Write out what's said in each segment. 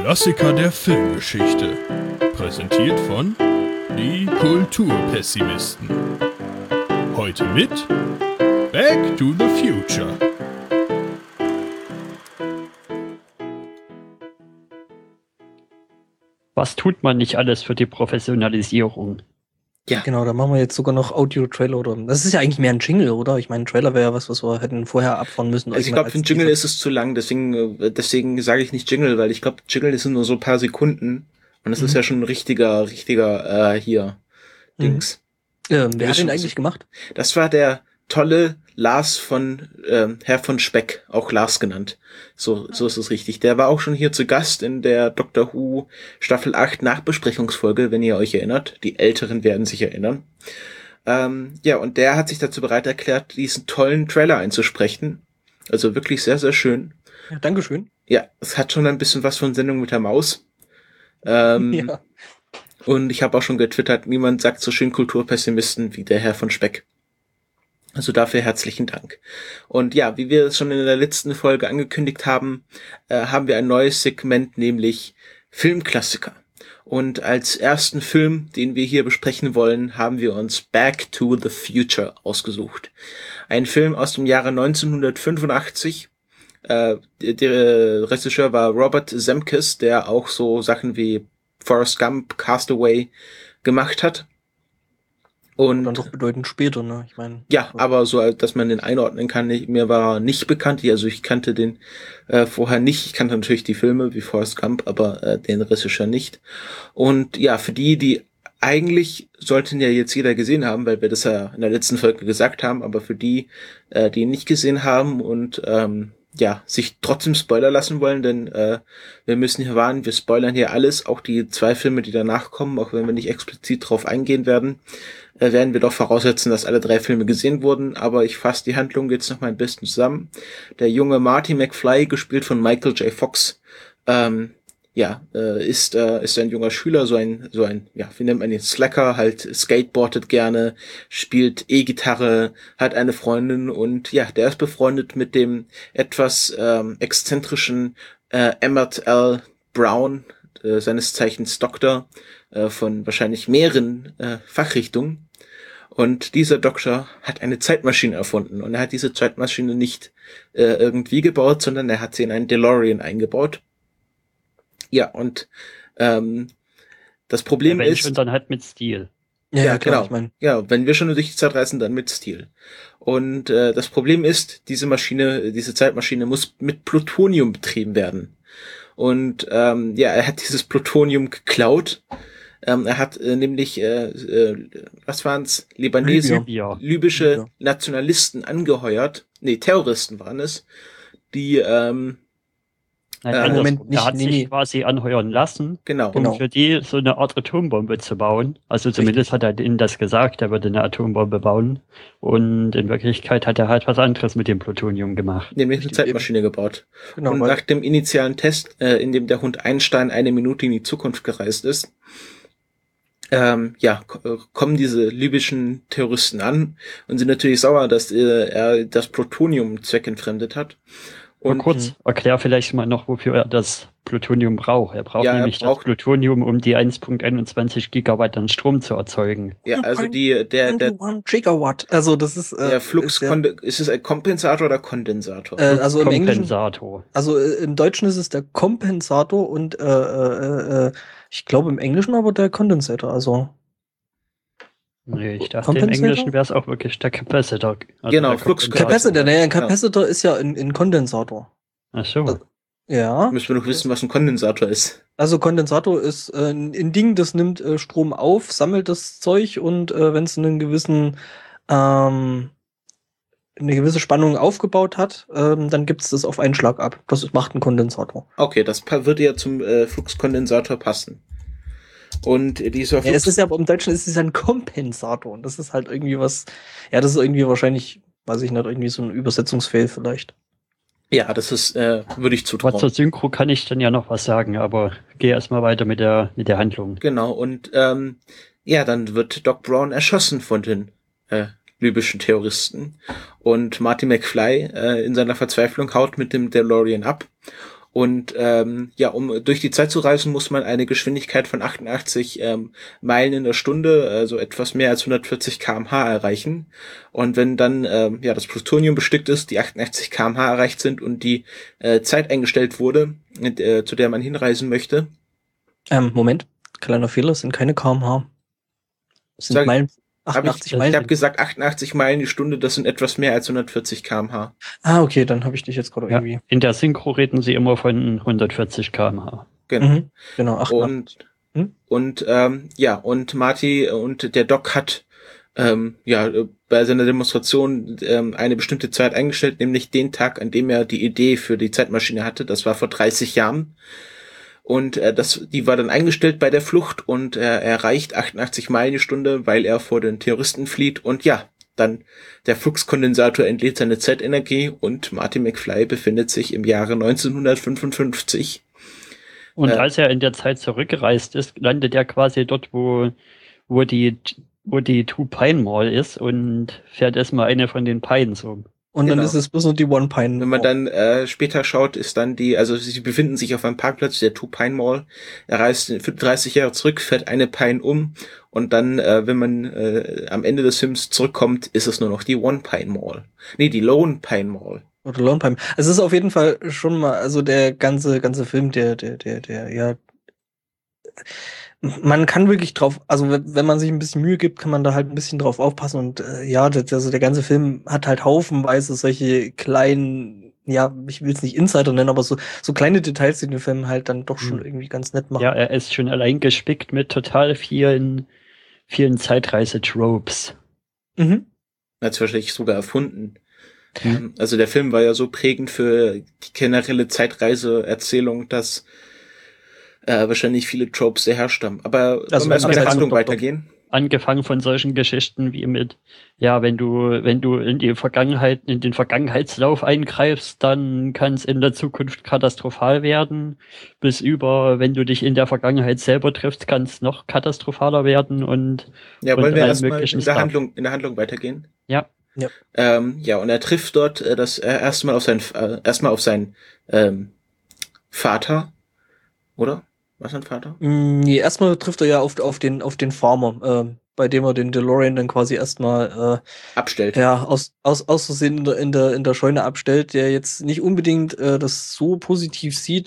Klassiker der Filmgeschichte. Präsentiert von Die Kulturpessimisten. Heute mit Back to the Future. Was tut man nicht alles für die Professionalisierung? Ja, genau, da machen wir jetzt sogar noch Audio-Trailer oder. Das ist ja eigentlich mehr ein Jingle, oder? Ich meine, ein Trailer wäre ja was wir hätten vorher abfahren müssen. Also ich glaube, für einen Jingle ist es zu lang, deswegen sage ich nicht Jingle, weil ich glaube, Jingle sind nur so ein paar Sekunden und das ist ja schon ein richtiger Dings. Wer hat den eigentlich gemacht? Das war der tolle Lars Herr von Speck, auch Lars genannt. So ist es richtig. Der war auch schon hier zu Gast in der Doctor Who Staffel 8 Nachbesprechungsfolge, wenn ihr euch erinnert. Die Älteren werden sich erinnern. Und der hat sich dazu bereit erklärt, diesen tollen Trailer einzusprechen. Also wirklich sehr, sehr schön. Ja, Dankeschön. Ja, es hat schon ein bisschen was von Sendung mit der Maus. Ja. Und ich habe auch schon getwittert, niemand sagt so schön Kulturpessimisten wie der Herr von Speck. Also dafür herzlichen Dank. Und ja, wie wir es schon in der letzten Folge angekündigt haben, haben wir ein neues Segment, nämlich Filmklassiker. Und als ersten Film, den wir hier besprechen wollen, haben wir uns Back to the Future ausgesucht. Ein Film aus dem Jahre 1985. Der Regisseur war Robert Zemeckis, der auch so Sachen wie Forrest Gump, Castaway gemacht hat. Und dann doch bedeutend später, ne? Ich meine. Ja, aber so, dass man den einordnen kann, mir war nicht bekannt. Also ich kannte den vorher nicht. Ich kannte natürlich die Filme wie Forrest Gump, aber den Regisseur nicht. Und ja, für die eigentlich sollten ja jetzt jeder gesehen haben, weil wir das ja in der letzten Folge gesagt haben, aber für die ihn nicht gesehen haben und sich trotzdem Spoiler lassen wollen, denn wir müssen hier warnen, wir spoilern hier alles, auch die 2 Filme, die danach kommen, auch wenn wir nicht explizit drauf eingehen werden wir doch voraussetzen, dass alle 3 Filme gesehen wurden, aber ich fasse die Handlung jetzt noch mal ein bisschen zusammen. Der junge Marty McFly, gespielt von Michael J. Fox, ist ein junger Schüler, so ein, wie nennt man den, Slacker, halt skateboardet gerne, spielt E-Gitarre, hat eine Freundin und ja, der ist befreundet mit dem etwas exzentrischen Emmett L. Brown, seines Zeichens Doktor, von wahrscheinlich mehreren Fachrichtungen. Und dieser Doktor hat eine Zeitmaschine erfunden. Und er hat diese Zeitmaschine nicht irgendwie gebaut, sondern er hat sie in einen DeLorean eingebaut. Ja, und das Problem ist... Und dann halt mit Stil. Ja, klar, genau. Ja, wenn wir schon durch die Zeit reisen, dann mit Stil. Und das Problem ist, diese Zeitmaschine muss mit Plutonium betrieben werden. Und er hat dieses Plutonium geklaut. Er hat nämlich, was waren's? Libysche Nationalisten angeheuert. Nee, Terroristen waren es. Die, er hat sich quasi anheuern lassen, um für die so eine Art Atombombe zu bauen. Also zumindest hat er ihnen das gesagt, er würde eine Atombombe bauen. Und in Wirklichkeit hat er halt was anderes mit dem Plutonium gemacht. Nämlich eine Zeitmaschine gebaut. Genau, und nach dem initialen Test, in dem der Hund Einstein 1 Minute in die Zukunft gereist ist, kommen diese libyschen Terroristen an und sind natürlich sauer, dass er das Plutonium zweckentfremdet hat. Und kurz, erklär vielleicht mal noch, wofür er das Plutonium braucht. Er braucht nämlich das Plutonium, um die 1,21 Gigawatt an Strom zu erzeugen. Ja, also der Gigawatt. Also das ist der ist es ein Kompensator oder Kondensator? Also im Kompensator. Englischen, also im Deutschen ist es der Kompensator und ich glaube im Englischen aber der Kondensator. Also nee, ich dachte, im Englischen wäre es auch wirklich der Capacitor. Also genau, Capacitor. Ein Capacitor ist ja ein Kondensator. Ach so. Ja. Müssen wir noch wissen, was ein Kondensator ist. Also Kondensator ist ein Ding, das nimmt Strom auf, sammelt das Zeug und wenn es eine gewisse Spannung aufgebaut hat, dann gibt es das auf einen Schlag ab. Das macht ein Kondensator. Okay, das würde ja zum Fluxkondensator passen. Und dieser es ist ja, im Deutschen ist es ein Kompensator. Und das ist halt irgendwie was, das ist irgendwie wahrscheinlich, weiß ich nicht, irgendwie so ein Übersetzungsfehl vielleicht. Ja, das ist, würde ich zutrauen. Zur Synchro kann ich dann ja noch was sagen, aber geh erstmal weiter mit der Handlung. Genau, und dann wird Doc Brown erschossen von den libyschen Terroristen. Und Marty McFly in seiner Verzweiflung haut mit dem DeLorean ab Und um durch die Zeit zu reisen, muss man eine Geschwindigkeit von 88 Meilen in der Stunde, also etwas mehr als 140 km/h erreichen. Und wenn dann das Plutonium bestückt ist, die 88 km/h erreicht sind und die Zeit eingestellt wurde, zu der man hinreisen möchte. Moment, kleiner Fehler, sind keine km/h. Das sind Meilen. 88 Meilen. Ich habe gesagt 88 Meilen die Stunde, das sind etwas mehr als 140 km/h. Ah, okay, dann habe ich dich jetzt gerade irgendwie. In der Synchro reden sie immer von 140 km/h. Genau. Genau, 88. Und Marty und der Doc hat bei seiner Demonstration eine bestimmte Zeit eingestellt, nämlich den Tag, an dem er die Idee für die Zeitmaschine hatte. Das war vor 30 Jahren. Und die war dann eingestellt bei der Flucht und er erreicht 88 Meilen die Stunde, weil er vor den Terroristen flieht. Und dann der Fluxkondensator entlädt seine Zeitenergie und Marty McFly befindet sich im Jahre 1955. Und als er in der Zeit zurückgereist ist, landet er quasi dort, wo die Two Pine Mall ist und fährt erstmal eine von den Pines um. Und dann ist es bloß noch die One Pine Mall. Wenn man dann später schaut, ist dann sie befinden sich auf einem Parkplatz, der Two Pine Mall. Er reist für 30 Jahre zurück, fährt eine Pine um und dann, wenn man am Ende des Films zurückkommt, ist es nur noch die One Pine Mall. Nee, die Lone Pine Mall. Oder Lone Pine. Es ist auf jeden Fall schon mal, also der ganze Film, man kann wirklich drauf, also wenn man sich ein bisschen Mühe gibt, kann man da halt ein bisschen drauf aufpassen und der ganze Film hat halt haufenweise solche kleinen, ich will es nicht Insider nennen, aber so kleine Details, die den Film halt dann doch schon irgendwie ganz nett machen. Ja, er ist schon allein gespickt mit total vielen Zeitreise-Tropes. Mhm. Hat wahrscheinlich sogar erfunden. Also der Film war ja so prägend für die generelle Zeitreise-Erzählung, dass wahrscheinlich viele Tropes sehr herstammen. Aber wollen wir erst mit der Handlung weitergehen? Angefangen von solchen Geschichten wie mit, wenn du in den Vergangenheitslauf eingreifst, dann kann es in der Zukunft katastrophal werden, bis über, wenn du dich in der Vergangenheit selber triffst, kann es noch katastrophaler werden und wollen wir erstmal in der Handlung weitergehen? Ja. Und er trifft dort erstmal auf seinen Vater, oder? Was sein Vater? Nee, erstmal trifft er ja auf den Farmer, bei dem er den DeLorean dann quasi erstmal abstellt. Ja, aus Versehen in der Scheune abstellt, der jetzt nicht unbedingt das so positiv sieht,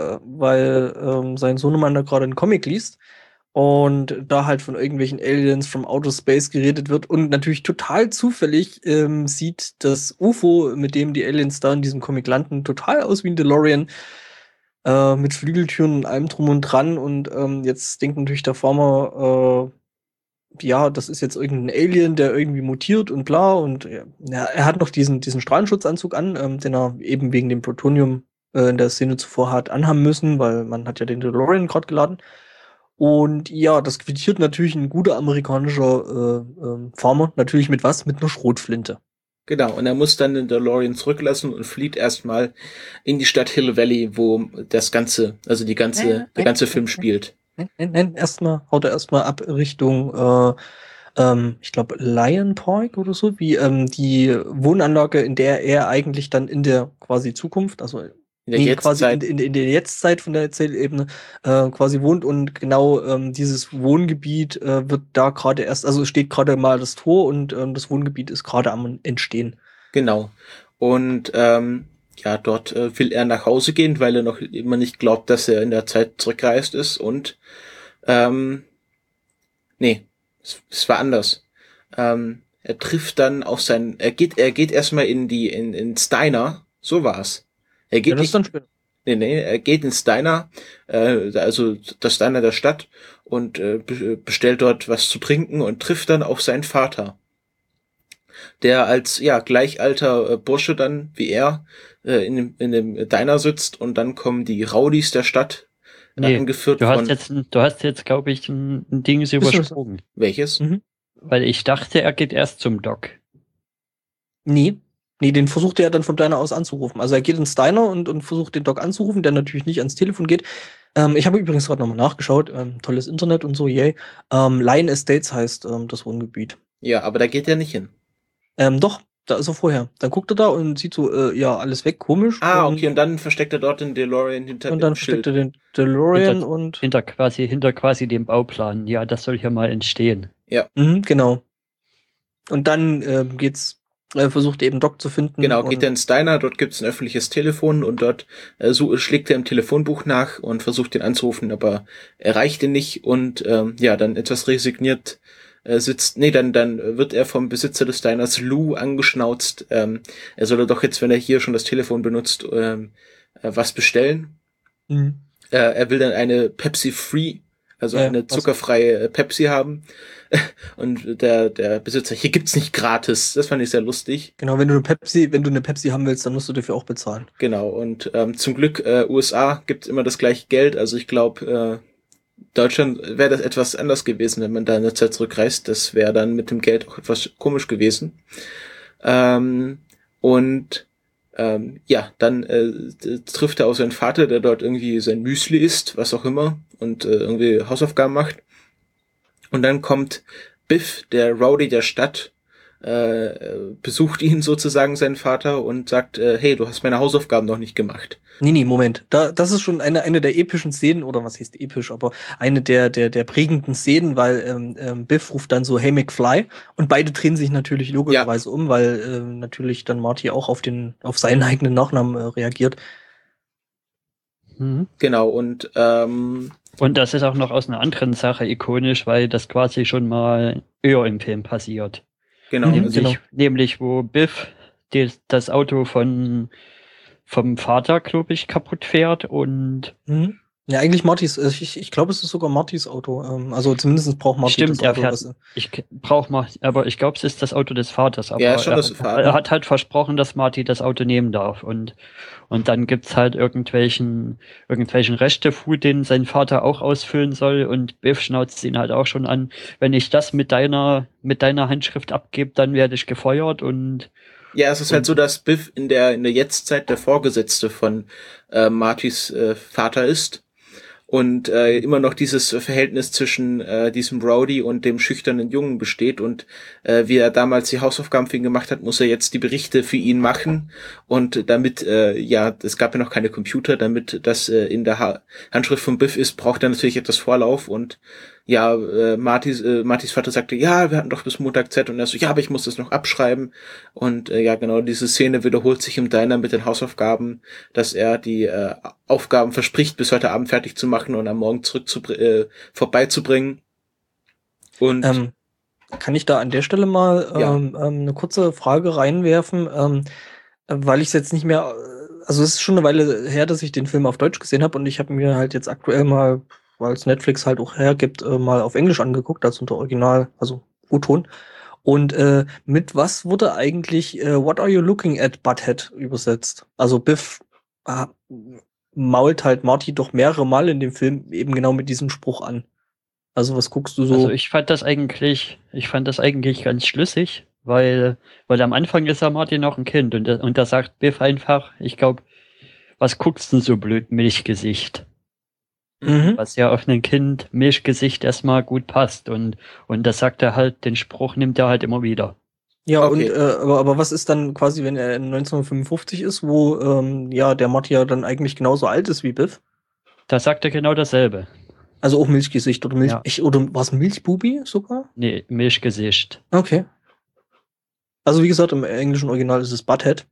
weil sein Sohnemann da gerade einen Comic liest und da halt von irgendwelchen Aliens from Outer Space geredet wird und natürlich total zufällig sieht das UFO, mit dem die Aliens da in diesem Comic landen, total aus wie ein DeLorean. Mit Flügeltüren und allem drum und dran und jetzt denkt natürlich der Farmer, das ist jetzt irgendein Alien, der irgendwie mutiert und bla und er hat noch diesen Strahlenschutzanzug an, den er eben wegen dem Plutonium in der Szene zuvor hat anhaben müssen, weil man hat ja den DeLorean gerade geladen und das quittiert natürlich ein guter amerikanischer Farmer, natürlich mit was? Mit einer Schrotflinte. Genau, und er muss dann den DeLorean zurücklassen und flieht erstmal in die Stadt Hill Valley, wo der ganze Film spielt. Nein, haut er erstmal ab Richtung, ich glaube, Lion Park oder so, wie die Wohnanlage, in der er eigentlich dann in der quasi Zukunft, also quasi in der Jetztzeit von der Erzählebene quasi wohnt und genau dieses Wohngebiet wird da gerade steht gerade mal das Tor und das Wohngebiet ist gerade am Entstehen. Genau. Und dort will er nach Hause gehen, weil er noch immer nicht glaubt, dass er in der Zeit zurückgereist ist und es war anders. Er trifft dann auf er geht erstmal ins Diner, so war's. Er geht er geht ins Diner, also das Diner der Stadt und bestellt dort was zu trinken und trifft dann auf seinen Vater, der als gleichalter Bursche dann wie er in dem Diner sitzt und dann kommen die Rowdies der Stadt angeführt du hast jetzt glaube ich ein Ding übersprungen. Welches? Weil ich dachte, er geht erst zum Doc. Nee, den versucht er dann von Diner aus anzurufen. Also er geht ins Diner und versucht den Doc anzurufen, der natürlich nicht ans Telefon geht. Ich habe übrigens gerade nochmal nachgeschaut. Tolles Internet und so, yay. Lion Estates heißt das Wohngebiet. Ja, aber da geht er nicht hin. Doch, Da ist er vorher. Dann guckt er da und sieht so, ja, alles weg, komisch. Okay, und dann versteckt er dort den DeLorean hinter dem Schild. Und dann versteckt er den DeLorean hinter quasi dem Bauplan. Ja, das soll hier mal entstehen. Ja. Genau. Und dann versucht er eben Doc zu finden. Genau, geht er ins Diner, dort gibt's ein öffentliches Telefon und dort schlägt er im Telefonbuch nach und versucht ihn anzurufen, aber erreicht ihn nicht und dann etwas resigniert dann wird er vom Besitzer des Diners Lou angeschnauzt. Er solle doch jetzt, wenn er hier schon das Telefon benutzt, was bestellen. Mhm. Er will dann eine Pepsi Free, also eine zuckerfreie Pepsi haben. Und der Besitzer, hier gibt's nicht gratis. Das fand ich sehr lustig. Genau, wenn du eine Pepsi haben willst, dann musst du dafür auch bezahlen. Genau, und zum Glück USA gibt's immer das gleiche Geld. Also ich glaube, Deutschland wäre das etwas anders gewesen, wenn man da in der Zeit zurückreist. Das wäre dann mit dem Geld auch etwas komisch gewesen. Dann trifft er auf seinen Vater, der dort irgendwie sein Müsli isst, was auch immer, und irgendwie Hausaufgaben macht. Und dann kommt Biff, der Rowdy der Stadt, besucht ihn sozusagen, seinen Vater, und sagt, hey, du hast meine Hausaufgaben noch nicht gemacht. Nee, Moment. Das ist schon eine der epischen Szenen, oder was heißt episch, aber eine der prägenden Szenen, weil Biff ruft dann so, hey McFly, und beide drehen sich natürlich logischerweise um, weil natürlich dann Marty auch auf seinen eigenen Nachnamen reagiert. Mhm. Genau, und das ist auch noch aus einer anderen Sache ikonisch, weil das quasi schon mal eher im Film passiert. Genau. Nämlich wo Biff das Auto vom Vater, glaube ich, kaputt fährt und... Ja, eigentlich Martys, ich glaube, es ist sogar Martys Auto. Also zumindest braucht Marty das Auto. Aber ich glaube, es ist das Auto des Vaters. Aber ja, schon das Vater. Er hat halt versprochen, dass Marty das Auto nehmen darf. Und dann gibt's halt irgendwelchen Rechtefood, den sein Vater auch ausfüllen soll. Und Biff schnauzt ihn halt auch schon an. Wenn ich das mit deiner Handschrift abgebe, dann werde ich gefeuert und... Ja, es ist halt so, dass Biff in der Jetztzeit der Vorgesetzte von Martys Vater ist und immer noch dieses Verhältnis zwischen diesem Rowdy und dem schüchternen Jungen besteht, und wie er damals die Hausaufgaben für ihn gemacht hat, muss er jetzt die Berichte für ihn machen, und damit es gab ja noch keine Computer, damit das in der Handschrift von Biff ist, braucht er natürlich etwas Vorlauf, und Martys Vater sagte, ja, wir hatten doch bis Montag Zeit, und er so, ja, aber ich muss das noch abschreiben, und genau, diese Szene wiederholt sich im Diner mit den Hausaufgaben, dass er die Aufgaben verspricht, bis heute Abend fertig zu machen und am Morgen vorbeizubringen. Und kann ich da an der Stelle mal eine kurze Frage reinwerfen, weil ich es jetzt nicht mehr, also es ist schon eine Weile her, dass ich den Film auf Deutsch gesehen habe, und ich habe mir halt jetzt aktuell mal, weil es Netflix halt auch hergibt, mal auf Englisch angeguckt, als unter Original, also O-Ton. Und mit was wurde eigentlich What are you looking at, Butthead übersetzt? Also Biff mault halt Marty doch mehrere Mal in dem Film eben genau mit diesem Spruch an. Also was guckst du so? Also ich fand das eigentlich ganz schlüssig, weil am Anfang ist ja Marty noch ein Kind und da sagt Biff einfach, ich glaube, was guckst du denn so blöd, Milchgesicht? Was ja auf ein Kind Milchgesicht erstmal gut passt, und das sagt er halt, den Spruch nimmt er halt immer wieder. Ja, okay. Und aber was ist dann quasi, wenn er 1955 ist, wo der Marty ja dann eigentlich genauso alt ist wie Biff? Da sagt er genau dasselbe. Also auch Milchgesicht oder Milch, oder war es Milchbubi sogar? Nee, Milchgesicht. Okay. Also wie gesagt, im englischen Original ist es Butthead.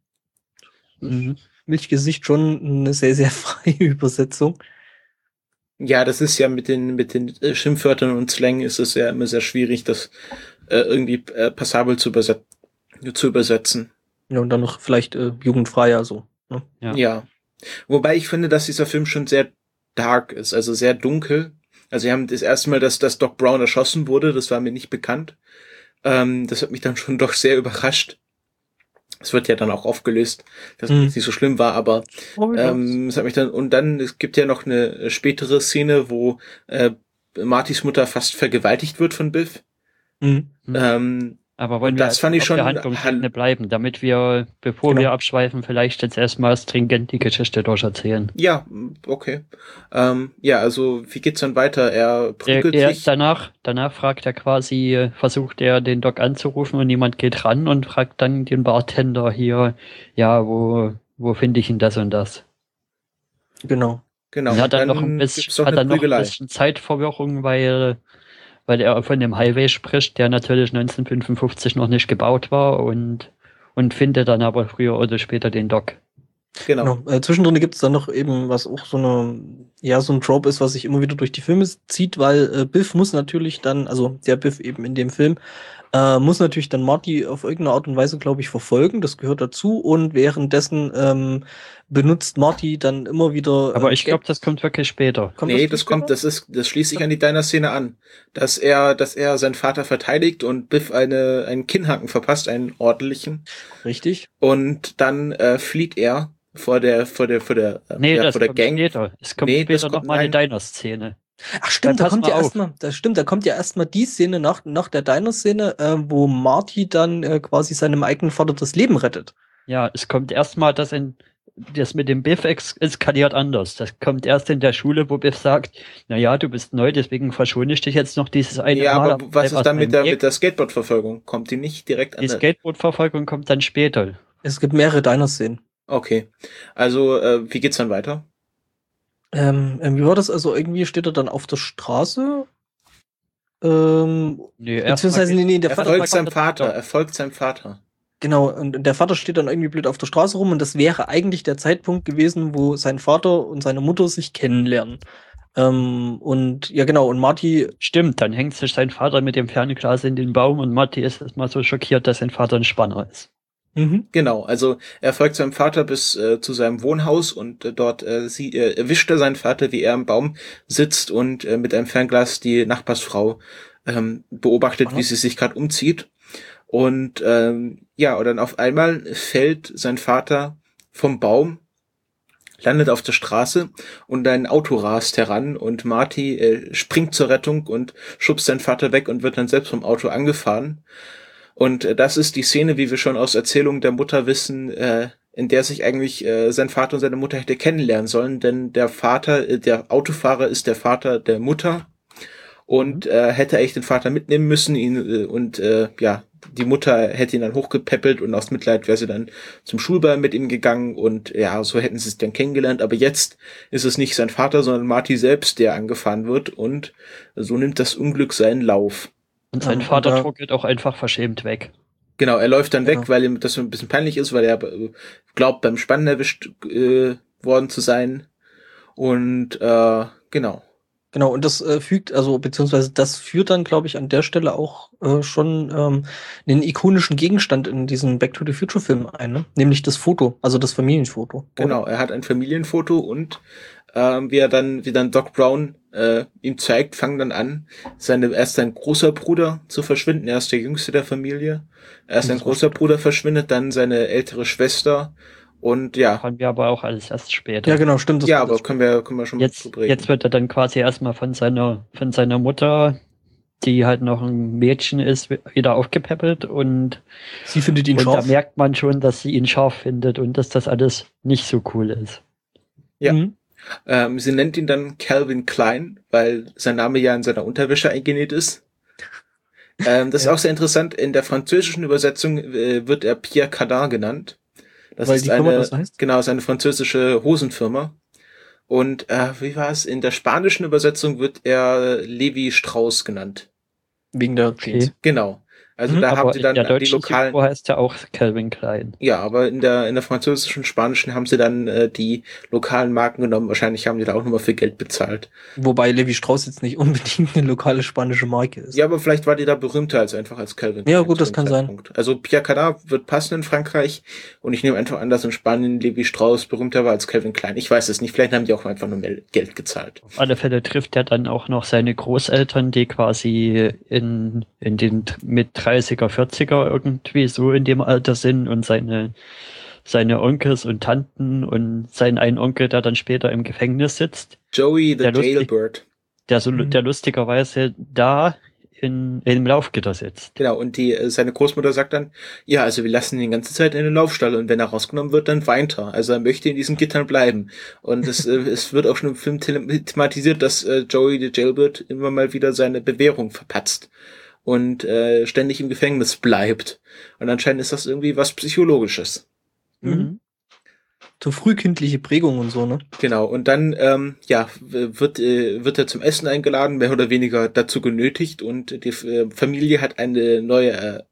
Milchgesicht schon eine sehr, sehr freie Übersetzung. Ja, das ist ja mit den Schimpfwörtern und Slang ist es ja immer sehr schwierig, das irgendwie passabel zu übersetzen. Ja, und dann noch vielleicht jugendfrei, also. Ne? Ja. Wobei ich finde, dass dieser Film schon sehr dark ist, also sehr dunkel. Also wir haben das erste Mal, dass Doc Brown erschossen wurde, das war mir nicht bekannt. Das hat mich dann schon doch sehr überrascht. Es wird ja dann auch aufgelöst, dass es nicht so schlimm war, aber es hat mich dann, und dann, es gibt ja noch eine spätere Szene, wo Martys Mutter fast vergewaltigt wird von Biff. Aber wollen wir das fand ich schon der Handlungsebene bleiben, damit wir, bevor wir abschweifen, vielleicht jetzt erstmal stringent die Geschichte durcherzählen. Ja, okay. Also wie geht's dann weiter? Er prügelt sich. Danach fragt er quasi, versucht er den Doc anzurufen und niemand geht ran und fragt dann den Bartender hier, ja, wo finde ich denn das und das? Genau. Und hat dann noch ein bisschen Zeitverwirrung, weil er von dem Highway spricht, der natürlich 1955 noch nicht gebaut war und findet dann aber früher oder später den Doc. Genau. Zwischendrin gibt es dann noch eben, was auch so ein Trope ist, was sich immer wieder durch die Filme zieht, weil Biff muss natürlich dann, also der Biff eben in dem Film, muss natürlich dann Marty auf irgendeine Art und Weise, glaube ich, verfolgen. Das gehört dazu. Und währenddessen benutzt Marty dann immer wieder. Aber ich glaube, das kommt wirklich später. Das schließt sich an die Diner-Szene an. Dass er seinen Vater verteidigt und Biff einen Kinnhaken verpasst, einen ordentlichen. Richtig. Und dann flieht er vor der Gang. Es kommt später noch mal eine Diner-Szene. Ach stimmt, da kommt ja erstmal die Szene nach der Diner-Szene, wo Marty dann quasi seinem eigenen Vater das Leben rettet. Ja, es kommt erstmal das mit dem Biff eskaliert anders. Das kommt erst in der Schule, wo Biff sagt, naja, du bist neu, deswegen verschone ich dich jetzt noch dieses eine Mal. Ja, aber was ist dann mit der Skateboard-Verfolgung? Kommt die nicht direkt an? Die Skateboard-Verfolgung kommt dann später. Es gibt mehrere Diner-Szenen. Okay. Also, wie geht's dann weiter? Wie war das? Also irgendwie steht er dann auf der Straße. Er folgt seinem Vater. Genau, und der Vater steht dann irgendwie blöd auf der Straße rum und das wäre eigentlich der Zeitpunkt gewesen, wo sein Vater und seine Mutter sich kennenlernen. Und Marty... Stimmt, dann hängt sich sein Vater mit dem Fernglas in den Baum und Marty ist erstmal so schockiert, dass sein Vater ein Spanner ist. Mhm. Genau, also er folgt seinem Vater bis zu seinem Wohnhaus und dort erwischt er seinen Vater, wie er im Baum sitzt und mit einem Fernglas die Nachbarsfrau beobachtet, wie sie sich gerade umzieht. Und und dann auf einmal fällt sein Vater vom Baum, landet auf der Straße und ein Auto rast heran und Marty springt zur Rettung und schubst seinen Vater weg und wird dann selbst vom Auto angefahren. Und das ist die Szene, wie wir schon aus Erzählungen der Mutter wissen, in der sich eigentlich sein Vater und seine Mutter hätte kennenlernen sollen, denn der Autofahrer ist der Vater der Mutter und hätte eigentlich den Vater mitnehmen müssen, die Mutter hätte ihn dann hochgepäppelt und aus Mitleid wäre sie dann zum Schulball mit ihm gegangen und so hätten sie es dann kennengelernt, aber jetzt ist es nicht sein Vater, sondern Marty selbst, der angefahren wird und so nimmt das Unglück seinen Lauf. Und sein Vater trocknet auch einfach verschämt weg. Genau, er läuft dann weg, weil ihm das so ein bisschen peinlich ist, weil er glaubt, beim Spannen erwischt worden zu sein. Und genau. Genau, und das das führt dann, glaube ich, an der Stelle auch schon einen ikonischen Gegenstand in diesen Back to the Future Film ein, ne? Nämlich das Foto, also das Familienfoto. Genau, oder? Er hat ein Familienfoto und wie dann Doc Brown ihm zeigt, fangen dann an, erst sein großer Bruder zu verschwinden, er ist der jüngste der Familie. Erst sein großer Bruder verschwindet, dann seine ältere Schwester und ja. Können wir aber auch alles erst später. Ja, genau, stimmt. Ja, aber können wir schon mal jetzt wird er dann quasi erstmal von seiner Mutter, die halt noch ein Mädchen ist, wieder aufgepäppelt und sie findet ihn scharf. Da merkt man schon, dass sie ihn scharf findet und dass das alles nicht so cool ist. Ja. Mhm. Sie nennt ihn dann Calvin Klein, weil sein Name ja in seiner Unterwäsche eingenäht ist. Das ist auch sehr interessant. In der französischen Übersetzung wird er Pierre Cardin genannt. Das ist eine französische Hosenfirma. Und wie war es? In der spanischen Übersetzung wird er Levi Strauss genannt. Wegen der Jeans. Genau. Also da haben sie dann die lokalen. Synchro heißt ja auch Calvin Klein. Ja, aber in der französischen, spanischen haben sie dann die lokalen Marken genommen. Wahrscheinlich haben die da auch nochmal viel Geld bezahlt. Wobei Levi Strauss jetzt nicht unbedingt eine lokale spanische Marke ist. Ja, aber vielleicht war die da berühmter als Calvin Klein. Ja, gut, das kann sein. Also Pierre Cardin wird passen in Frankreich und ich nehme einfach an, dass in Spanien Levi Strauss berühmter war als Calvin Klein. Ich weiß es nicht. Vielleicht haben die auch einfach nur mehr Geld gezahlt. Auf alle Fälle trifft er dann auch noch seine Großeltern, die quasi in den mit 30er, 40er irgendwie so in dem Alter sind und seine Onkels und Tanten und seinen einen Onkel, der dann später im Gefängnis sitzt. Joey the Jailbird. Der lustigerweise da in einem Laufgitter sitzt. Genau, und seine Großmutter sagt dann, ja, also wir lassen ihn die ganze Zeit in den Laufstall und wenn er rausgenommen wird, dann weint er. Also er möchte in diesen Gittern bleiben. Und es wird auch schon im Film thematisiert, dass Joey the Jailbird immer mal wieder seine Bewährung verpatzt und ständig im Gefängnis bleibt. Und anscheinend ist das irgendwie was Psychologisches. Mhm. So frühkindliche Prägung und so, ne? Genau, und dann wird er zum Essen eingeladen, mehr oder weniger dazu genötigt, und die Familie hat eine neue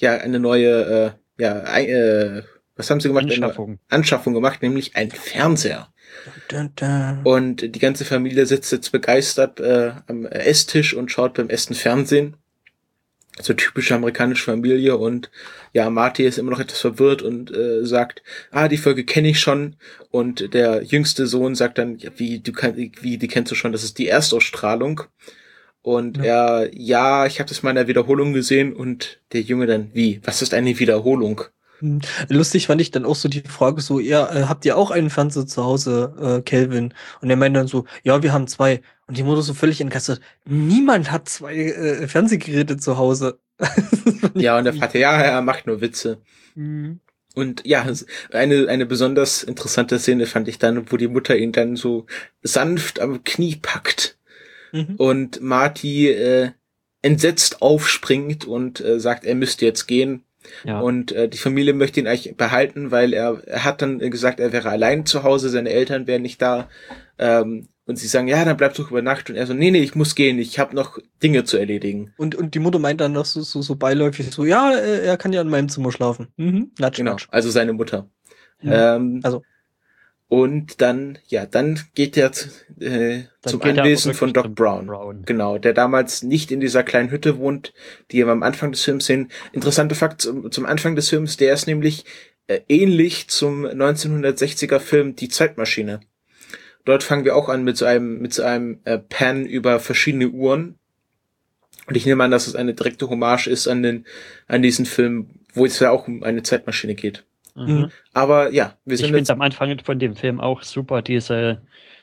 was haben sie gemacht? Anschaffung gemacht, nämlich ein Fernseher. Dun, dun, dun. Und die ganze Familie sitzt jetzt begeistert am Esstisch und schaut beim Essen Fernsehen. So typische amerikanische Familie, und ja, Marty ist immer noch etwas verwirrt und sagt, die Folge kenne ich schon, und der jüngste Sohn sagt dann, ja, die kennst du schon, das ist die Erstausstrahlung, und ich habe das mal in der Wiederholung gesehen, und der Junge dann, was ist eine Wiederholung? Lustig fand ich dann auch so die Frage so, habt ihr auch einen Fernseher zu Hause, Kelvin? Und er meint dann so, ja, wir haben 2. Und die Mutter so völlig entgeistert, niemand hat 2 Fernsehgeräte zu Hause. Ja, und der Vater, er macht nur Witze. Mhm. Und ja, eine besonders interessante Szene fand ich dann, wo die Mutter ihn dann so sanft am Knie packt und Marty entsetzt aufspringt und sagt, er müsste jetzt gehen. Ja. Und die Familie möchte ihn eigentlich behalten, weil er hat dann gesagt, er wäre allein zu Hause, seine Eltern wären nicht da. Und sie sagen, ja, dann bleib doch über Nacht. Und er so, nee, ich muss gehen, ich habe noch Dinge zu erledigen. Und die Mutter meint dann noch so beiläufig so, ja, er kann ja in meinem Zimmer schlafen. Natsch, genau, natsch. Also seine Mutter. Ja. Und dann geht er zum Anwesen von Doc Brown. Genau, der damals nicht in dieser kleinen Hütte wohnt, die wir am Anfang des Films sehen. Interessanter Fakt zum Anfang des Films, der ist nämlich ähnlich zum 1960er Film Die Zeitmaschine. Dort fangen wir auch an mit so einem Pan über verschiedene Uhren. Und ich nehme an, dass es eine direkte Hommage ist an diesen Film, wo es ja auch um eine Zeitmaschine geht. Mhm. Aber ja, ich finde am Anfang von dem Film auch super diese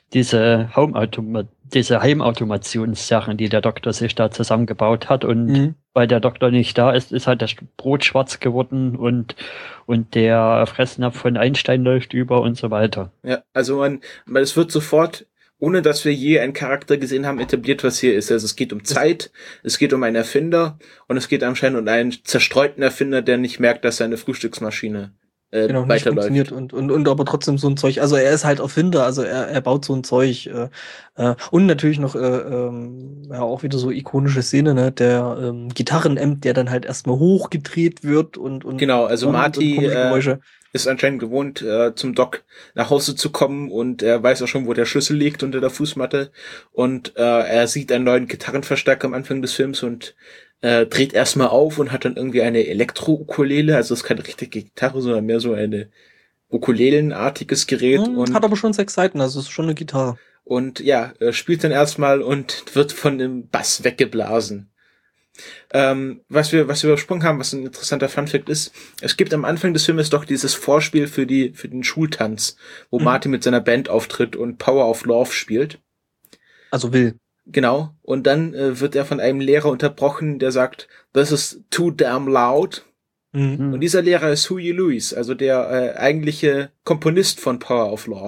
Heimautomationssachen, die der Doktor sich da zusammengebaut hat, und weil der Doktor nicht da ist, ist halt das Brot schwarz geworden und der Fressnapf von Einstein läuft über und so weiter. Ja, also es wird sofort, ohne dass wir je einen Charakter gesehen haben, etabliert, was hier ist. Also es geht um Zeit, es geht um einen Erfinder, und es geht anscheinend um einen zerstreuten Erfinder, der nicht merkt, dass seine Frühstücksmaschine nicht funktioniert und aber trotzdem so ein Zeug, also er ist halt Erfinder, also er baut so ein Zeug und natürlich noch auch wieder so ikonische Szene, ne, der Gitarrenamp, der dann halt erstmal hochgedreht wird und genau, also Marty ist anscheinend gewohnt, zum Doc nach Hause zu kommen, und er weiß auch schon, wo der Schlüssel liegt unter der Fußmatte, und er sieht einen neuen Gitarrenverstärker am Anfang des Films und dreht erstmal auf und hat dann irgendwie eine Elektro-Ukulele, also es ist keine richtige Gitarre, sondern mehr so eine Ukulelenartiges Gerät. Und hat aber schon 6 Seiten, also es ist schon eine Gitarre. Und ja, spielt dann erstmal und wird von dem Bass weggeblasen. Was wir übersprungen haben, was ein interessanter Funfact ist, es gibt am Anfang des Filmes doch dieses Vorspiel für den Schultanz, wo Marty mit seiner Band auftritt und Power of Love spielt. Also will. Genau, und dann wird er von einem Lehrer unterbrochen, der sagt, this is too damn loud. Und dieser Lehrer ist Huey Lewis, also der eigentliche Komponist von Power of Love.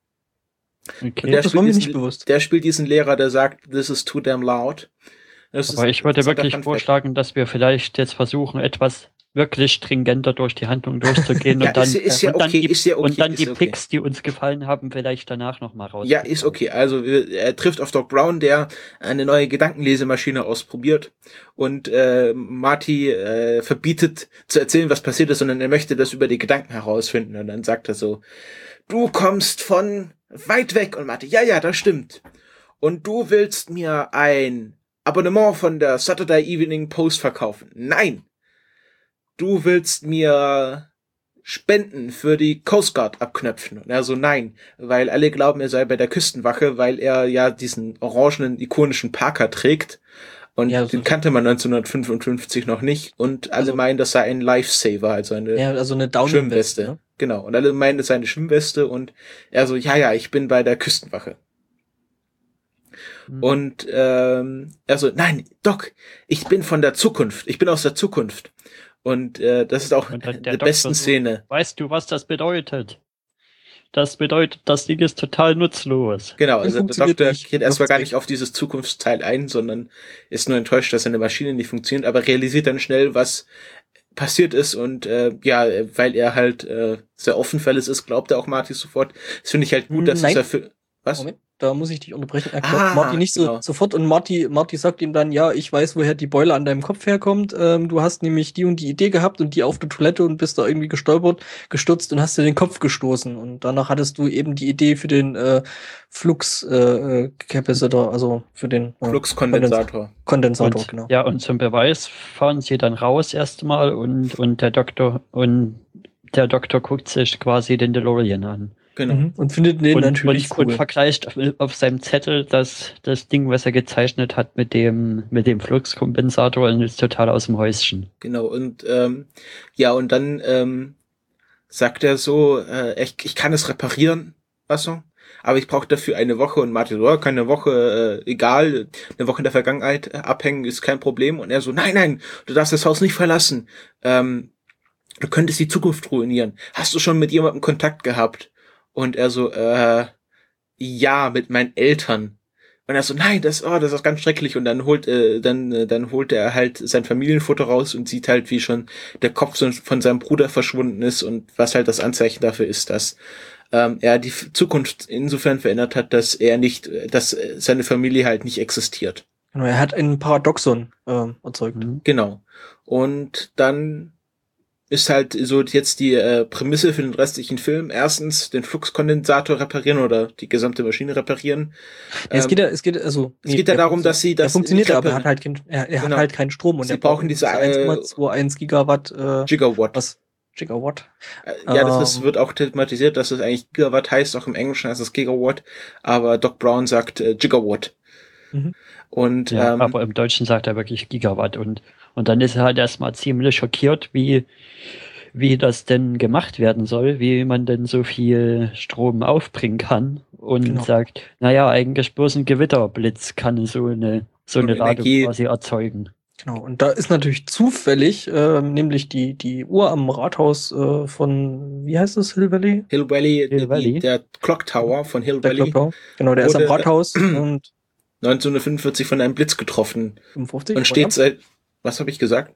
Okay. Das war mir nicht bewusst. Der spielt diesen Lehrer, der sagt, this is too damn loud. Aber ich würde wirklich vorschlagen, dass wir vielleicht jetzt versuchen, etwas wirklich stringenter durch die Handlung durchzugehen und dann die Picks, die uns gefallen haben, vielleicht danach nochmal raus. Ja, ist okay. Also er trifft auf Doc Brown, der eine neue Gedankenlesemaschine ausprobiert, und Marty verbietet zu erzählen, was passiert ist, sondern er möchte das über die Gedanken herausfinden, und dann sagt er so, du kommst von weit weg, und Marty, ja, das stimmt. Und du willst mir ein Abonnement von der Saturday Evening Post verkaufen. Nein! Du willst mir Spenden für die Coast Guard abknöpfen. Und er so, nein, weil alle glauben, er sei bei der Küstenwache, weil er ja diesen orangenen, ikonischen Parker trägt. Und den kannte man 1955 noch nicht. Und alle meinen, das sei ein Lifesaver, also eine Schwimmweste. Ne? Genau. Und alle meinen, das sei eine Schwimmweste. Und er so, ja, ich bin bei der Küstenwache. Und also, nein, Doc, ich bin von der Zukunft. Ich bin aus der Zukunft. Und das ist auch die besten Szene. Weißt du, was das bedeutet? Das bedeutet, das Ding ist total nutzlos. Genau, also der Doktor geht erstmal gar nicht auf dieses Zukunftsteil ein, sondern ist nur enttäuscht, dass seine Maschine nicht funktioniert, aber realisiert dann schnell, was passiert ist und weil er halt sehr offen für alles ist, glaubt er auch Marty sofort. Das finde ich halt gut, dass er für... Was? Moment. Da muss ich dich unterbrechen. Er glaubt Marty nicht sofort und Marty sagt ihm dann, ja, ich weiß, woher die Beule an deinem Kopf herkommt. Du hast nämlich die und die Idee gehabt und die auf der Toilette und bist da irgendwie gestürzt und hast dir den Kopf gestoßen. Und danach hattest du eben die Idee für den Flux Capacitor, also für den Fluxkondensator. Kondensator, genau. Ja, und zum Beweis fahren sie dann raus erstmal und der Doktor guckt sich quasi den DeLorean an. Genau. Und findet den natürlich cool. Und vergleicht auf seinem Zettel das Ding, was er gezeichnet hat mit dem Fluxkompensator und ist total aus dem Häuschen. Genau, und und dann sagt er so, ich kann es reparieren, aber ich brauche dafür eine Woche. Und Martin so, keine Woche, egal, eine Woche in der Vergangenheit abhängen ist kein Problem. Und er so, nein, du darfst das Haus nicht verlassen. Du könntest die Zukunft ruinieren. Hast du schon mit jemandem Kontakt gehabt? Und er so, ja, mit meinen Eltern. Und er so, nein, das ist ganz schrecklich. Und dann holt er halt sein Familienfoto raus und sieht halt, wie schon der Kopf von seinem Bruder verschwunden ist und was halt das Anzeichen dafür ist, dass er die Zukunft insofern verändert hat, dass seine Familie halt nicht existiert. Genau, er hat ein Paradoxon erzeugt. Genau. Und dann ist halt so jetzt die Prämisse für den restlichen Film. Erstens den Fluxkondensator reparieren oder die gesamte Maschine reparieren. Es geht darum, dass sie das er funktioniert, aber er hat halt keinen Strom und sie brauchen diese 1,21 Gigawatt Gigawatt. Was? Gigawatt? Das wird auch thematisiert, dass es eigentlich Gigawatt heißt, auch im Englischen heißt es Gigawatt, aber Doc Brown sagt Gigawatt. Und aber im Deutschen sagt er wirklich Gigawatt und dann ist er halt erstmal ziemlich schockiert, wie das denn gemacht werden soll, wie man denn so viel Strom aufbringen kann und sagt, naja, eigentlich bloß ein Gewitterblitz kann so eine Ladung quasi erzeugen. Genau, und da ist natürlich zufällig nämlich die Uhr am Rathaus von, wie heißt das, Hill Valley? Hill Valley. Der Clock Tower von Hill Valley. Genau, der ist am Rathaus und 1945 von einem Blitz getroffen. 55? Und steht seit, was habe ich gesagt?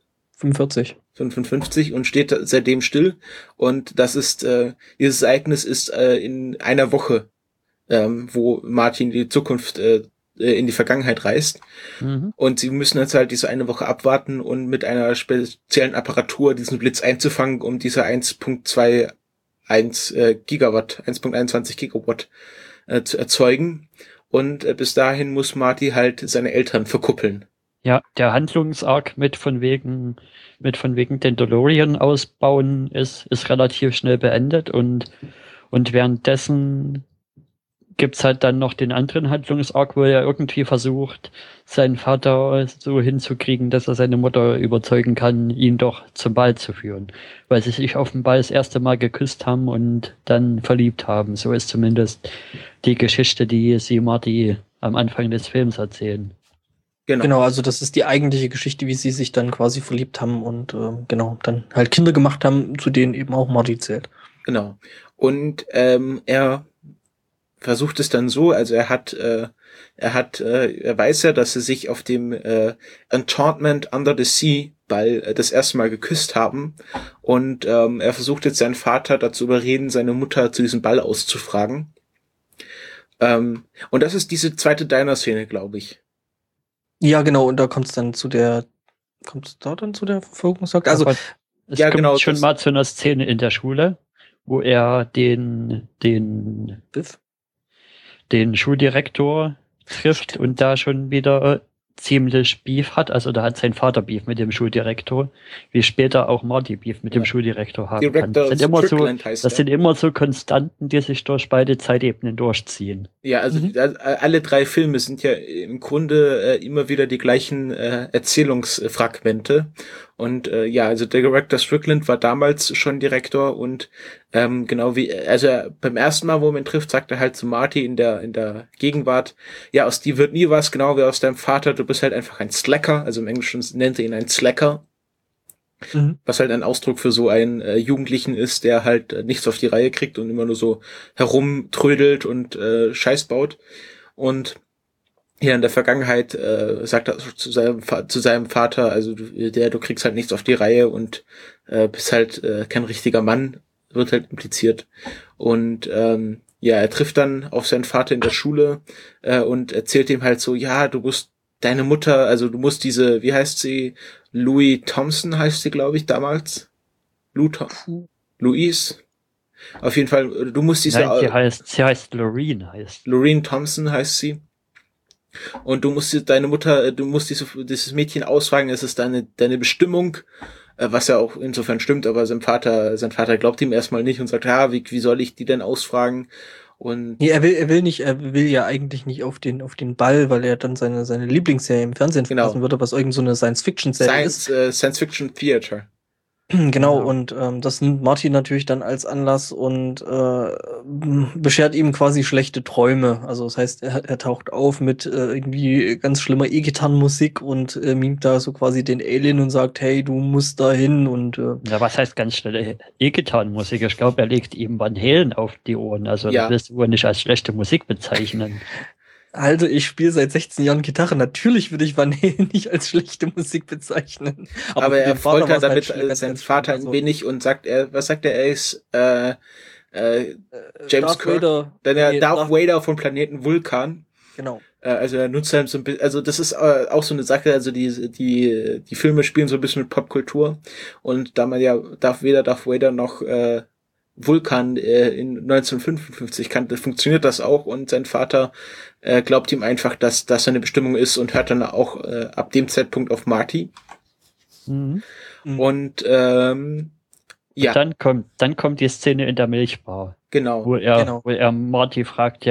55 und steht seitdem still. Und das ist, dieses Ereignis ist in einer Woche, wo Martin die Zukunft in die Vergangenheit reist. Und sie müssen jetzt halt diese eine Woche abwarten und mit einer speziellen Apparatur diesen Blitz einzufangen, um diese 1,21 Gigawatt zu erzeugen. Und bis dahin muss Marty halt seine Eltern verkuppeln. Ja, der Handlungsarg mit von wegen den DeLorean ausbauen ist relativ schnell beendet und währenddessen gibt's halt dann noch den anderen Handlungsarg, wo er irgendwie versucht, seinen Vater so hinzukriegen, dass er seine Mutter überzeugen kann, ihn doch zum Ball zu führen. Weil sie sich auf dem Ball das erste Mal geküsst haben und dann verliebt haben. So ist zumindest die Geschichte, die sie Marty am Anfang des Films erzählen. Genau, also das ist die eigentliche Geschichte, wie sie sich dann quasi verliebt haben und dann halt Kinder gemacht haben, zu denen eben auch Marty zählt. Genau. Und er versucht es dann so, also er weiß ja, dass sie sich auf dem Enchantment Under the Sea Ball das erste Mal geküsst haben und er versucht jetzt seinen Vater dazu überreden, seine Mutter zu diesem Ball auszufragen. Und das ist diese zweite Diner-Szene, glaube ich. Ja, genau, und da kommt es dann zu der Verfolgungsjagd? Also, es kommt schon mal zu einer Szene in der Schule, wo er den Schuldirektor trifft und da schon wieder ziemlich Beef hat. Also da hat sein Vater Beef mit dem Schuldirektor, wie später auch Marty Beef mit dem Schuldirektor haben kann. Das sind immer so Konstanten, die sich durch beide Zeitebenen durchziehen. Ja, also alle drei Filme sind ja im Grunde immer wieder die gleichen Erzählungsfragmente. Und also der Director Strickland war damals schon Direktor und Genau wie, also beim ersten Mal, wo man ihn trifft, sagt er halt zu Marty in der Gegenwart, ja, aus dir wird nie was, genau wie aus deinem Vater, du bist halt einfach ein Slacker, also im Englischen nennt er ihn einen Slacker, was halt ein Ausdruck für so einen Jugendlichen ist, der halt nichts auf die Reihe kriegt und immer nur so herumtrödelt und Scheiß baut. Und hier in der Vergangenheit sagt er zu seinem Vater, also du kriegst halt nichts auf die Reihe und bist halt kein richtiger Mann, wird halt impliziert. Und er trifft dann auf seinen Vater in der Schule und erzählt ihm halt so, ja, du musst deine Mutter, also du musst diese, wie heißt sie? Louis Thompson heißt sie, glaube ich, damals. Louise. Auf jeden Fall, du musst diese... Nein, sie heißt Loreen. Loreen Thompson heißt sie. Und du musst deine Mutter, du musst dieses Mädchen ausfragen, es ist deine Bestimmung, was ja auch insofern stimmt, aber sein Vater glaubt ihm erstmal nicht und sagt, ja, wie soll ich die denn ausfragen? Und nee, er will ja eigentlich nicht auf den Ball, weil er dann seine Lieblingsserie im Fernsehen verpassen würde, was irgend so eine Science-Fiction-Serie ist. Science-Fiction-Theater. Genau, ja. Und das nimmt Marty natürlich dann als Anlass und beschert ihm quasi schlechte Träume. Also das heißt, er taucht auf mit irgendwie ganz schlimmer E-Gitarrenmusik und mimt da so quasi den Alien und sagt, hey, du musst da hin und ja, was heißt ganz schnell E-Gitarrenmusik? Ich glaube, er legt ihm Van Halen auf die Ohren. Also das wirst du nicht als schlechte Musik bezeichnen. Also ich spiele seit 16 Jahren Gitarre. Natürlich würde ich Van Halen nicht als schlechte Musik bezeichnen. Aber er foltert damit seinen Vater ein wenig und sagt, was sagt er? Er ist James Kirk, Darth Vader vom Planeten Vulkan. Genau. Also er nutzt halt so ein bisschen, also das ist auch so eine Sache, also die Filme spielen so ein bisschen mit Popkultur und da man ja Darth Vader noch Vulkan in 1955 kannte, funktioniert das auch und sein Vater glaubt ihm einfach, dass das seine Bestimmung ist und hört dann auch ab dem Zeitpunkt auf Marty. Und Dann kommt die Szene in der Milchbar. Genau. Wo er Marty fragt,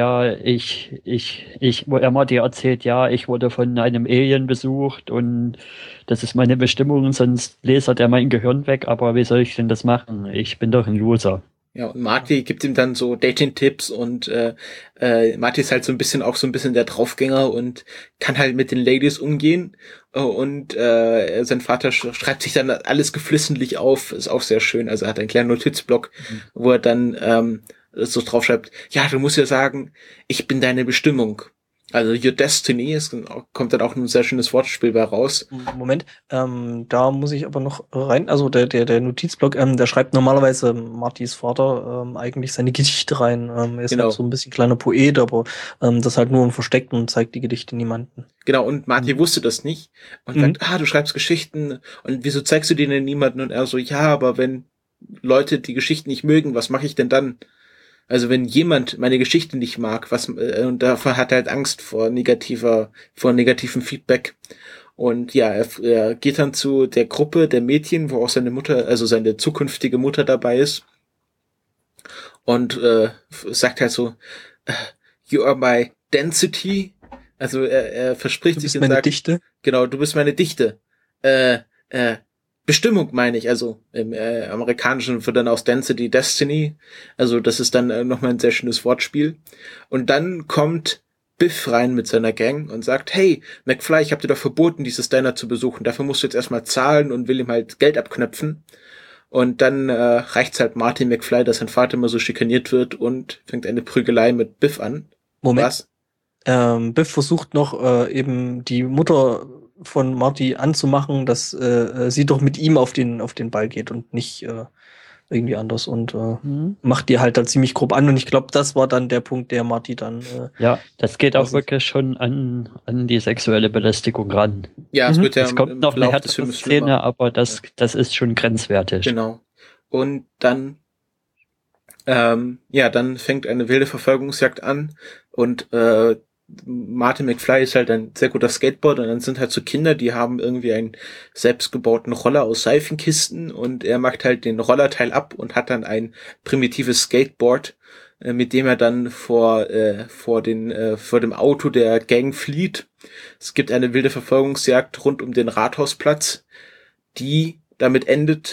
wo er Marty erzählt, ja, ich wurde von einem Alien besucht und das ist meine Bestimmung, sonst lasert er mein Gehirn weg, aber wie soll ich denn das machen? Ich bin doch ein Loser. Ja, und Marty gibt ihm dann so Dating-Tipps und Marty ist halt so ein bisschen der Draufgänger und kann halt mit den Ladies umgehen und sein Vater schreibt sich dann alles geflissentlich auf, ist auch sehr schön, also er hat einen kleinen Notizblock, wo er dann so draufschreibt, ja, du musst ja sagen, ich bin deine Bestimmung. Also Your Destiny, es kommt dann auch ein sehr schönes Wortspiel bei raus. Moment, da muss ich aber noch rein, also der Notizblock, der schreibt normalerweise Martys Vater eigentlich seine Gedichte rein. Er ist halt so ein bisschen kleiner Poet, aber das halt nur im Versteckten und zeigt die Gedichte niemanden. Genau, und Marty wusste das nicht und sagt, du schreibst Geschichten und wieso zeigst du denen niemanden? Und er so, ja, aber wenn Leute die Geschichten nicht mögen, was mache ich denn dann? Also wenn jemand meine Geschichte nicht mag, und davor hat er halt Angst vor negativem Feedback. Und ja, er geht dann zu der Gruppe der Mädchen, wo auch seine Mutter, also seine zukünftige Mutter dabei ist. Und sagt halt so, you are my density. Also er verspricht sich und sagt, du bist meine Dichte. Genau, du bist meine Dichte. Bestimmung meine ich, also im Amerikanischen wird dann aus Density Destiny, also das ist dann nochmal ein sehr schönes Wortspiel. Und dann kommt Biff rein mit seiner Gang und sagt, hey, McFly, ich hab dir doch verboten, dieses Diner zu besuchen, dafür musst du jetzt erstmal zahlen und will ihm halt Geld abknöpfen. Und dann reicht's halt Marty McFly, dass sein Vater immer so schikaniert wird und fängt eine Prügelei mit Biff an. Moment. Was? Biff versucht noch eben die Mutter von Marty anzumachen, dass sie doch mit ihm auf den Ball geht und nicht irgendwie anders und macht die halt dann ziemlich grob an und ich glaube, das war dann der Punkt, der Marty dann ja, das geht auch wirklich schon an die sexuelle Belästigung ran. Ja, es wird ja es kommt noch eine härtere Szene, aber das ist schon grenzwertig. Genau. Und dann dann fängt eine wilde Verfolgungsjagd an und Marty McFly ist halt ein sehr guter Skateboarder und dann sind halt so Kinder, die haben irgendwie einen selbstgebauten Roller aus Seifenkisten und er macht halt den Rollerteil ab und hat dann ein primitives Skateboard, mit dem er dann vor dem Auto der Gang flieht. Es gibt eine wilde Verfolgungsjagd rund um den Rathausplatz, die damit endet,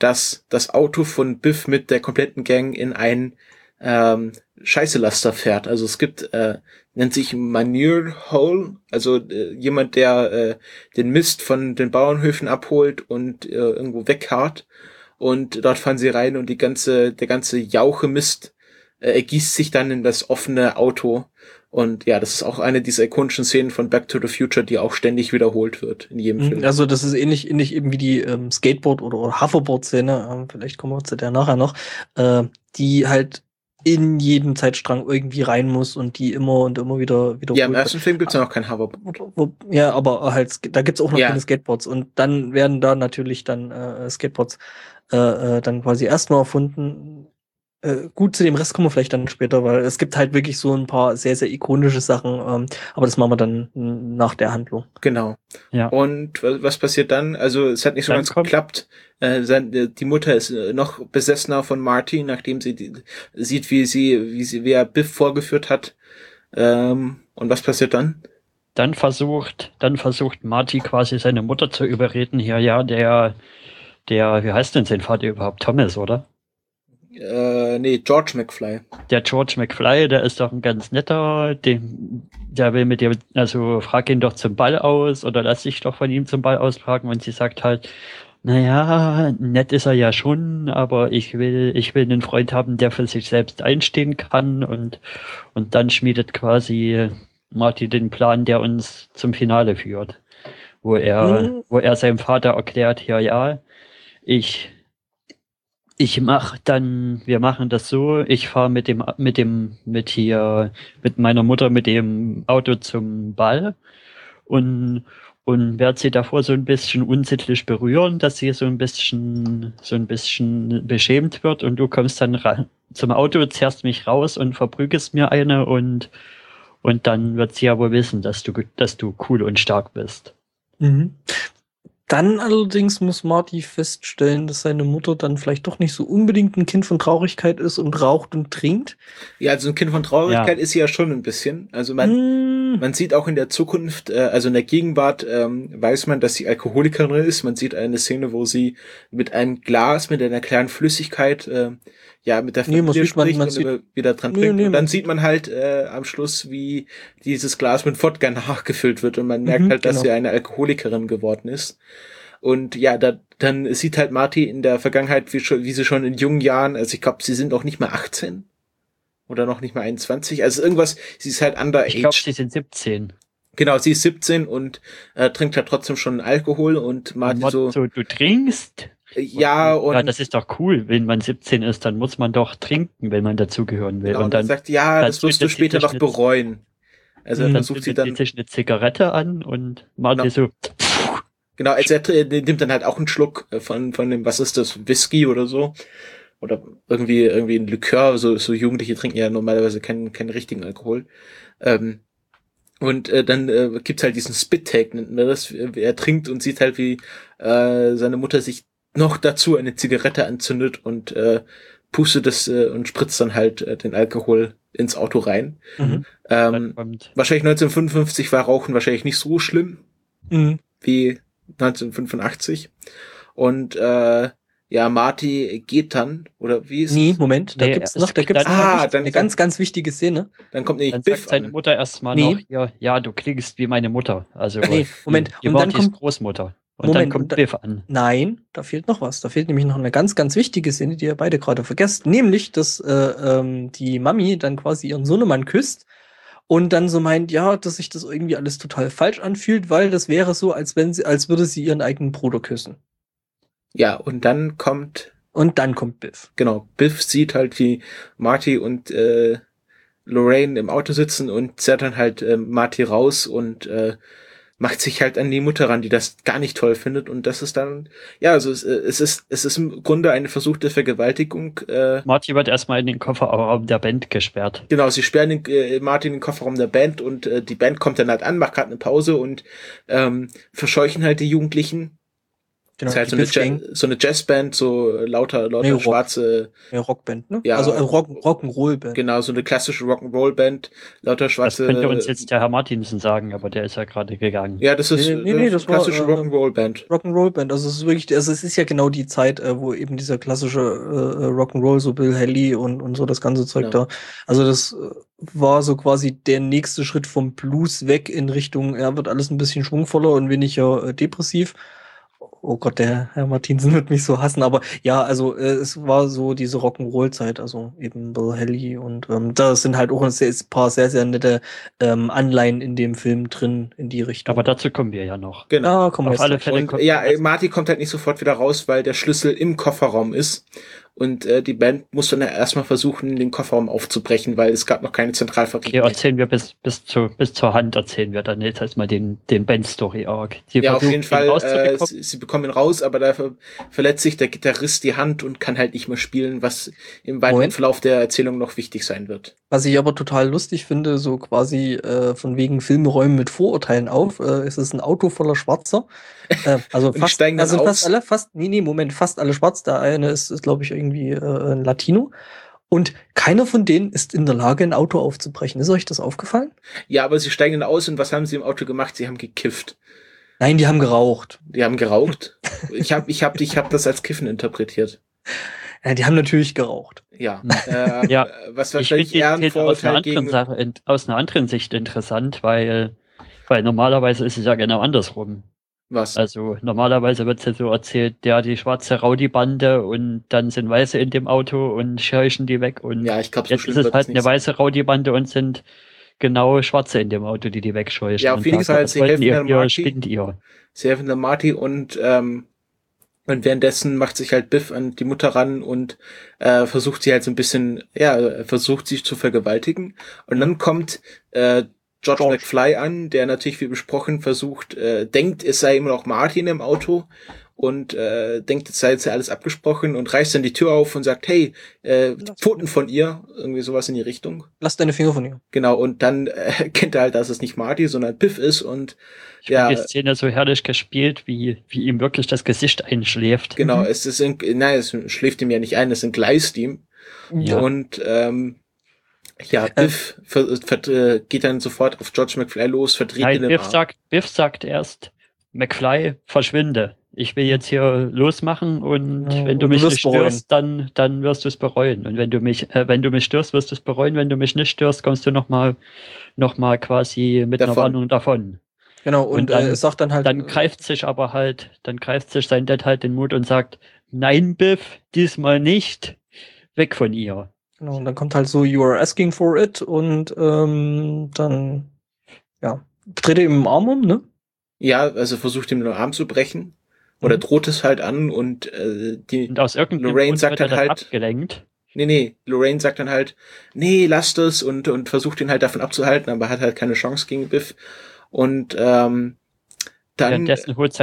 dass das Auto von Biff mit der kompletten Gang in ein Scheißelaster fährt. Also es gibt, nennt sich Manure Hole, also jemand, der den Mist von den Bauernhöfen abholt und irgendwo wegkarrt. Und dort fahren sie rein und der ganze Jauche-Mist ergießt sich dann in das offene Auto. Und ja, das ist auch eine dieser ikonischen Szenen von Back to the Future, die auch ständig wiederholt wird in jedem Film. Also das ist ähnlich eben wie die Skateboard- oder Hoverboard-Szene, vielleicht kommen wir zu der nachher noch, die halt in jeden Zeitstrang irgendwie rein muss und die immer und immer wieder ja, im ersten Film gibt's ja noch kein Hoverboard. Ja, aber halt, da gibt's auch noch keine Skateboards und dann werden da natürlich dann Skateboards dann quasi erstmal erfunden. Gut, zu dem Rest kommen wir vielleicht dann später, weil es gibt halt wirklich so ein paar sehr, sehr ikonische Sachen, aber das machen wir dann nach der Handlung. Genau. Ja. Und was passiert dann? Also es hat nicht so ganz geklappt. Die Mutter ist noch besessener von Marty, nachdem sie sieht, wie er Biff vorgeführt hat. Und was passiert dann? Dann versucht Marty quasi seine Mutter zu überreden. Ja, der, wie heißt denn sein Vater überhaupt? Thomas, oder? George McFly. Der George McFly, der ist doch ein ganz netter, der will mit dir, also frag ihn doch zum Ball aus oder lass dich doch von ihm zum Ball ausfragen und sie sagt halt, naja, nett ist er ja schon, aber ich will einen Freund haben, der für sich selbst einstehen kann und dann schmiedet quasi Marty den Plan, der uns zum Finale führt, wo er seinem Vater erklärt, ja, wir machen das so, ich fahre mit meiner Mutter mit dem Auto zum Ball und werde sie davor so ein bisschen unsittlich berühren, dass sie so ein bisschen beschämt wird und du kommst dann zum Auto, zerrst mich raus und verprügelst mir eine und dann wird sie ja wohl wissen, dass du cool und stark bist. Mhm. Dann allerdings muss Marty feststellen, dass seine Mutter dann vielleicht doch nicht so unbedingt ein Kind von Traurigkeit ist und raucht und trinkt. Ja, also ein Kind von Traurigkeit ist sie ja schon ein bisschen. Also man sieht auch in der Zukunft, also in der Gegenwart weiß man, dass sie Alkoholikerin ist. Man sieht eine Szene, wo sie mit einem Glas, mit einer kleinen Flüssigkeit mit der Familie spricht und wieder dran trinkt. Und dann sieht man halt am Schluss, wie dieses Glas mit Wodka nachgefüllt wird und man merkt halt, dass sie eine Alkoholikerin geworden ist. Und ja, dann sieht halt Marty in der Vergangenheit, wie sie schon in jungen Jahren, also ich glaube, sie sind auch nicht mehr 18 oder noch nicht mal 21, also irgendwas, sie ist halt underage. Ich glaube, sie sind 17. Genau, sie ist 17 und trinkt halt trotzdem schon Alkohol und Marty so, du trinkst? Ja, und ja, das ist doch cool, wenn man 17 ist, dann muss man doch trinken, wenn man dazugehören will. Genau, und dann sagt, ja, das wirst du später noch bereuen. Also dann versucht sie dann sich eine Zigarette an und Marty so. Genau, er nimmt dann halt auch einen Schluck von dem, was ist das, Whisky oder so. Oder irgendwie ein Likör, so Jugendliche trinken ja normalerweise keinen richtigen Alkohol. Und dann gibt's halt diesen Spit-Take, nennt man das. Er trinkt und sieht halt, wie seine Mutter sich noch dazu eine Zigarette anzündet und pustet das und spritzt dann halt den Alkohol ins Auto rein. Mhm. Wahrscheinlich 1955 war Rauchen wahrscheinlich nicht so schlimm wie 1985. Und Marty geht dann, oder wie ist es? Moment, da gibt's eine ganz, ganz wichtige Szene. Dann kommt nämlich Biff sagt seine Mutter erstmal noch, ja, du klingst wie meine Mutter. Also, Moment, und dann kommt Großmutter. Und dann kommt Biff an. Nein, da fehlt noch was. Da fehlt nämlich noch eine ganz, ganz wichtige Szene, die ihr beide gerade vergesst. Nämlich, dass die Mami dann quasi ihren Sohnemann küsst und dann so meint, ja, dass sich das irgendwie alles total falsch anfühlt, weil das wäre so, als würde sie ihren eigenen Bruder küssen. Ja, und dann kommt Biff. Genau, Biff sieht halt, wie Marty und Lorraine im Auto sitzen und zerrt dann halt Marty raus und macht sich halt an die Mutter ran, die das gar nicht toll findet. Und das ist dann, ja, also es ist im Grunde eine versuchte Vergewaltigung. Marty wird erstmal in den Kofferraum der Band gesperrt. Genau, sie sperren Marty in den Kofferraum der Band und die Band kommt dann halt an, macht gerade eine Pause und verscheuchen halt die Jugendlichen. Genau, das ist halt so eine Jazzband, so lauter schwarze... Rockband, ne? Ja, also Rock'n'Roll-Band. Genau, so eine klassische Rock'n'Roll-Band, lauter schwarze... Das könnte uns jetzt der Herr Martinsen sagen, aber der ist ja gerade gegangen. Ja, das ist das klassische Rock'n'Roll-Band. Rock'n'Roll-Band, also es ist wirklich, also es ist ja genau die Zeit, wo eben dieser klassische Rock'n'Roll, so Bill Haley und so das ganze Zeug da. Also das war so quasi der nächste Schritt vom Blues weg in Richtung, wird alles ein bisschen schwungvoller und weniger depressiv. Oh Gott, der Herr Martinsen wird mich so hassen, aber ja, also es war so diese Rock'n'Roll-Zeit, also eben Bill Haley und da sind halt auch ein paar sehr, sehr nette Anleihen in dem Film drin in die Richtung. Aber dazu kommen wir ja noch. Genau. Ja, kommen wir auf alle Fälle. Und, Marty kommt halt nicht sofort wieder raus, weil der Schlüssel im Kofferraum ist. Und die Band muss dann erstmal versuchen, den Kofferraum aufzubrechen, weil es gab noch keine Zentralverriegelung. Okay, erzählen wir bis zur Hand erzählen wir dann jetzt erstmal den Band-Story-Arc. Ja, auf jeden Fall, sie bekommen ihn raus, aber da verletzt sich der Gitarrist die Hand und kann halt nicht mehr spielen, was im weiteren Verlauf der Erzählung noch wichtig sein wird. Was ich aber total lustig finde, so quasi von wegen Filmräumen mit Vorurteilen auf, ist es ein Auto voller Schwarzer. Also fast alle schwarz. Der eine ist glaube ich, irgendwie ein Latino. Und keiner von denen ist in der Lage, ein Auto aufzubrechen. Ist euch das aufgefallen? Ja, aber sie steigen dann aus und was haben sie im Auto gemacht? Sie haben gekifft. Nein, die haben geraucht. Die haben geraucht? Ich hab das als Kiffen interpretiert. Ja, die haben natürlich geraucht. Ja. Ja. Was wahrscheinlich eher ein Vorurteil aus einer anderen Sicht interessant, weil normalerweise ist es ja genau andersrum. Was? Also normalerweise wird es ja so erzählt, die schwarze Rowdy-Bande und dann sind Weiße in dem Auto und scheuchen die weg und ja, ich glaub, so jetzt ist es halt eine weiße Rowdy-Bande und sind genau Schwarze in dem Auto, die wegscheuchen. Ja, auf jeden Fall, sie helfen der Marty und währenddessen macht sich halt Biff an die Mutter ran und versucht sie halt so ein bisschen, versucht sie zu vergewaltigen. Und dann kommt George McFly an, der natürlich wie besprochen versucht, denkt, es sei immer noch Martin im Auto und denkt, es sei jetzt alles abgesprochen und reißt dann die Tür auf und sagt, hey, Pfoten von ihr, irgendwie sowas in die Richtung. Lass deine Finger von ihr. Genau, und dann erkennt er halt, dass es nicht Marty, sondern Biff ist und ich finde die Szene so herrlich gespielt, wie ihm wirklich das Gesicht einschläft. Genau, es schläft ihm ja nicht ein, es entgleist ihm. Ja. Und Biff geht dann sofort auf George McFly los, verdreht ihn im Arm. Biff sagt erst, McFly, verschwinde. Ich will jetzt hier losmachen und wenn du mich nicht störst, dann wirst du es bereuen. Und wenn du mich störst, wirst du es bereuen. Wenn du mich nicht störst, kommst du noch mal quasi mit einer Warnung davon. Genau, und dann, sagt dann halt. Dann greift sich sein Dad halt den Mut und sagt, nein, Biff, diesmal nicht. Weg von ihr. Genau, und dann kommt halt so, you are asking for it und dann, dreht er ihm im Arm um, ne? Ja, also versucht ihm den Arm zu brechen. Oder droht es halt an und aus Lorraine sagt dann halt abgelenkt. Nee, Lorraine sagt dann halt, nee, lass das und versucht ihn halt davon abzuhalten, aber hat halt keine Chance gegen Biff. Und dann währenddessen holt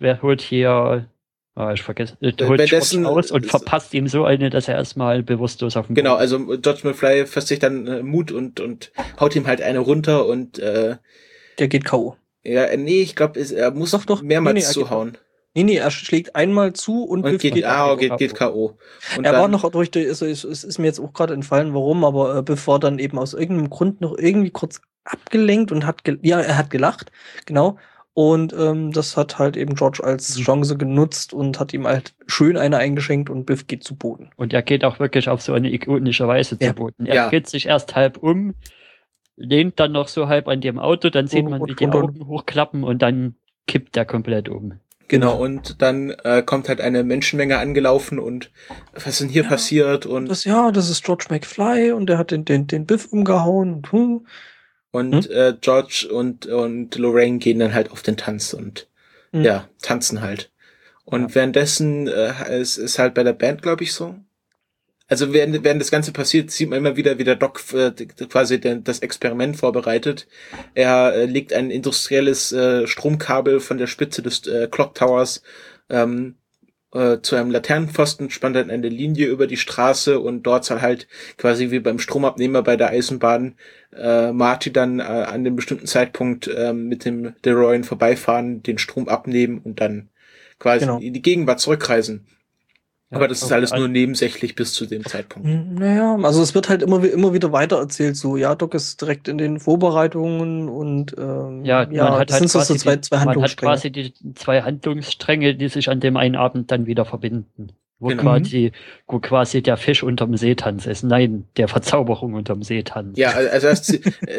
George aus und verpasst ihm so eine, dass er erstmal bewusstlos auf dem Boden. Genau, also George McFly fasst sich dann Mut und haut ihm halt eine runter und der geht K.O. Ja, nee, ich glaube, er muss doch mehrmals zuhauen. Nee, er schlägt einmal zu und geht K.O. Und er war noch durch, es ist mir jetzt auch gerade entfallen, warum, aber Biff war dann eben aus irgendeinem Grund noch irgendwie kurz abgelenkt und er hat gelacht, genau. Und das hat halt eben George als Chance genutzt und hat ihm halt schön eine eingeschenkt und Biff geht zu Boden. Und er geht auch wirklich auf so eine ikonische Weise zu Boden. Er dreht sich erst halb um, lehnt dann noch so halb an dem Auto, dann sieht man, wie die Augen hochklappen und dann kippt er komplett um. Genau, und dann kommt halt eine Menschenmenge angelaufen und was ist denn hier passiert? Und das ist George McFly und der hat den Biff umgehauen. Und George und Lorraine gehen dann halt auf den Tanz und tanzen halt. Und währenddessen es ist halt bei der Band, glaube ich, so. Also während das Ganze passiert, sieht man immer wieder, wie der Doc quasi das Experiment vorbereitet. Er legt ein industrielles Stromkabel von der Spitze des Clock Towers zu einem Laternenpfosten, spannt dann eine Linie über die Straße und dort soll halt quasi wie beim Stromabnehmer bei der Eisenbahn Marty dann an dem bestimmten Zeitpunkt mit dem DeLorean vorbeifahren, den Strom abnehmen und dann quasi in die Gegenwart zurückreisen. Aber das ist alles nur nebensächlich bis zu dem Zeitpunkt. Naja, also es wird halt immer wieder weiter erzählt, so, ja, Doc ist direkt in den Vorbereitungen und man hat das halt sind so zwei Handlungsstränge. Man hat quasi die 2 Handlungsstränge, die sich an dem einen Abend dann wieder verbinden. Wo quasi der Fisch unterm Seetanz ist. Nein, der Verzauberung unterm Seetanz. Ja, also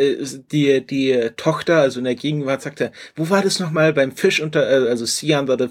die Tochter, also in der Gegenwart, sagt er, wo war das nochmal beim Fisch also Sea under the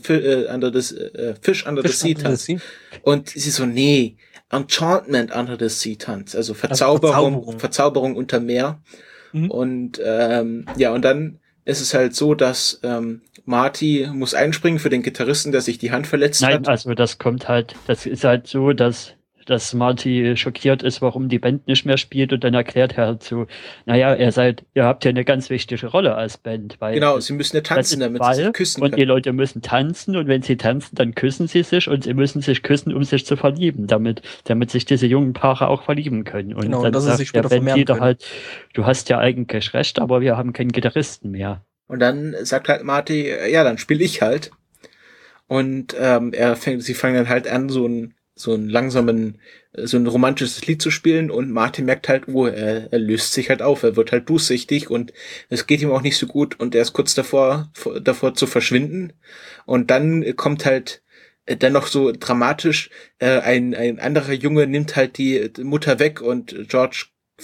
Fish under the Sea Tanz? Und sie so, nee, Enchantment under the Sea Tanz, also Verzauberung unter Meer. Und und dann ist es halt so, dass Marty muss einspringen für den Gitarristen, der sich die Hand verletzt hat. Nein, also das ist halt so, dass Marty schockiert ist, warum die Band nicht mehr spielt, und dann erklärt er halt so, naja, ihr habt ja eine ganz wichtige Rolle als Band, weil genau, sie müssen ja tanzen, damit sie sich küssen können. Und die Leute müssen tanzen, und wenn sie tanzen, dann küssen sie sich, und sie müssen sich küssen, um sich zu verlieben, damit sich diese jungen Paare auch verlieben können. Und genau, dann dass sagt sich später der Bandleader halt, du hast ja eigentlich recht, aber wir haben keinen Gitarristen mehr. Und dann sagt halt Marty, ja, dann spiele ich halt. Und sie fangen dann halt an, so ein romantisches Lied zu spielen, und Marty merkt halt, er löst sich halt auf, er wird halt durchsichtig und es geht ihm auch nicht so gut und er ist kurz davor zu verschwinden. Und dann kommt halt dann noch so dramatisch, ein anderer Junge nimmt halt die Mutter weg und George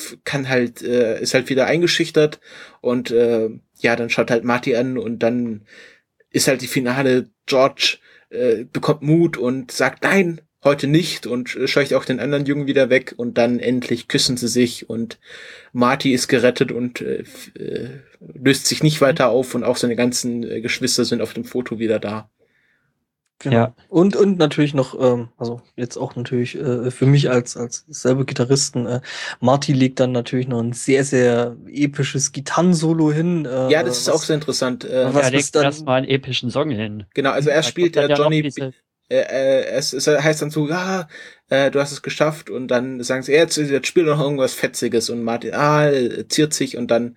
ist halt wieder eingeschüchtert und dann schaut halt Marty an und dann ist halt die Finale, George bekommt Mut und sagt nein, heute nicht, und scheucht auch den anderen Jungen wieder weg, und dann endlich küssen sie sich und Marty ist gerettet und löst sich nicht weiter auf, und auch seine ganzen Geschwister sind auf dem Foto wieder da. Genau. Ja. Und natürlich noch, also jetzt auch natürlich für mich als selber Gitarristen, Marty legt dann natürlich noch ein sehr, sehr episches Gitarrensolo hin. Ja, das ist auch sehr interessant. Er legt erstmal einen epischen Song hin. Genau, also er spielt Johnny... es heißt dann so, du hast es geschafft, und dann sagen sie, jetzt spiel noch irgendwas Fetziges, und Martin, ziert sich, und dann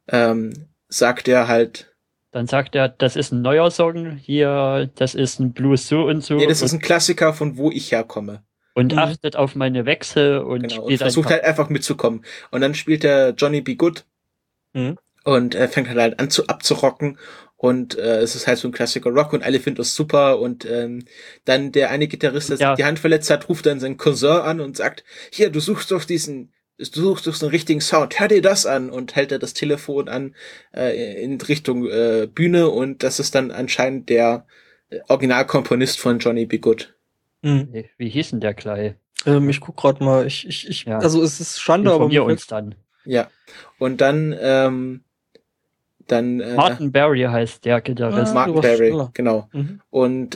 sagt er halt, dann sagt er, das ist ein neuer Song hier, das ist ein Blues so und so. Nee, das ist ein Klassiker, von wo ich herkomme. Und achtet auf meine Wechsel und spielt und versucht halt einfach mitzukommen. Und dann spielt er Johnny Be Good und fängt halt an abzurocken. Und es ist halt so ein Klassiker Rock, und alle finden das super. Und dann der eine Gitarrist, der sich die Hand verletzt hat, ruft dann seinen Cousin an und sagt, hier, du suchst doch so einen richtigen Sound, hör dir das an, und hält er das Telefon an in Richtung Bühne, und das ist dann anscheinend der Originalkomponist von Johnny B. Good. Wie hieß denn der Klei? Ich guck grad mal, also es ist Schande, aber wir uns dann. Ja, und dann Martin Barry heißt der Gitarrist. Martin Barry, genau. Und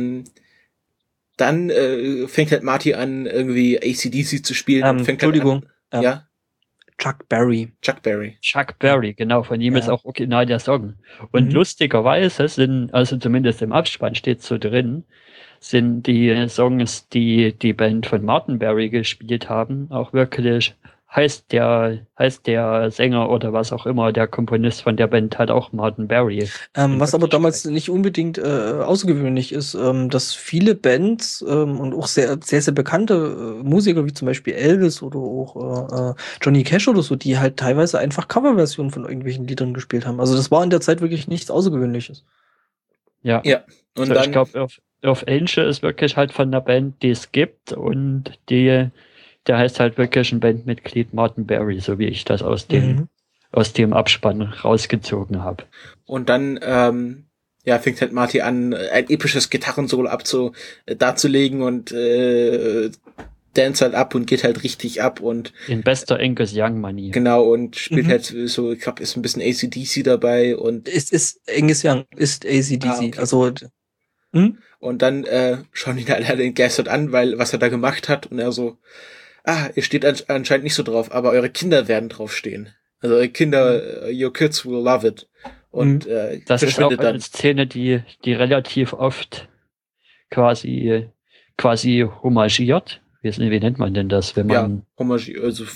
dann fängt halt Marty an, irgendwie AC/DC zu spielen. Entschuldigung. Halt an, ja? Chuck Berry, genau, von ihm ist auch original der Song. Und lustigerweise sind, also zumindest im Abspann steht so drin, sind die Songs, die die Band von Martin Barry gespielt haben, auch wirklich, heißt der Sänger oder was auch immer, der Komponist von der Band hat auch Martin Barry. Was aber damals nicht unbedingt außergewöhnlich ist, dass viele Bands und auch sehr, sehr, sehr bekannte Musiker, wie zum Beispiel Elvis oder auch Johnny Cash oder so, die halt teilweise einfach Coverversionen von irgendwelchen Liedern gespielt haben. Also das war in der Zeit wirklich nichts Außergewöhnliches. Ja. Und also ich glaube, Earth Angel ist wirklich halt von der Band, die es gibt, und der heißt halt wirklich ein Bandmitglied Martin Barry, so wie ich das aus dem Abspann rausgezogen habe. Und dann fängt halt Marty an, ein episches Gitarrensolo darzulegen, und dance halt ab und geht halt richtig ab, und in bester Angus Young Manier. Genau, und spielt halt so, ich glaube, ist ein bisschen AC/DC dabei, und ist Angus Young, ist AC/DC, okay. Also und dann schauen ihn alle entgeistert an, weil was er da gemacht hat, und er so, ihr steht anscheinend nicht so drauf, aber eure Kinder werden drauf stehen. Also eure Kinder, your kids will love it. Und das ist auch eine Szene, die relativ oft quasi homagiert. Wie nennt man denn das, wenn man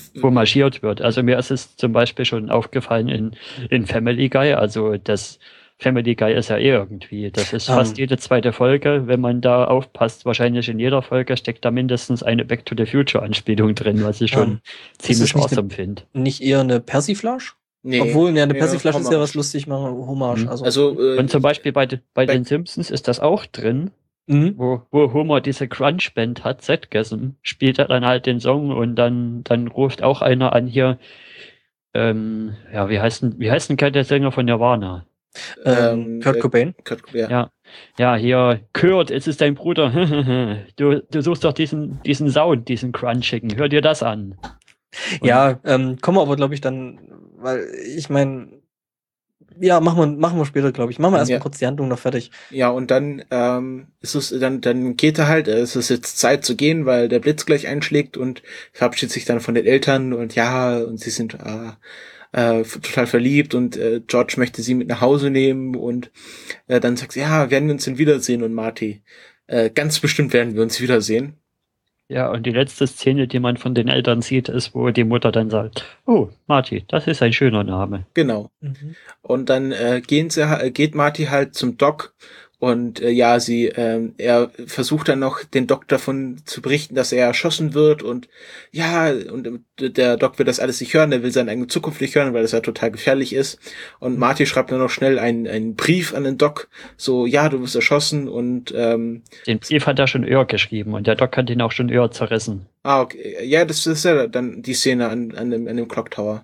homagiert wird? Also mir ist es zum Beispiel schon aufgefallen in Family Guy, also das Family Guy ist ja irgendwie. Das ist fast jede zweite Folge. Wenn man da aufpasst, wahrscheinlich in jeder Folge steckt da mindestens eine Back to the Future Anspielung drin, was ich schon ziemlich awesome finde. Nicht eher eine Persiflage? Nee. Obwohl, eine Persiflage ist ja was lustig machen, Hommage. Und zum Beispiel bei den Simpsons ist das auch drin, wo Homer diese Crunch-Band hat, Zetgessen, spielt er dann halt den Song und dann ruft auch einer an hier, wie heißt denn der Sänger von Nirvana? Kurt Cobain. Ja, hier, Kurt, es ist dein Bruder. Du suchst doch diesen Sound, diesen Crunchigen. Hör dir das an. Und kommen wir aber, glaube ich, dann, weil ich meine, ja, machen wir später, glaube ich. Machen wir erstmal kurz die Handlung noch fertig. Ja, und dann dann geht er halt, es ist jetzt Zeit zu gehen, weil der Blitz gleich einschlägt und verabschiedet sich dann von den Eltern und sie sind total verliebt und George möchte sie mit nach Hause nehmen und dann sagt sie, werden wir uns denn wiedersehen? Und Marty, ganz bestimmt werden wir uns wiedersehen. Ja, und die letzte Szene, die man von den Eltern sieht, ist, wo die Mutter dann sagt, oh, Marty, das ist ein schöner Name. Genau. Und dann geht Marty halt zum Doc und er versucht dann noch den Doc davon zu berichten, dass er erschossen wird und der Doc will das alles nicht hören, der will seine eigene Zukunft nicht hören, weil das ja total gefährlich ist. Und Marty schreibt dann noch schnell einen Brief an den Doc, so, du wirst erschossen und den Brief hat er schon eher geschrieben und der Doc hat ihn auch schon eher zerrissen. Okay. Ja, das ist ja dann die Szene an dem Clock Tower.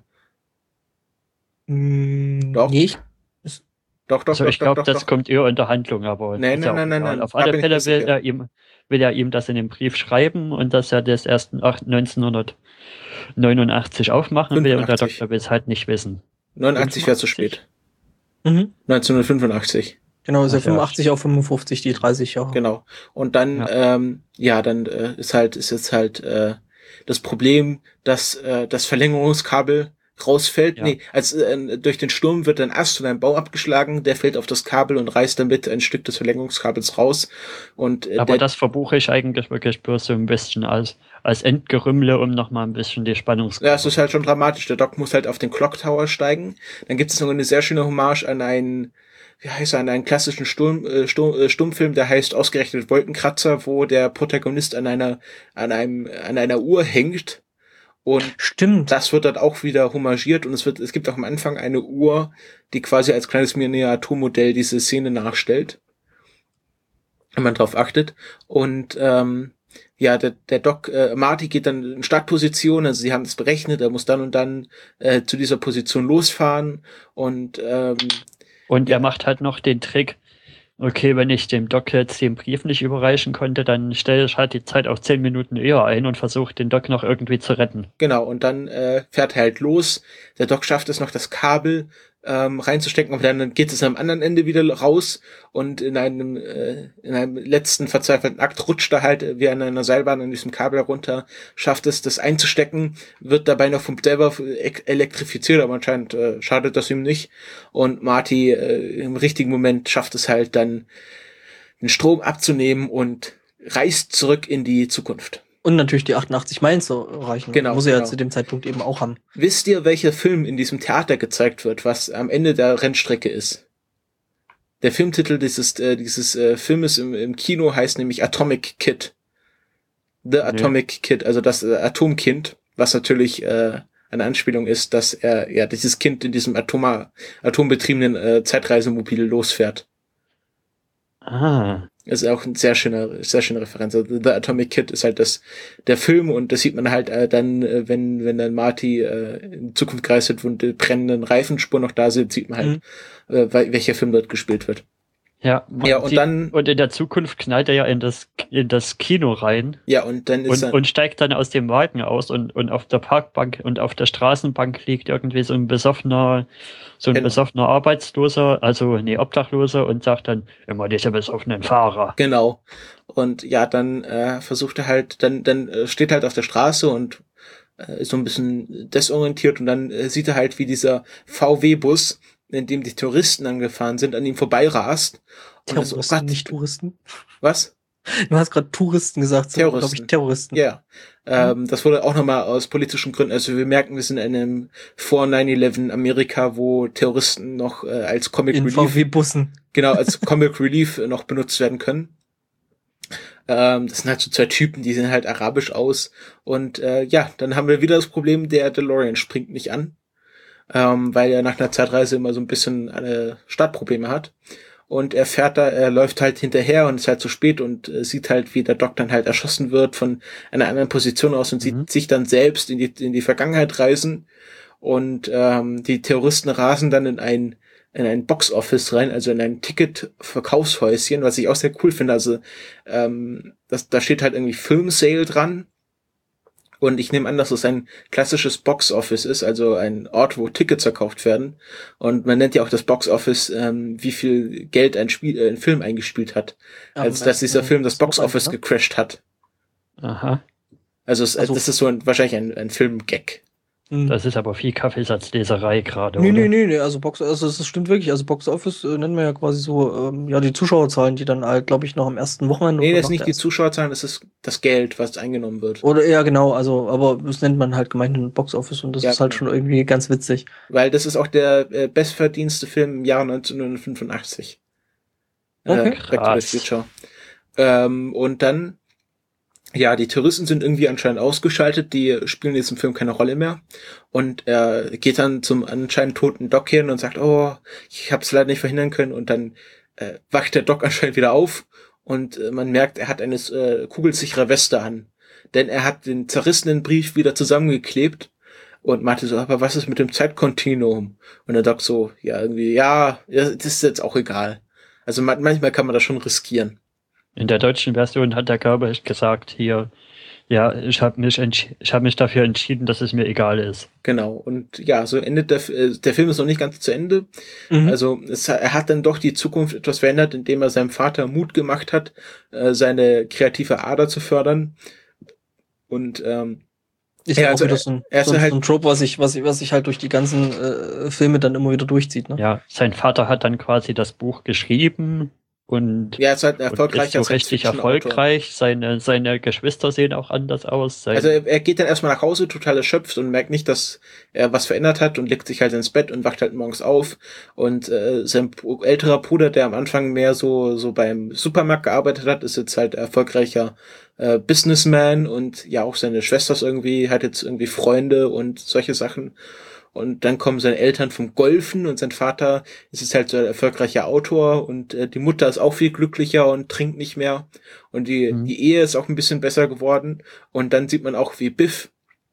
Doch. Nicht? Doch. Also ich glaube, das kommt eher in der Handlung, aber nein. Auf alle Fälle will er ihm das in den Brief schreiben und dass er das erst 1989 aufmachen will und der Doktor will es halt nicht wissen. 89 wäre zu spät. 1985. Genau, ist ja 85 auf 55, die 30 Jahre. Genau. Und dann, ist jetzt halt das Problem, dass das Verlängerungskabel rausfällt. Ja. Durch den Sturm wird ein Ast oder ein Baum abgeschlagen, der fällt auf das Kabel und reißt damit ein Stück des Verlängerungskabels raus. Aber das verbuche ich eigentlich wirklich bloß so ein bisschen als Endgerümmle, um nochmal ein bisschen die Spannungskurve. Ja, es ist halt schon dramatisch. Der Doc muss halt auf den Clock Tower steigen. Dann gibt es noch eine sehr schöne Hommage an einen klassischen Stummfilm, der heißt ausgerechnet Wolkenkratzer, wo der Protagonist an einer Uhr hängt. Und stimmt, das wird dann auch wieder homagiert und es gibt auch am Anfang eine Uhr, die quasi als kleines Miniaturmodell diese Szene nachstellt, wenn man drauf achtet. Und der Doc, Marty geht dann in Startposition, also sie haben es berechnet, er muss dann und dann zu dieser Position losfahren und er macht halt noch den Trick, okay, wenn ich dem Doc jetzt den Brief nicht überreichen konnte, dann stelle ich halt die Zeit auf 10 Minuten eher ein und versuche den Doc noch irgendwie zu retten. Genau, und dann fährt er halt los. Der Doc schafft es noch, das Kabel reinzustecken, aber dann geht es am anderen Ende wieder raus und in einem letzten verzweifelten Akt rutscht er halt wie an einer Seilbahn an diesem Kabel herunter, schafft es, das einzustecken, wird dabei noch vom Dever elektrifiziert, aber anscheinend schadet das ihm nicht. Und Marty im richtigen Moment schafft es halt dann, den Strom abzunehmen und reist zurück in die Zukunft. Und natürlich die 88 Meilen zu erreichen. Genau. Muss er ja zu dem Zeitpunkt eben auch haben. Wisst ihr, welcher Film in diesem Theater gezeigt wird, was am Ende der Rennstrecke ist? Der Filmtitel dieses Filmes im Kino heißt nämlich Atomic Kid. The Atomic Kid, also das Atomkind, was natürlich eine Anspielung ist, dass er dieses Kind in diesem atombetriebenen Zeitreisemobil losfährt. Ah. Das ist auch eine sehr schöne Referenz. Also The Atomic Kid ist halt der Film und das sieht man halt dann, wenn dann Marty in Zukunft gereist wird und die brennenden Reifenspuren noch da sind, sieht man halt, welcher Film dort gespielt wird. Ja, und in der Zukunft knallt er ja in das Kino rein. Ja, und dann und steigt dann aus dem Wagen aus und auf der Parkbank und auf der Straßenbank liegt irgendwie so ein besoffener Arbeitsloser, Obdachloser und sagt dann immer diese besoffenen Fahrer. Genau. Und ja, dann versucht er halt, dann steht er halt auf der Straße und ist so ein bisschen desorientiert und dann sieht er halt, wie dieser VW-Bus, in dem die Touristen angefahren sind, an ihm vorbeirast. Terroristen, nicht Touristen. Was? Du hast gerade Touristen gesagt, so, glaube ich, Terroristen. Ja. Das wurde auch nochmal aus politischen Gründen, also wir merken, wir sind in einem vor 9/11 Amerika, wo Terroristen noch als Comic Relief. In VW-Bussen. Genau, als Comic Relief noch benutzt werden können. Das sind halt so zwei Typen, die sehen halt arabisch aus. Und dann haben wir wieder das Problem, der DeLorean springt nicht an, weil er nach einer Zeitreise immer so ein bisschen Startprobleme hat. Und er läuft halt hinterher und ist halt zu spät und sieht halt, wie der Doc dann halt erschossen wird von einer anderen Position aus und sieht sich dann selbst in die Vergangenheit reisen. Und die Terroristen rasen dann in ein Box-Office rein, also in ein Ticket-Verkaufshäuschen, was ich auch sehr cool finde. Also da steht halt irgendwie Film-Sale dran. Und ich nehme an, dass es ein klassisches Box-Office ist, also ein Ort, wo Tickets verkauft werden. Und man nennt ja auch das Box-Office, wie viel Geld ein Film eingespielt hat. Als dass dieser Film das Box-Office gecrashed hat. Aha. Also das ist so wahrscheinlich ein Film-Gag. Das ist aber viel Kaffeesatzleserei gerade, Nee, also das stimmt wirklich. Also Box Office nennen wir ja quasi so, die Zuschauerzahlen, die dann halt, glaube ich, noch am ersten Wochenende. Nee, das ist nicht die Zuschauerzahlen, das ist das Geld, was eingenommen wird. Oder ja, genau, also, aber das nennt man halt gemeinhin Box Office und das ist halt schon irgendwie ganz witzig. Weil das ist auch der bestverdienste Film im Jahr 1985. Okay, Back to the Future. Und dann die Terroristen sind irgendwie anscheinend ausgeschaltet, die spielen in diesem Film keine Rolle mehr. Und er geht dann zum anscheinend toten Doc hin und sagt, oh, ich habe es leider nicht verhindern können. Und dann wacht der Doc anscheinend wieder auf und man merkt, er hat eine kugelsichere Weste an. Denn er hat den zerrissenen Brief wieder zusammengeklebt und meinte so, aber was ist mit dem Zeitkontinuum? Und der Doc so, das ist jetzt auch egal. Also manchmal kann man das schon riskieren. In der deutschen Version hat der Körper gesagt hier, ich habe mich dafür entschieden, dass es mir egal ist. Genau, und so endet der Film ist noch nicht ganz zu Ende. Also er hat dann doch die Zukunft etwas verändert, indem er seinem Vater Mut gemacht hat, seine kreative Ader zu fördern. Und ist ja auch wieder so ein Trope, was sich halt durch die ganzen Filme dann immer wieder durchzieht. Ne? Ja, sein Vater hat dann quasi das Buch geschrieben. Und er ist halt erfolgreich, ist so richtig erfolgreich. Seine Geschwister sehen auch anders aus. Also er geht dann erstmal nach Hause, total erschöpft und merkt nicht, dass er was verändert hat und legt sich halt ins Bett und wacht halt morgens auf. Und sein älterer Bruder, der am Anfang mehr so beim Supermarkt gearbeitet hat, ist jetzt halt erfolgreicher Businessman und auch seine Schwester hat jetzt irgendwie Freunde und solche Sachen. Und dann kommen seine Eltern vom Golfen und sein Vater ist jetzt halt so ein erfolgreicher Autor und die Mutter ist auch viel glücklicher und trinkt nicht mehr. Und die Ehe ist auch ein bisschen besser geworden. Und dann sieht man auch, wie Biff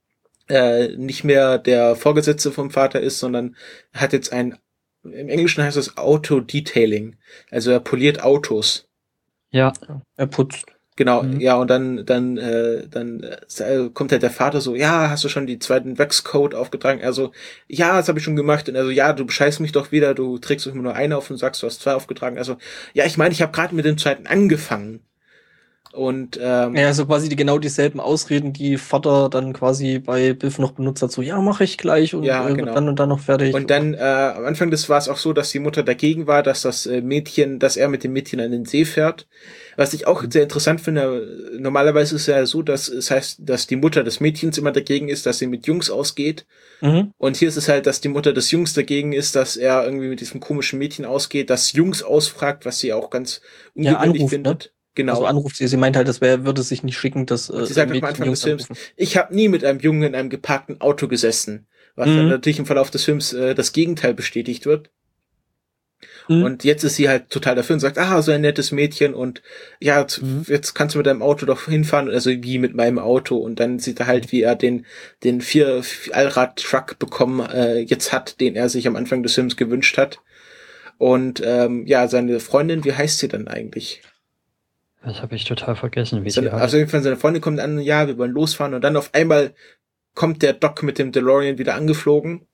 nicht mehr der Vorgesetzte vom Vater ist, sondern hat jetzt im Englischen heißt das Auto-Detailing. Also er poliert Autos. Ja. Er putzt. Genau, und dann kommt halt der Vater so, hast du schon die zweiten Waxcode aufgetragen? Er so, das habe ich schon gemacht. Und er so, du bescheißt mich doch wieder, du trägst doch immer nur eine auf und sagst, du hast 2 aufgetragen. Also, ich meine, ich habe gerade mit dem zweiten angefangen. Und so quasi genau dieselben Ausreden, die Vater dann quasi bei Biff noch benutzt hat, so mache ich gleich und genau. dann noch fertig. Und dann am Anfang war es auch so, dass die Mutter dagegen war, dass dass er mit dem Mädchen an den See fährt. Was ich auch sehr interessant finde, normalerweise ist es ja so, dass es heißt, dass die Mutter des Mädchens immer dagegen ist, dass sie mit Jungs ausgeht. Und hier ist es halt, dass die Mutter des Jungs dagegen ist, dass er irgendwie mit diesem komischen Mädchen ausgeht, das Jungs ausfragt, was sie auch ganz ungewöhnlich findet. Ne? Genau. Also anruft sie meint halt, das würde sich nicht schicken, dass sie sagt am Anfang des Films, ich habe nie mit einem Jungen in einem geparkten Auto gesessen, was dann natürlich im Verlauf des Films das Gegenteil bestätigt wird. Und jetzt ist sie halt total dafür und sagt, so ein nettes Mädchen und jetzt kannst du mit deinem Auto doch hinfahren, also wie mit meinem Auto. Und dann sieht er halt, wie er den 4-Allrad-Truck bekommen jetzt hat, den er sich am Anfang des Films gewünscht hat. Und seine Freundin, wie heißt sie dann eigentlich? Das habe ich total vergessen, wie sie heißt. Also jedenfalls seine Freundin kommt an, wir wollen losfahren und dann auf einmal kommt der Doc mit dem DeLorean wieder angeflogen.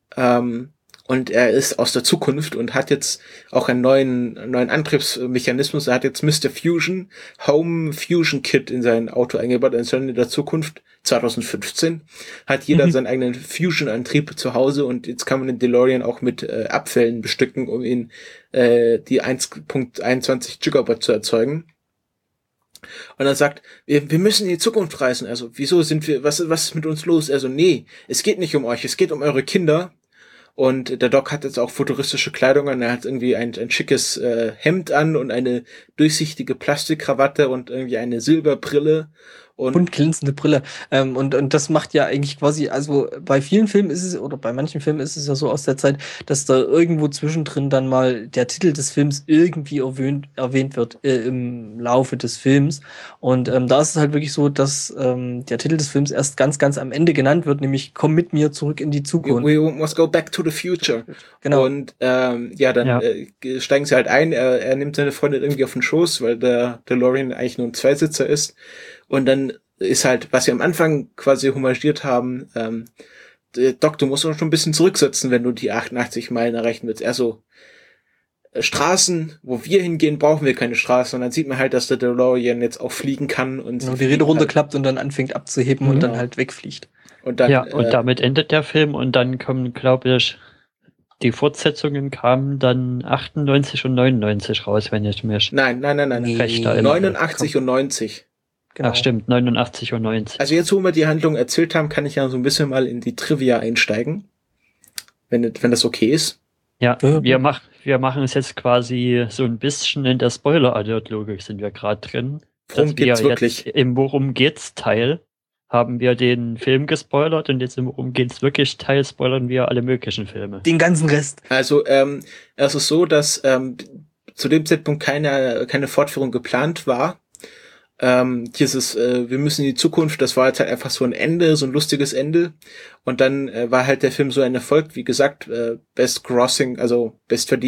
Und er ist aus der Zukunft und hat jetzt auch einen neuen Antriebsmechanismus. Er hat jetzt Mr. Fusion, Home Fusion Kit in sein Auto eingebaut. Also in der Zukunft, 2015, hat jeder seinen eigenen Fusion-Antrieb zu Hause und jetzt kann man den DeLorean auch mit Abfällen bestücken, um ihn die 1.21 Gigawatt zu erzeugen. Und er sagt, wir müssen in die Zukunft reisen. Also, wieso sind wir, was ist mit uns los? Also, nee, es geht nicht um euch, es geht um eure Kinder. Und der Doc hat jetzt auch futuristische Kleidung an. Er hat irgendwie ein schickes Hemd an und eine durchsichtige Plastikkrawatte und irgendwie eine Silberbrille. Und glänzende Brille. Und das macht ja eigentlich quasi, also bei vielen Filmen ist es, oder bei manchen Filmen ist es ja so aus der Zeit, dass da irgendwo zwischendrin dann mal der Titel des Films irgendwie erwähnt wird im Laufe des Films. Und da ist es halt wirklich so, dass der Titel des Films erst ganz, ganz am Ende genannt wird, nämlich Komm mit mir zurück in die Zukunft. We must go back to the future. Genau. Und dann steigen sie halt ein, er nimmt seine Freundin irgendwie auf den Schoß, weil der DeLorean eigentlich nur ein Zweisitzer ist. Und dann ist halt, was wir am Anfang quasi homagiert haben, Doc, du musst uns schon ein bisschen zurücksetzen, wenn du die 88 Meilen erreichen willst. Also Straßen, wo wir hingehen, brauchen wir keine Straßen. Und dann sieht man halt, dass der DeLorean jetzt auch fliegen kann. Und die Räder runterklappt und dann anfängt abzuheben und dann halt wegfliegt. Und dann, und damit endet der Film und dann kommen, glaube ich, die Fortsetzungen kamen dann 98 und 99 raus, wenn ich mir Nein. recht erinnere. 89 und 90. Genau. Ach stimmt, 89 und 90. Also jetzt, wo wir die Handlung erzählt haben, kann ich ja so ein bisschen mal in die Trivia einsteigen. Wenn das okay ist. Ja, wir machen es jetzt quasi so ein bisschen in der Spoiler-Alert-Logik sind wir gerade drin. Worum geht's wirklich? Im Worum geht's Teil haben wir den Film gespoilert und jetzt im Worum geht's wirklich Teil spoilern wir alle möglichen Filme. Den ganzen Rest. Also, es ist so, dass zu dem Zeitpunkt keine Fortführung geplant war. Dieses wir müssen in die Zukunft, das war jetzt halt einfach so ein Ende, so ein lustiges Ende. Und dann war halt der Film so ein Erfolg, wie gesagt, Best Grossing, also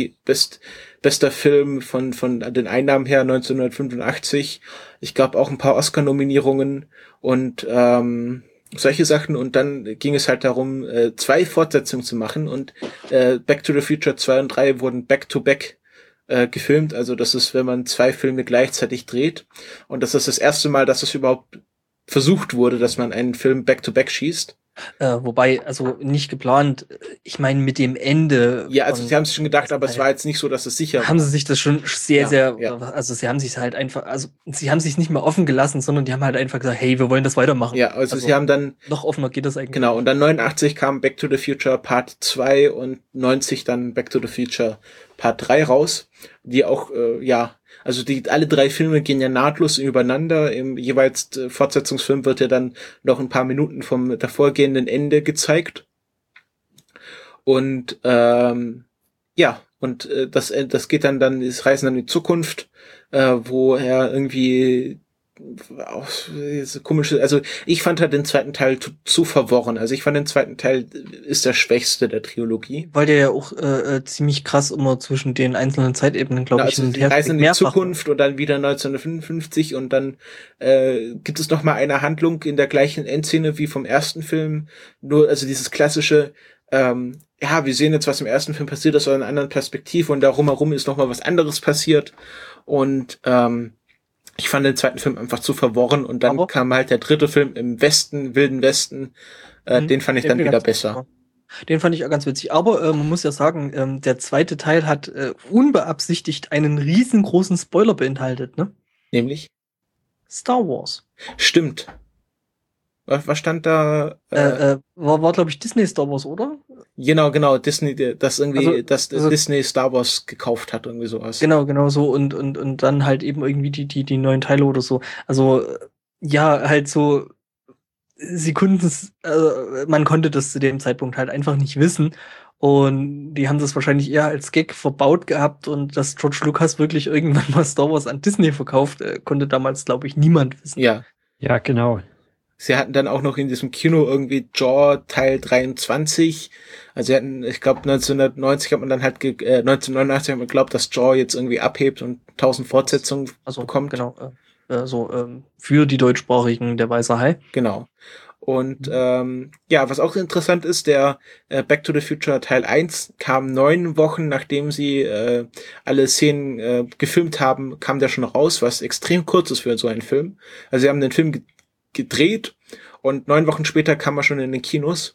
bester Film von den Einnahmen her 1985. Ich glaube auch ein paar Oscar-Nominierungen und solche Sachen. Und dann ging es halt darum, 2 Fortsetzungen zu machen und Back to the Future 2 und 3 wurden back-to-back gefilmt, also das ist, wenn man 2 Filme gleichzeitig dreht und das ist das erste Mal, dass es überhaupt versucht wurde, dass man einen Film back-to-back schießt. Wobei, also nicht geplant, ich meine mit dem Ende. Ja, also sie haben es schon gedacht, aber es war jetzt nicht so, dass es sicher war. Haben sie sich das schon sehr, also sie haben sich halt einfach, also sie haben sich nicht mehr offen gelassen, sondern die haben halt einfach gesagt, hey, wir wollen das weitermachen. Ja, also sie haben dann... Noch offener geht das eigentlich. Genau, und dann 89 kam Back to the Future Part 2 und 90 dann Back to the Future Part 3 raus, die auch, also alle 3 Filme gehen ja nahtlos übereinander. Im jeweils Fortsetzungsfilm wird ja dann noch ein paar Minuten vom davorgehenden Ende gezeigt. Und das geht dann, das Reisen dann in die Zukunft, wo er irgendwie auch komische, also ich fand halt den zweiten Teil zu verworren. Also ich fand den zweiten Teil ist der schwächste der Trilogie. Weil der ja auch ziemlich krass immer zwischen den einzelnen Zeitebenen, glaube ich, also die reisen in die Zukunft und dann wieder 1955 und dann gibt es noch mal eine Handlung in der gleichen Endszene wie vom ersten Film. Nur, also dieses klassische wir sehen jetzt, was im ersten Film passiert ist, aus einer anderen Perspektive und darum herum ist noch mal was anderes passiert und ich fand den zweiten Film einfach zu verworren und dann kam halt der dritte Film im Westen, Wilden Westen, den fand ich dann wieder besser. Den fand ich auch ganz witzig, aber man muss ja sagen, der zweite Teil hat unbeabsichtigt einen riesengroßen Spoiler beinhaltet, ne? Nämlich? Star Wars. Stimmt. Was stand da? War glaube ich Disney Star Wars, oder? Genau, Disney, Disney Star Wars gekauft hat, irgendwie sowas. Genau so und dann halt eben irgendwie die neuen Teile oder so. Also, halt so, man konnte das zu dem Zeitpunkt halt einfach nicht wissen. Und die haben das wahrscheinlich eher als Gag verbaut gehabt und dass George Lucas wirklich irgendwann mal Star Wars an Disney verkauft, konnte damals, glaube ich, niemand wissen. Ja, genau. Sie hatten dann auch noch in diesem Kino irgendwie Jaw Teil 23. Also sie hatten, ich glaube 1989 hat man geglaubt, dass Jaw jetzt irgendwie abhebt und 1000 Fortsetzungen bekommt. Genau. Für die Deutschsprachigen der Weiße Hai. Genau. Und was auch interessant ist, der Back to the Future Teil 1 kam 9 Wochen, nachdem sie alle Szenen gefilmt haben, kam der schon raus, was extrem kurz ist für so einen Film. Also sie haben den Film gedreht und 9 Wochen später kam er schon in den Kinos,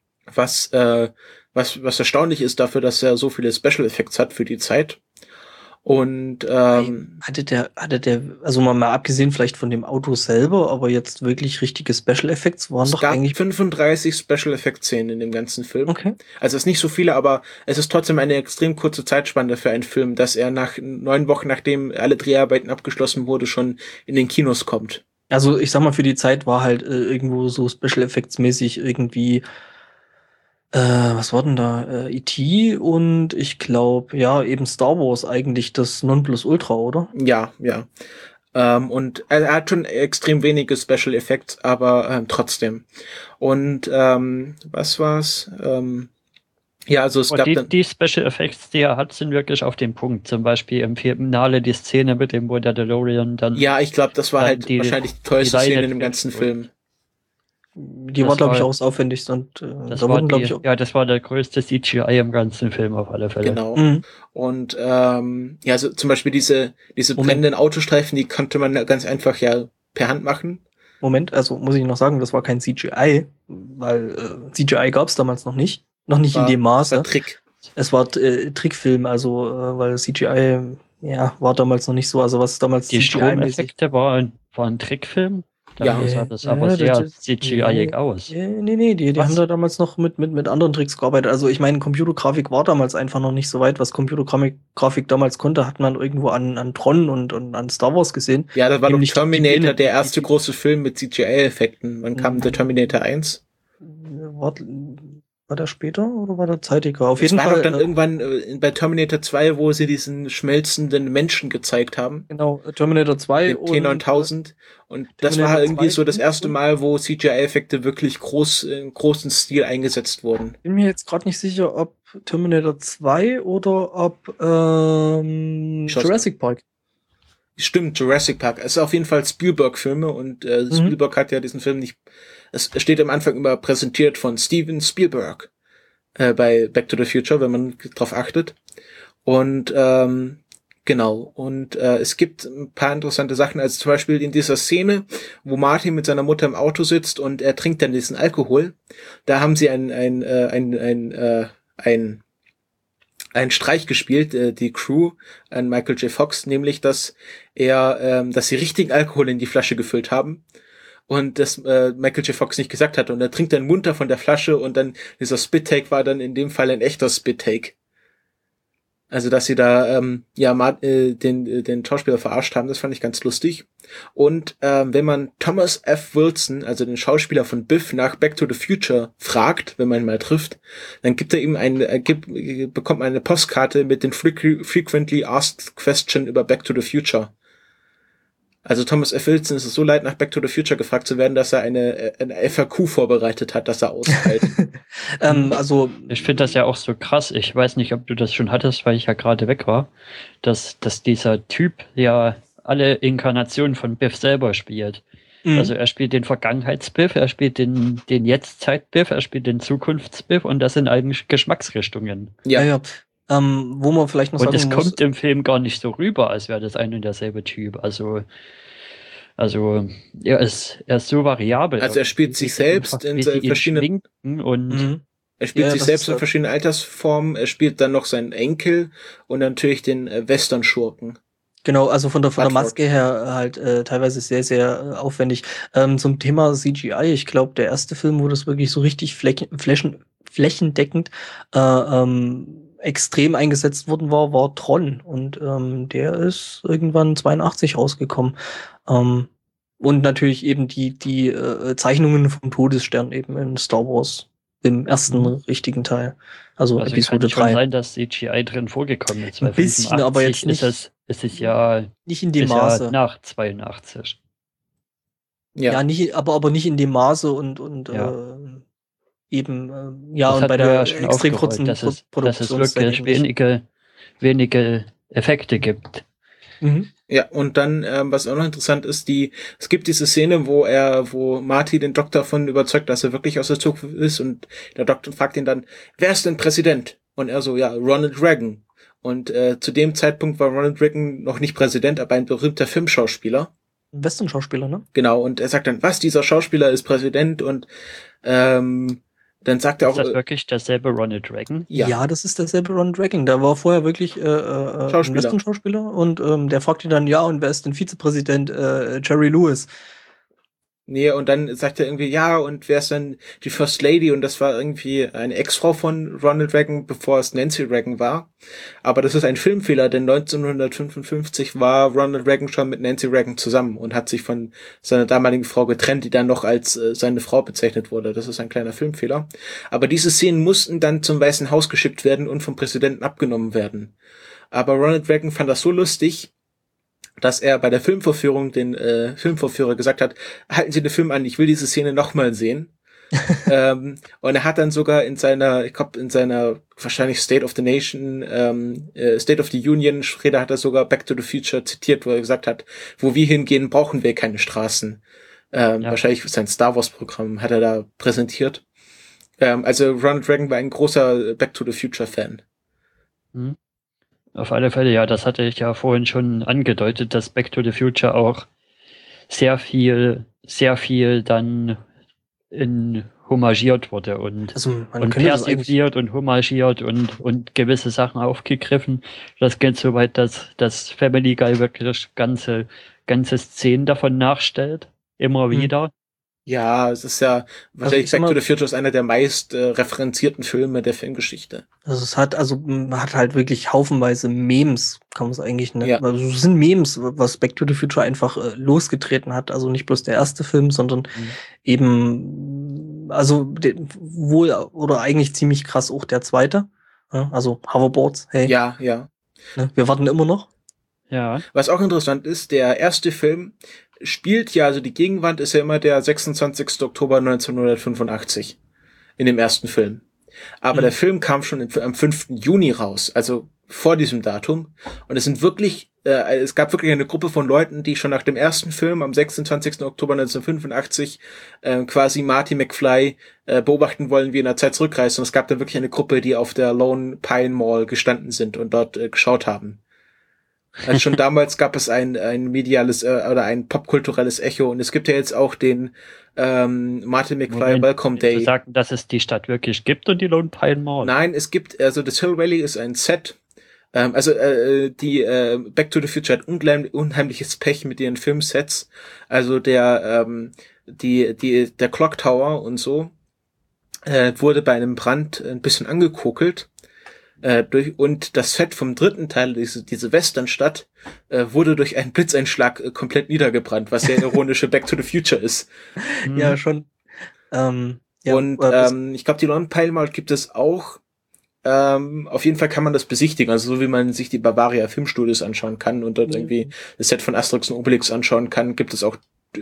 was erstaunlich ist dafür, dass er so viele Special Effects hat für die Zeit. Und hatte der, also mal abgesehen vielleicht von dem Auto selber, aber jetzt wirklich richtige Special Effects waren doch eigentlich. Es gab 35 Special Effect Szenen in dem ganzen Film. Okay. Also es ist nicht so viele, aber es ist trotzdem eine extrem kurze Zeitspanne für einen Film, dass er nach 9 Wochen, nachdem alle Dreharbeiten abgeschlossen wurde, schon in den Kinos kommt. Also ich sag mal, für die Zeit war halt irgendwo so Special Effects mäßig irgendwie was war denn da? E.T. und ich glaube, ja, eben Star Wars eigentlich das Nonplusultra, oder? Ja. Und er hat schon extrem wenige Special Effects, aber trotzdem. Und was war's? Ja, also es gab die Special Effects, die er hat, sind wirklich auf den Punkt. Zum Beispiel im Finale die Szene mit dem, wo der DeLorean dann. Ja, ich glaube, das war halt wahrscheinlich die tollste Szene in dem ganzen Film. Die war, glaube ich, auch das aufwendigste und das war glaube ich, ja, das war der größte CGI im ganzen Film auf alle Fälle. Genau. Und ja, also zum Beispiel diese brennenden Autostreifen, die konnte man ganz einfach ja per Hand machen. Moment, also muss ich noch sagen, das war kein CGI, weil CGI gab es damals noch nicht in dem Maße. War Trick. Es war Trickfilm, also weil CGI war damals noch nicht so, also was damals die Stromeffekte war ein Trickfilm. Dann sah das aber sehr CGI-ig aus. Nee, die haben da damals noch mit anderen Tricks gearbeitet. Also ich meine, Computergrafik war damals einfach noch nicht so weit. Was Computergrafik damals konnte, hat man irgendwo an Tron und an Star Wars gesehen. Ja, das war doch Terminator, der erste große Film mit CGI-Effekten. Wann kam der Terminator 1? War der später oder war der zeitiger? Auf jeden Fall. Das war doch dann irgendwann bei Terminator 2, wo sie diesen schmelzenden Menschen gezeigt haben. Genau, Terminator 2 und T-9000. Und das war halt irgendwie so das erste Mal, wo CGI-Effekte wirklich in großen Stil eingesetzt wurden. Ich bin mir jetzt gerade nicht sicher, ob Terminator 2 oder ob Jurassic Park. Stimmt, Jurassic Park. Es ist auf jeden Fall Spielberg-Filme und Spielberg hat ja diesen Film nicht. Es steht am Anfang immer präsentiert von Steven Spielberg bei Back to the Future, wenn man drauf achtet. Und genau. Und es gibt ein paar interessante Sachen. Also zum Beispiel in dieser Szene, wo Martin mit seiner Mutter im Auto sitzt und er trinkt dann diesen Alkohol. Da haben sie einen Streich gespielt, die Crew an Michael J. Fox, nämlich, dass sie richtigen Alkohol in die Flasche gefüllt haben und das Michael J. Fox nicht gesagt hat und er trinkt dann munter von der Flasche und dann dieser Spit-Take war dann in dem Fall ein echter Spit-Take. Also, dass sie da den Schauspieler verarscht haben, das fand ich ganz lustig. Und wenn man Thomas F. Wilson, also den Schauspieler von Biff, nach Back to the Future fragt, wenn man ihn mal trifft, dann gibt er ihm bekommt man eine Postkarte mit den Frequently Asked Question über Back to the Future. Also Thomas F. Wilson ist es so leid, nach Back to the Future gefragt zu werden, dass er eine FAQ vorbereitet hat, dass er ausfällt. Also ich finde das ja auch so krass. Ich weiß nicht, ob du das schon hattest, weil ich ja gerade weg war, dass dieser Typ ja alle Inkarnationen von Biff selber spielt. Also er spielt den Vergangenheits-Biff, er spielt den Jetztzeit-Biff, er spielt den Zukunfts-Biff und das sind eigentlich Geschmacksrichtungen. Ja. Wo man vielleicht noch sagen muss. Und es kommt im Film gar nicht so rüber, als wäre das ein und derselbe Typ. Also er ist so variabel. Also er spielt sich selbst in verschiedenen er spielt sich selbst in verschiedenen Altersformen. Er spielt dann noch seinen Enkel und natürlich den Western-Schurken. Genau, also von der Maske her halt teilweise sehr, sehr aufwendig. Zum Thema CGI, ich glaube, der erste Film, wo das wirklich so richtig flächendeckend extrem eingesetzt worden war Tron. Und der ist irgendwann 82 rausgekommen. Und natürlich eben die Zeichnungen vom Todesstern eben in Star Wars im ersten richtigen Teil. Also Episode 3. Kann sein, dass CGI drin vorgekommen ist. Ein bisschen, aber jetzt nicht. Es ist ja nicht in dem Maße. Ja nach 82. Ja, nicht, aber nicht in dem Maße und eben und bei der extrem kurzen Produktion, dass es wirklich wenige Effekte gibt. Ja, und dann, was auch noch interessant ist, es gibt diese Szene, wo Marty den Doktor davon überzeugt, dass er wirklich aus der Zukunft ist und der Doktor fragt ihn dann, wer ist denn Präsident? Und er so, ja, Ronald Reagan. Und zu dem Zeitpunkt war Ronald Reagan noch nicht Präsident, aber ein berühmter Filmschauspieler. Ein Western-Schauspieler, ne? Genau, und er sagt dann, was, dieser Schauspieler ist Präsident und Dann sagt er auch. Ist das wirklich derselbe Ronald Reagan? Ja, das ist derselbe Ronald Reagan. Der war vorher wirklich Western-Schauspieler und der fragt ihn dann, ja, und wer ist denn Vizepräsident? Jerry Lewis. Nee, und dann sagt er irgendwie, ja, und wer ist dann die First Lady? Und das war irgendwie eine Ex-Frau von Ronald Reagan, bevor es Nancy Reagan war. Aber das ist ein Filmfehler, denn 1955 war Ronald Reagan schon mit Nancy Reagan zusammen und hat sich von seiner damaligen Frau getrennt, die dann noch als seine Frau bezeichnet wurde. Das ist ein kleiner Filmfehler. Aber diese Szenen mussten dann zum Weißen Haus geschickt werden und vom Präsidenten abgenommen werden. Aber Ronald Reagan fand das so lustig, dass er bei der Filmvorführung den Filmvorführer gesagt hat, halten Sie den Film an, ich will diese Szene nochmal sehen. Und er hat dann sogar in seiner wahrscheinlich State of the Nation, State of the Union Rede hat er sogar Back to the Future zitiert, wo er gesagt hat, wo wir hingehen, brauchen wir keine Straßen. Wahrscheinlich sein Star Wars Programm hat er da präsentiert. Also Ronald Reagan war ein großer Back to the Future Fan. Mhm. Auf alle Fälle, ja, das hatte ich ja vorhin schon angedeutet, dass Back to the Future auch sehr viel dann homagiert wurde und persifliert und homagiert und gewisse Sachen aufgegriffen. Das geht so weit, dass Family Guy wirklich ganze Szenen davon nachstellt, immer wieder. Ja, es ist ja wahrscheinlich Back to the Future ist einer der meist referenzierten Filme der Filmgeschichte. Also man hat halt wirklich haufenweise Memes, kann man es eigentlich nennen. Ja. Also es sind Memes, was Back to the Future einfach losgetreten hat. Also nicht bloß der erste Film, sondern eben, also wohl oder eigentlich ziemlich krass auch der zweite. Ja, also Hoverboards, hey. Ja. Ne, wir warten immer noch. Ja. Was auch interessant ist, der erste Film spielt ja, also die Gegenwart ist ja immer der 26. Oktober 1985 in dem ersten Film. Aber der Film kam schon am 5. Juni raus, also vor diesem Datum. Und es sind wirklich, es gab wirklich eine Gruppe von Leuten, die schon nach dem ersten Film am 26. Oktober 1985 quasi Marty McFly beobachten wollen, wie er in der Zeit zurückreist. Und es gab dann wirklich eine Gruppe, die auf der Lone Pine Mall gestanden sind und dort geschaut haben. Also schon damals gab es ein mediales oder ein popkulturelles Echo und es gibt ja jetzt auch den Marty McFly Welcome Day. Sie sagen, dass es die Stadt wirklich gibt und die Lone Pine Mall? Nein, es gibt, also das Hill Valley ist ein Set. Die Back to the Future hat unheimliches Pech mit ihren Filmsets. Also der Clock Tower und so wurde bei einem Brand ein bisschen angekokelt. Und das Set vom dritten Teil, diese Westernstadt, wurde durch einen Blitzeinschlag komplett niedergebrannt, was sehr ironische Back to the Future ist. Ja, schon. Ich glaube, die Lone Pine Mall gibt es auch. Auf jeden Fall kann man das besichtigen, also so wie man sich die Bavaria Filmstudios anschauen kann und dort irgendwie das Set von Asterix und Obelix anschauen kann, gibt es auch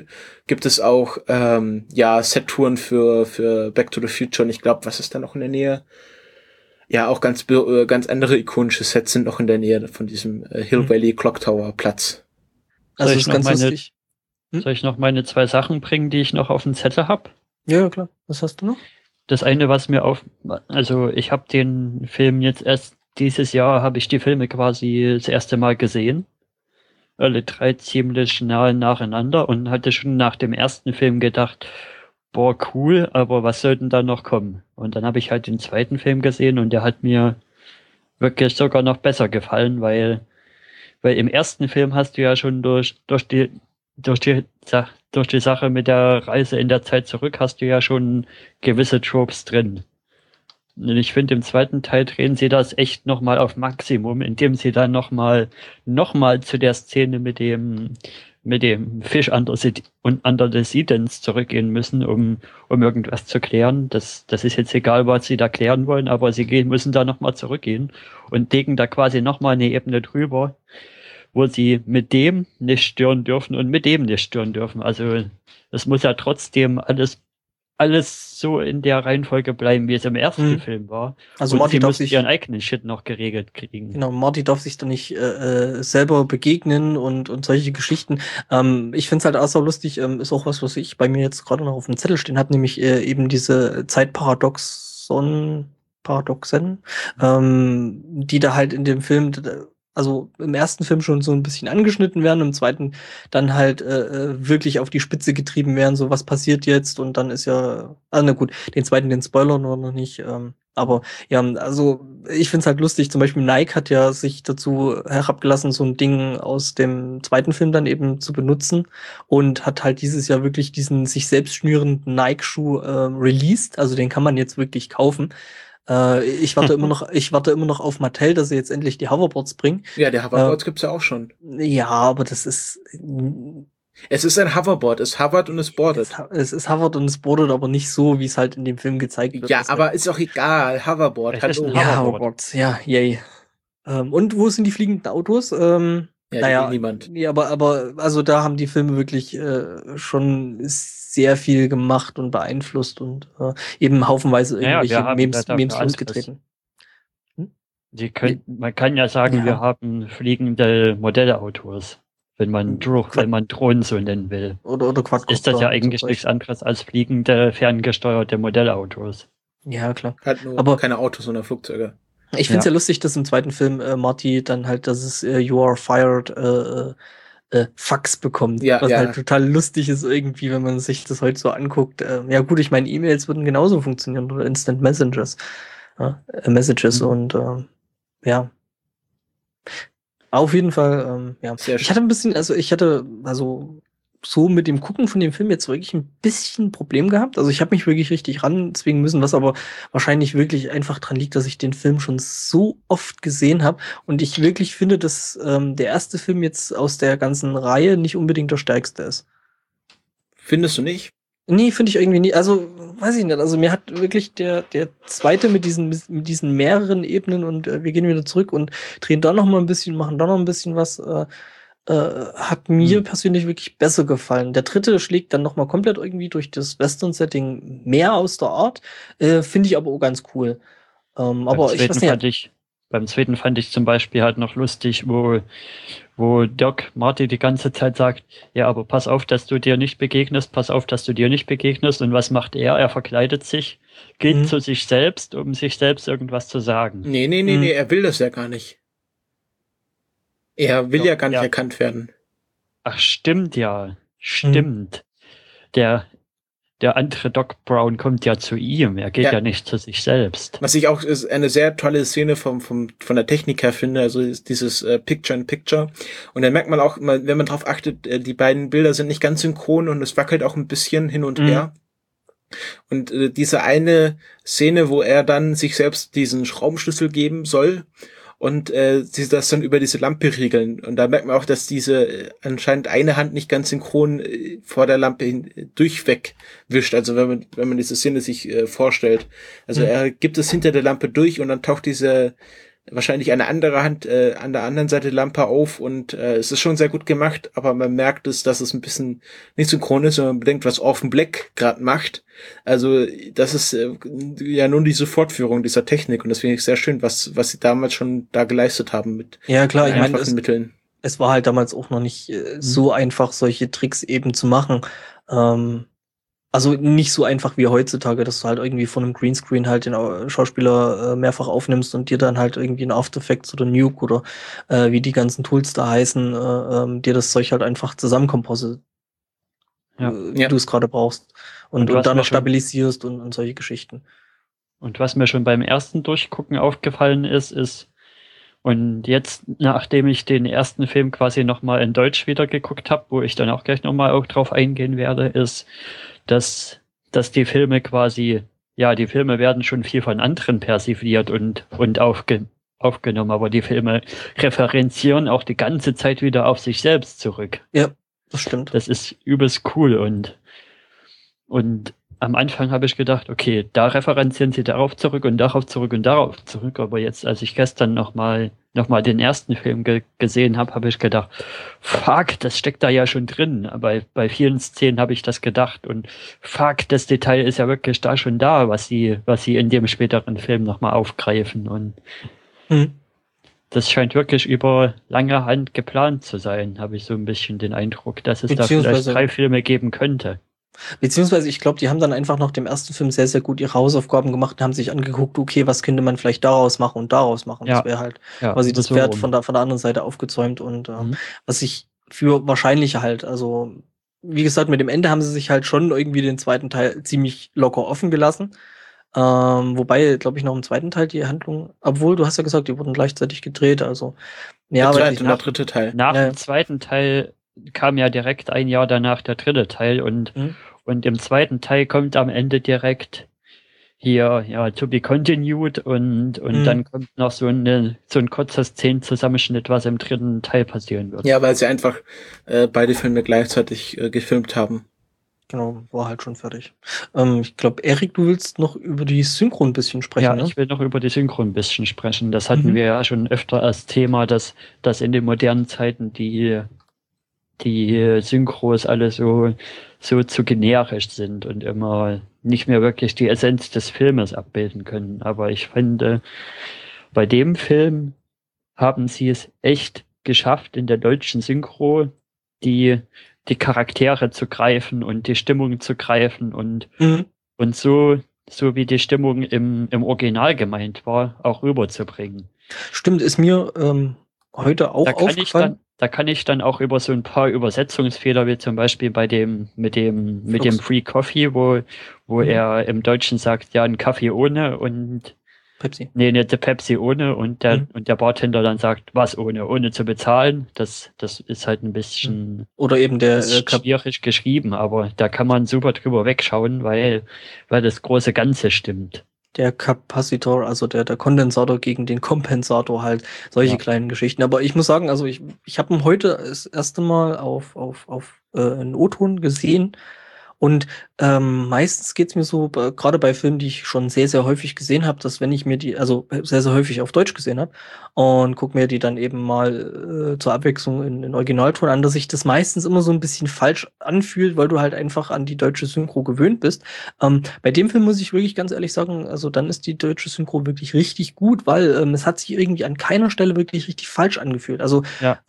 Set-Touren für Back to the Future und ich glaube, was ist da noch in der Nähe? Ja, auch ganz andere ikonische Sets sind noch in der Nähe von diesem Hill Valley Clock Tower Platz. Also ist ganz lustig. Soll ich noch meine 2 Sachen bringen, die ich noch auf dem Zettel habe? Ja, klar. Was hast du noch? Das eine, was mir also ich habe den Film jetzt erst dieses Jahr, habe ich die Filme quasi das erste Mal gesehen. Alle 3 ziemlich nahe nacheinander und hatte schon nach dem ersten Film gedacht, boah, cool, aber was soll denn da noch kommen? Und dann habe ich halt den zweiten Film gesehen und der hat mir wirklich sogar noch besser gefallen, weil im ersten Film hast du ja schon durch die Sache mit der Reise in der Zeit zurück hast du ja schon gewisse Tropes drin. Und ich finde, im zweiten Teil drehen sie das echt nochmal auf Maximum, indem sie dann nochmal zu der Szene mit dem Fisch under the Sea Dance zurückgehen müssen, um irgendwas zu klären. Das ist jetzt egal, was sie da klären wollen, aber sie müssen da nochmal zurückgehen und legen da quasi nochmal eine Ebene drüber, wo sie mit dem nicht stören dürfen und mit dem nicht stören dürfen. Also es muss ja trotzdem alles so in der Reihenfolge bleiben, wie es im ersten Film war. Also und Marty darf sich ihren eigenen Shit noch geregelt kriegen. Genau, Marty darf sich da nicht selber begegnen und solche Geschichten. Ich find's halt auch so lustig, ist auch was ich bei mir jetzt gerade noch auf dem Zettel stehen habe, nämlich eben diese Zeitparadoxen, die da halt in dem Film, also im ersten Film schon so ein bisschen angeschnitten werden, im zweiten dann halt wirklich auf die Spitze getrieben werden, so was passiert jetzt und dann ist ja, na gut, den zweiten, den spoilern wir noch nicht, aber ja, also ich find's halt lustig, zum Beispiel Nike hat ja sich dazu herabgelassen, so ein Ding aus dem zweiten Film dann eben zu benutzen und hat halt dieses Jahr wirklich diesen sich selbst schnürenden Nike-Schuh released, also den kann man jetzt wirklich kaufen. Ich warte immer noch auf Mattel, dass sie jetzt endlich die Hoverboards bringen. Ja, die Hoverboards gibt's ja auch schon. Ja, aber das ist. Es ist ein Hoverboard, es hovert und es boardet. Es ist hovert und es boardet, aber nicht so, wie es halt in dem Film gezeigt wird. Ja, aber ist auch egal. Hoverboard. Ja, Hoverboards, ja, yay. Und wo sind die fliegenden Autos? Naja, niemand. Ja, aber also da haben die Filme wirklich schon sehr viel gemacht und beeinflusst und eben haufenweise irgendwelche Memes losgetreten. Man kann ja sagen, wir haben fliegende Modellautos, wenn man Drohnen so nennen will. Oder Quadcopter. Ist das ja eigentlich nichts anderes als fliegende, ferngesteuerte Modellautos. Ja, klar. Halt nur aber keine Autos, sondern Flugzeuge. Ich find's ja lustig, dass im zweiten Film Marty dann halt, dass es You Are Fired Fax bekommt. Ja, was halt total lustig ist irgendwie, wenn man sich das heute so anguckt. Ja gut, ich meine, E-Mails würden genauso funktionieren oder Instant Messages. Messages und ja. Auf jeden Fall, ja. Ich hatte so mit dem Gucken von dem Film jetzt wirklich ein bisschen Problem gehabt. Also ich habe mich wirklich richtig ranzwingen müssen, was aber wahrscheinlich wirklich einfach dran liegt, dass ich den Film schon so oft gesehen habe. Und ich wirklich finde, dass der erste Film jetzt aus der ganzen Reihe nicht unbedingt der stärkste ist. Findest du nicht? Nee, finde ich irgendwie nie. Also, weiß ich nicht. Also mir hat wirklich der zweite mit diesen mehreren Ebenen und wir gehen wieder zurück und drehen da noch mal ein bisschen, machen da noch ein bisschen was, hat mir persönlich wirklich besser gefallen. Der dritte schlägt dann noch mal komplett irgendwie durch das Western-Setting mehr aus der Art. Finde ich aber auch ganz cool. Aber ich weiß nicht. Beim zweiten fand ich zum Beispiel halt noch lustig, wo Doc Marty die ganze Zeit sagt, ja, aber pass auf, dass du dir nicht begegnest, und was macht er? Er verkleidet sich, geht zu sich selbst, um sich selbst irgendwas zu sagen. Nee, er will das ja gar nicht. Er will ja gar nicht erkannt werden. Ach, stimmt ja. Stimmt. Der andere Doc Brown kommt ja zu ihm, er geht ja nicht zu sich selbst. Was ich auch ist eine sehr tolle Szene von der Technik her finde, also ist dieses Picture-in-Picture. Und dann merkt man auch, wenn man drauf achtet, die beiden Bilder sind nicht ganz synchron und es wackelt auch ein bisschen hin und her. Und diese eine Szene, wo er dann sich selbst diesen Schraubenschlüssel geben soll und sie das dann über diese Lampe riegeln. Und da merkt man auch, dass diese anscheinend eine Hand nicht ganz synchron vor der Lampe durchweg wischt. Also wenn man diese Szene sich vorstellt. Also er gibt es hinter der Lampe durch und dann taucht diese wahrscheinlich eine andere Hand an der anderen Seite der Lampe auf und es ist schon sehr gut gemacht, aber man merkt dass es ein bisschen nicht synchron ist, wenn man bedenkt, was Orphan Black gerade macht. Also das ist ja nun diese Fortführung dieser Technik und das finde ich sehr schön, was sie damals schon da geleistet haben mit einfachen Mitteln. Es war halt damals auch noch nicht so einfach, solche Tricks eben zu machen. Also nicht so einfach wie heutzutage, dass du halt irgendwie von einem Greenscreen halt den Schauspieler mehrfach aufnimmst und dir dann halt irgendwie in After Effects oder Nuke oder wie die ganzen Tools da heißen, dir das Zeug halt einfach zusammenkomposit, wie du es gerade brauchst. Und dann noch stabilisierst und solche Geschichten. Und was mir schon beim ersten Durchgucken aufgefallen ist, und jetzt, nachdem ich den ersten Film quasi nochmal in Deutsch wieder geguckt habe, wo ich dann auch gleich nochmal auch drauf eingehen werde, ist, dass die Filme quasi, die Filme werden schon viel von anderen persifliert und aufgenommen, aber die Filme referenzieren auch die ganze Zeit wieder auf sich selbst zurück. Ja, das stimmt. Das ist übelst cool und am Anfang habe ich gedacht, okay, da referenzieren sie darauf zurück und darauf zurück und darauf zurück. Aber jetzt, als ich gestern noch mal den ersten Film gesehen habe, habe ich gedacht, fuck, das steckt da ja schon drin. Aber bei vielen Szenen habe ich das gedacht und fuck, das Detail ist ja wirklich da schon da, was sie in dem späteren Film noch mal aufgreifen. Und das scheint wirklich über lange Hand geplant zu sein, habe ich so ein bisschen den Eindruck, dass es da vielleicht 3 Filme geben könnte. Beziehungsweise, ich glaube, die haben dann einfach nach dem ersten Film sehr, sehr gut ihre Hausaufgaben gemacht und haben sich angeguckt, okay, was könnte man vielleicht daraus machen und daraus machen. Ja. Das wäre halt quasi das Pferd von der anderen Seite aufgezäumt und was ich für wahrscheinlich halt, also wie gesagt, mit dem Ende haben sie sich halt schon irgendwie den zweiten Teil ziemlich locker offen gelassen. Wobei, glaube ich, noch im zweiten Teil die Handlung, obwohl, du hast ja gesagt, die wurden gleichzeitig gedreht, also ja, der zweite und der dritte Teil. Nach dem zweiten Teil kam ja direkt ein Jahr danach der dritte Teil und im zweiten Teil kommt am Ende direkt hier, to be continued und dann kommt noch so ein kurzer Szenenzusammenschnitt, was im dritten Teil passieren wird. Ja, weil sie einfach beide Filme gleichzeitig gefilmt haben. Genau, war halt schon fertig. Ich glaube, Erik, du willst noch über die Synchro ein bisschen sprechen, ja, ne? Ich will noch über die Synchro ein bisschen sprechen. Das hatten wir ja schon öfter als Thema, dass in den modernen Zeiten die Synchros alle so zu generisch sind und immer nicht mehr wirklich die Essenz des Filmes abbilden können. Aber ich finde, bei dem Film haben sie es echt geschafft, in der deutschen Synchro die Charaktere zu greifen und die Stimmung zu greifen und so wie die Stimmung im Original gemeint war, auch rüberzubringen. Stimmt, ist mir heute auch aufgefallen. Da kann ich dann auch über so ein paar Übersetzungsfehler, wie zum Beispiel bei mit dem Free Coffee, wo er im Deutschen sagt, ja, ein Kaffee ohne und Pepsi. Nee, eine Pepsi ohne und der Bartender dann sagt, was ohne zu bezahlen. Das ist halt ein bisschen oder eben der schwierig geschrieben, aber da kann man super drüber wegschauen, weil das große Ganze stimmt. Der Kapazitor, also der Kondensator gegen den Kompensator halt, solche kleinen Geschichten. Aber ich muss sagen, also ich habe ihn heute das erste Mal auf einen O-Ton gesehen. Und meistens geht's mir so, gerade bei Filmen, die ich schon sehr, sehr häufig gesehen habe, dass wenn ich mir sehr, sehr häufig auf Deutsch gesehen habe und guck mir die dann eben mal zur Abwechslung in Originalton an, dass sich das meistens immer so ein bisschen falsch anfühlt, weil du halt einfach an die deutsche Synchro gewöhnt bist. Bei dem Film muss ich wirklich ganz ehrlich sagen, also dann ist die deutsche Synchro wirklich richtig gut, weil es hat sich irgendwie an keiner Stelle wirklich richtig falsch angefühlt. Also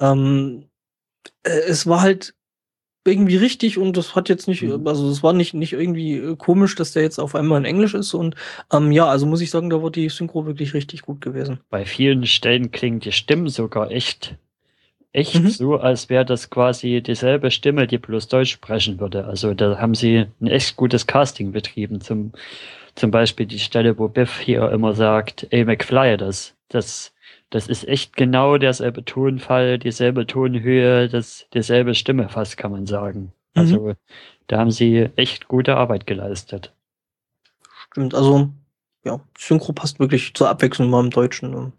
es war halt irgendwie richtig und das hat jetzt nicht, also es war nicht irgendwie komisch, dass der jetzt auf einmal in Englisch ist und also muss ich sagen, da war die Synchro wirklich richtig gut gewesen. Bei vielen Stellen klingen die Stimmen sogar echt so, als wäre das quasi dieselbe Stimme, die bloß Deutsch sprechen würde. Also da haben sie ein echt gutes Casting betrieben. Zum Beispiel die Stelle, wo Biff hier immer sagt, ey McFly, das ist echt genau derselbe Tonfall, dieselbe Tonhöhe, dieselbe Stimme fast, kann man sagen. Also da haben sie echt gute Arbeit geleistet. Stimmt, also ja, Synchro passt wirklich zur Abwechslung mal im Deutschen.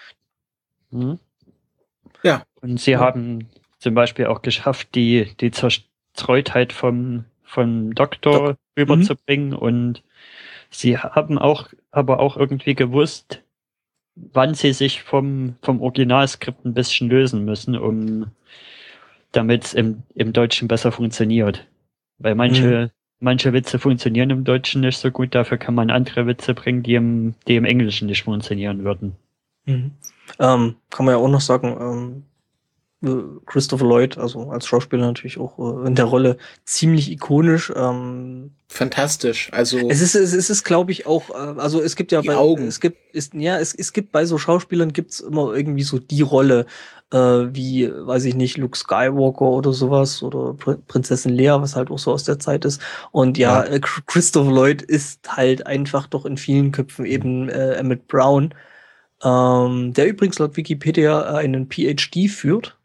Ja. Und sie haben zum Beispiel auch geschafft, die Zerstreutheit vom Doktor rüberzubringen und sie haben aber auch irgendwie gewusst, wann sie sich vom Originalskript ein bisschen lösen müssen, damit es im Deutschen besser funktioniert. Weil manche Witze funktionieren im Deutschen nicht so gut, dafür kann man andere Witze bringen, die im Englischen nicht funktionieren würden. Kann man ja auch noch sagen, Christopher Lloyd, also als Schauspieler natürlich auch in der Rolle ziemlich ikonisch. Fantastisch. Also es ist, glaube ich, auch, also es gibt ja es gibt bei so Schauspielern gibt's immer irgendwie so die Rolle, wie, weiß ich nicht, Luke Skywalker oder sowas oder Prinzessin Leia, was halt auch so aus der Zeit ist. Und Christopher Lloyd ist halt einfach doch in vielen Köpfen eben Emmett Brown, der übrigens laut Wikipedia einen PhD führt.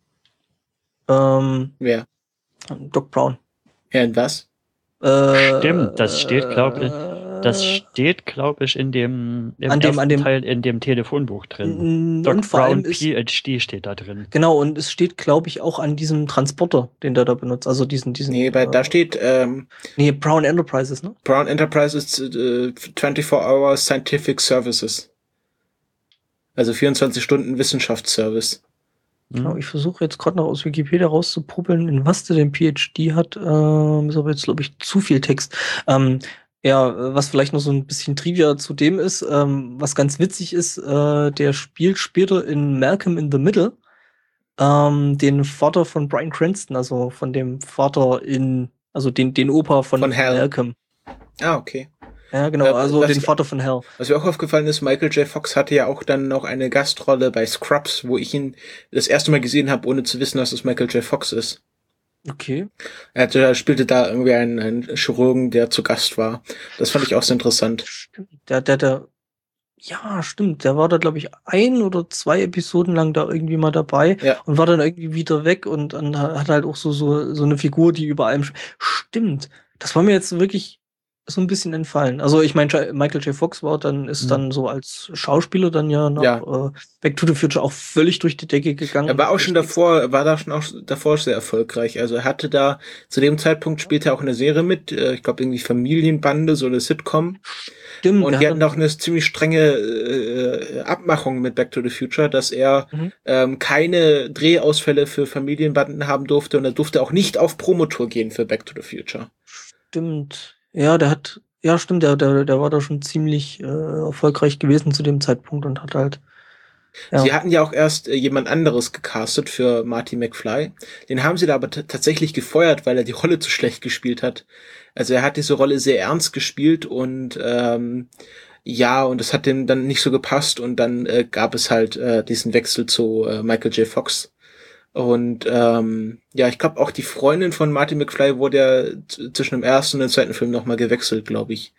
Wer? Doc Brown. Ja, und was? Stimmt, das steht, glaube ich, in dem Teil in dem Telefonbuch drin. Doc Brown PhD steht da drin. Genau, und es steht, glaube ich, auch an diesem Transporter, den der da benutzt. Also diesen. Nee, da steht. Brown Enterprises, ne? Brown Enterprises 24-Hour Scientific Services. Also 24 Stunden Wissenschaftsservice. Genau, ich versuche jetzt gerade noch aus Wikipedia rauszupuppeln, in was der den PhD hat. Ist aber jetzt, glaube ich, zu viel Text. Was vielleicht noch so ein bisschen Trivia zu dem ist, was ganz witzig ist, der spielt später in Malcolm in the Middle den Vater von Bryan Cranston, also von dem Vater in Also den Opa von Malcolm. Ah, okay. Ja, genau, also den Vater von Hal. Was mir auch aufgefallen ist, Michael J. Fox hatte ja auch dann noch eine Gastrolle bei Scrubs, wo ich ihn das erste Mal gesehen habe, ohne zu wissen, dass es Michael J. Fox ist. Okay. Er spielte da irgendwie einen Chirurgen, der zu Gast war. Das fand ich auch sehr interessant. Stimmt. Ja, stimmt. Der war da, glaube ich, 1 oder 2 Episoden lang da irgendwie mal dabei und war dann irgendwie wieder weg und dann hat halt auch so eine Figur, die über allem. Stimmt. Das war mir jetzt wirklich so ein bisschen entfallen. Also ich meine, Michael J. Fox ist dann so als Schauspieler dann nach Back to the Future auch völlig durch die Decke gegangen. Er war auch schon davor sehr erfolgreich. Also er hatte da, zu dem Zeitpunkt spielte er auch eine Serie mit, ich glaube irgendwie Familienbande, so eine Sitcom. Stimmt. Und die hatten auch eine ziemlich strenge Abmachung mit Back to the Future, dass er keine Drehausfälle für Familienbanden haben durfte und er durfte auch nicht auf Promotour gehen für Back to the Future. Stimmt. Ja, der war da schon ziemlich erfolgreich gewesen zu dem Zeitpunkt und hat halt. Ja. Sie hatten ja auch erst jemand anderes gecastet für Marty McFly. Den haben sie da aber tatsächlich gefeuert, weil er die Rolle zu schlecht gespielt hat. Also er hat diese Rolle sehr ernst gespielt und und das hat dem dann nicht so gepasst und dann gab es halt diesen Wechsel zu Michael J. Fox. Und ich glaube auch die Freundin von Marty McFly wurde ja zwischen dem ersten und dem zweiten Film nochmal gewechselt, glaube ich.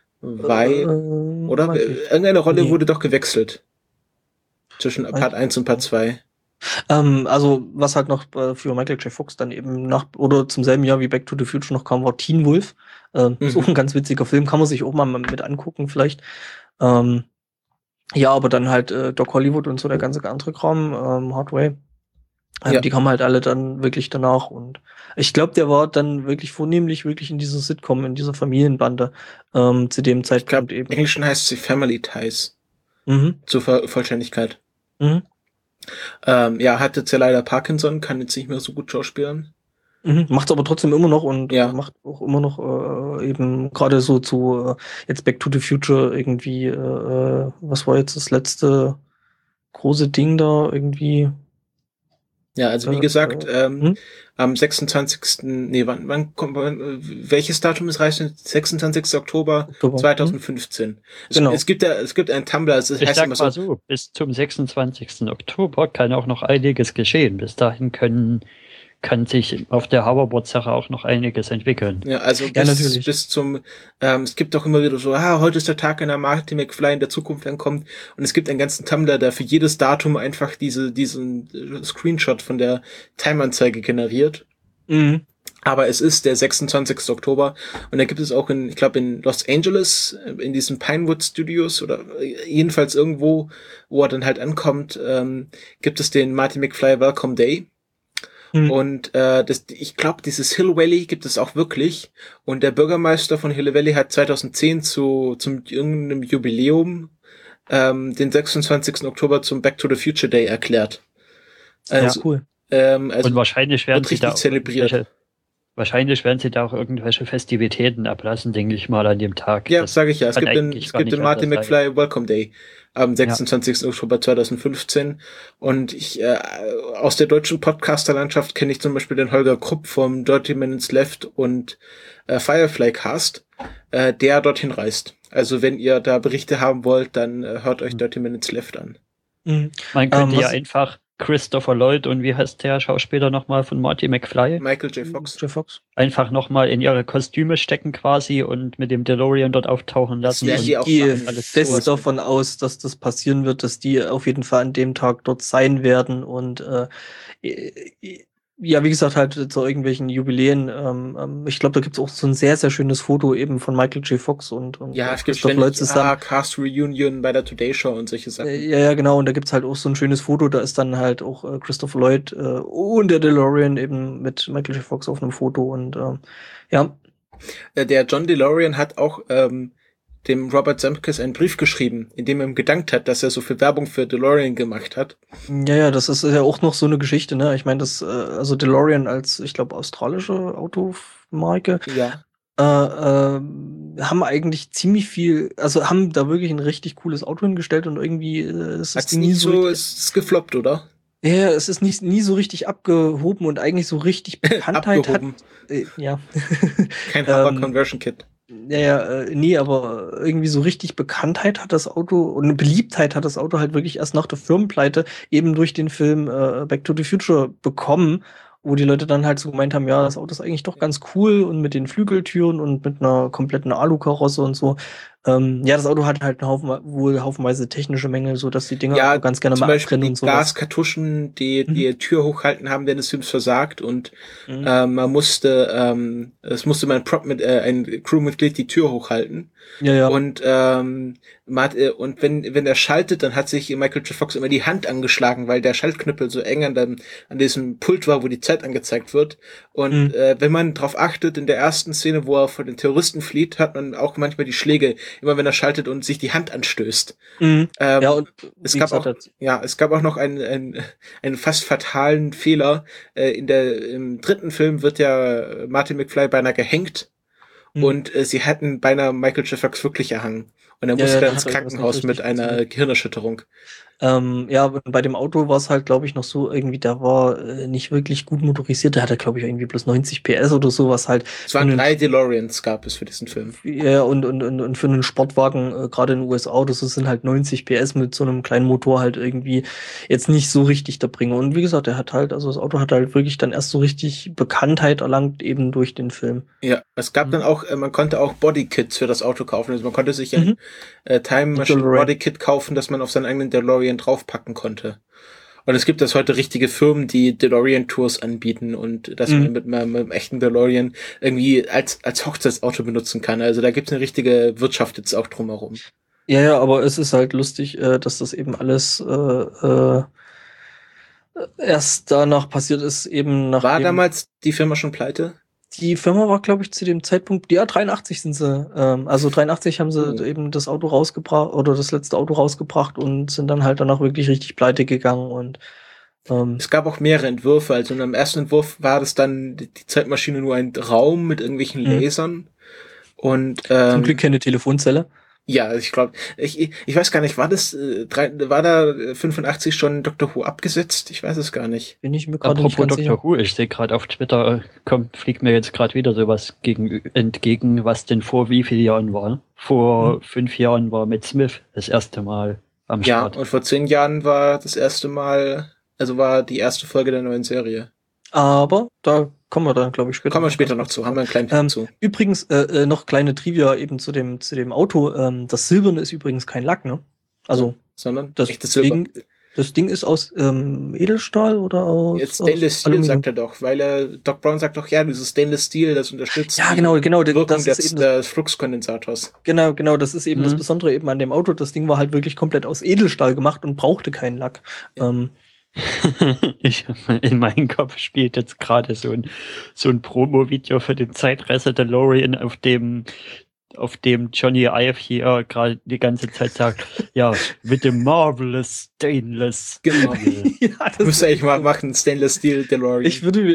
Irgendeine Rolle wurde doch gewechselt. Zwischen Part 1 und Part 2. Also was halt noch für Michael J. Fox dann eben zum selben Jahr wie Back to the Future noch kam, war Teen Wolf. Ist auch ein ganz witziger Film, kann man sich auch mal mit angucken vielleicht. Aber dann halt Doc Hollywood und so der ganze andere Kram, Hardway. Die kamen halt alle dann wirklich danach und ich glaube, der war dann wirklich vornehmlich wirklich in dieser Sitcom, in dieser Familienbande zu dem Zeitpunkt eben. Im Englischen heißt sie Family Ties. Zur Vollständigkeit. Hat jetzt ja leider Parkinson, kann jetzt nicht mehr so gut schauspielen. Macht aber trotzdem immer noch und macht auch immer noch eben gerade so zu jetzt Back to the Future irgendwie, was war jetzt das letzte große Ding da irgendwie? Ja, also wie gesagt, am 26. welches Datum ist reichend? 26. Oktober 2015. Genau. Es gibt ein Tumblr, es heißt immer so, bis zum 26. Oktober kann auch noch einiges geschehen. Bis dahin kann sich auf der Hoverboard-Sache auch noch einiges entwickeln. Ja, also bis zum, es gibt auch immer wieder so, heute ist der Tag, an der Marty McFly in der Zukunft ankommt und es gibt einen ganzen Tumblr, der für jedes Datum einfach diesen Screenshot von der Timeanzeige generiert. Aber es ist der 26. Oktober und da gibt es auch in Los Angeles, in diesen Pinewood Studios oder jedenfalls irgendwo, wo er dann halt ankommt, gibt es den Marty McFly Welcome Day. Und ich glaube, dieses Hill Valley gibt es auch wirklich. Und der Bürgermeister von Hill Valley hat 2010 zum irgendeinem Jubiläum den 26. Oktober zum Back to the Future Day erklärt. Also, cool. Und wahrscheinlich werden sie da zelebriert. Wahrscheinlich werden sie da auch irgendwelche Festivitäten ablassen, denke ich mal, an dem Tag. Ja, sage ich ja. Es gibt den Marty McFly Welcome Day am 26. Oktober 2015. Und ich aus der deutschen Podcaster-Landschaft kenne ich zum Beispiel den Holger Krupp vom Dirty Minutes Left und Firefly Cast, der dorthin reist. Also wenn ihr da Berichte haben wollt, dann hört euch Dirty Minutes Left an. Man könnte einfach Christopher Lloyd und wie heißt der Schauspieler nochmal von Marty McFly? Michael J. Fox. Einfach nochmal in ihre Kostüme stecken quasi und mit dem DeLorean dort auftauchen lassen. Ich gehe fest davon aus, dass das passieren wird, dass die auf jeden Fall an dem Tag dort sein werden und wie gesagt, halt zu irgendwelchen Jubiläen. Ich glaube, da gibt's auch so ein sehr, sehr schönes Foto eben von Michael J. Fox und es gibt ständig Cast Reunion bei der Today Show und solche Sachen. Ja, genau. Und da gibt's halt auch so ein schönes Foto. Da ist dann halt auch Christopher Lloyd und der DeLorean eben mit Michael J. Fox auf einem Foto und Der John DeLorean hat auch dem Robert Zemeckis einen Brief geschrieben, in dem er ihm gedankt hat, dass er so viel Werbung für DeLorean gemacht hat. Ja, das ist ja auch noch so eine Geschichte, ne? Ich meine, also DeLorean als, ich glaube, australische Automarke, haben eigentlich ziemlich viel, also haben da wirklich ein richtig cooles Auto hingestellt und irgendwie ist es nie so. Ist gefloppt, oder? Ja, es ist nie so richtig abgehoben und eigentlich so richtig Bekanntheit hat. Ja. Kein Hover-Conversion-Kit. Nee, aber irgendwie so richtig Bekanntheit hat das Auto und eine Beliebtheit hat das Auto halt wirklich erst nach der Firmenpleite eben durch den Film Back to the Future bekommen, wo die Leute dann halt so gemeint haben, ja, das Auto ist eigentlich doch ganz cool und mit den Flügeltüren und mit einer kompletten Alukarosse und so. Ja, das Auto hat halt haufenweise technische Mängel, so dass die Dinger ganz gerne mal abtrennen und so. Die Gaskartuschen, die Tür hochhalten, haben während des Films versagt und man musste ein Crewmitglied die Tür hochhalten. Ja. Und wenn er schaltet, dann hat sich Michael J. Fox immer die Hand angeschlagen, weil der Schaltknüppel so eng an diesem Pult war, wo die Zeit angezeigt wird. Und wenn man drauf achtet, in der ersten Szene, wo er vor den Terroristen flieht, hat man auch manchmal die Schläge, immer wenn er schaltet und sich die Hand anstößt. Und es gab auch noch einen fast fatalen Fehler. Im dritten Film wird ja Martin McFly beinahe gehängt. Und sie hatten beinahe Michael J. Fox wirklich erhangen. Und er musste dann ins Krankenhaus mit einer Gehirnerschütterung. Bei dem Auto war es halt, glaube ich, noch so irgendwie, der war nicht wirklich gut motorisiert. Der hatte, glaube ich, irgendwie bloß 90 PS oder sowas halt. Es waren 3 DeLoreans gab es für diesen Film. Ja, und für einen Sportwagen, gerade in den USA, das sind halt 90 PS mit so einem kleinen Motor halt irgendwie jetzt nicht so richtig der Bringer. Und wie gesagt, das Auto hat halt wirklich dann erst so richtig Bekanntheit erlangt, eben durch den Film. Ja, es gab dann auch, man konnte auch Bodykits für das Auto kaufen. Also man konnte sich ein Time Machine Bodykit kaufen, das man auf seinen eigenen DeLorean draufpacken konnte. Und es gibt heute richtige Firmen, die DeLorean-Tours anbieten und dass man mit einem echten DeLorean irgendwie als Hochzeitsauto benutzen kann. Also da gibt es eine richtige Wirtschaft jetzt auch drumherum. Ja, aber es ist halt lustig, dass das eben alles erst danach passiert ist, eben nach. War damals die Firma schon pleite? Die Firma war, glaube ich, zu dem Zeitpunkt, 83 sind sie, 83 haben sie eben das Auto rausgebracht oder das letzte Auto rausgebracht und sind dann halt danach wirklich richtig pleite gegangen und es gab auch mehrere Entwürfe, also in dem ersten Entwurf war das dann die Zeitmaschine nur ein Raum mit irgendwelchen Lasern und zum Glück keine Telefonzelle. Ja, ich glaube, ich weiß gar nicht, war da 85 schon Dr. Who abgesetzt? Ich weiß es gar nicht. Bin ich mir gerade nicht ganz sicher. Dr. Who, ich sehe gerade auf Twitter, fliegt mir jetzt gerade wieder sowas entgegen, was denn vor wie vielen Jahren war. Vor 5 Jahren war Matt Smith das erste Mal am Start. Ja, und vor 10 Jahren war das erste Mal, war die erste Folge der neuen Serie. Aber da kommen wir dann, glaube ich, später. Kommen wir später noch zu, haben wir einen kleinen Tipp zu. Übrigens, noch kleine Trivia eben zu dem Auto. Das Silberne ist übrigens kein Lack, ne? Also, sondern echtes Silber. Das Ding ist aus Edelstahl oder aus jetzt Stainless Steel, sagt er doch, weil Doc Brown sagt doch, ja, dieses Stainless Steel, das unterstützt die Wirkung das ist eben des Fluxkondensators. Genau, das ist eben das Besondere eben an dem Auto. Das Ding war halt wirklich komplett aus Edelstahl gemacht und brauchte keinen Lack. Ja. In meinem Kopf spielt jetzt gerade so ein Promo-Video für den Zeitreise DeLorean, auf dem Johnny Ive hier gerade die ganze Zeit sagt, ja, mit dem Marvelous Stainless. Genau. Das müsste ich mal machen, Stainless Steel DeLorean.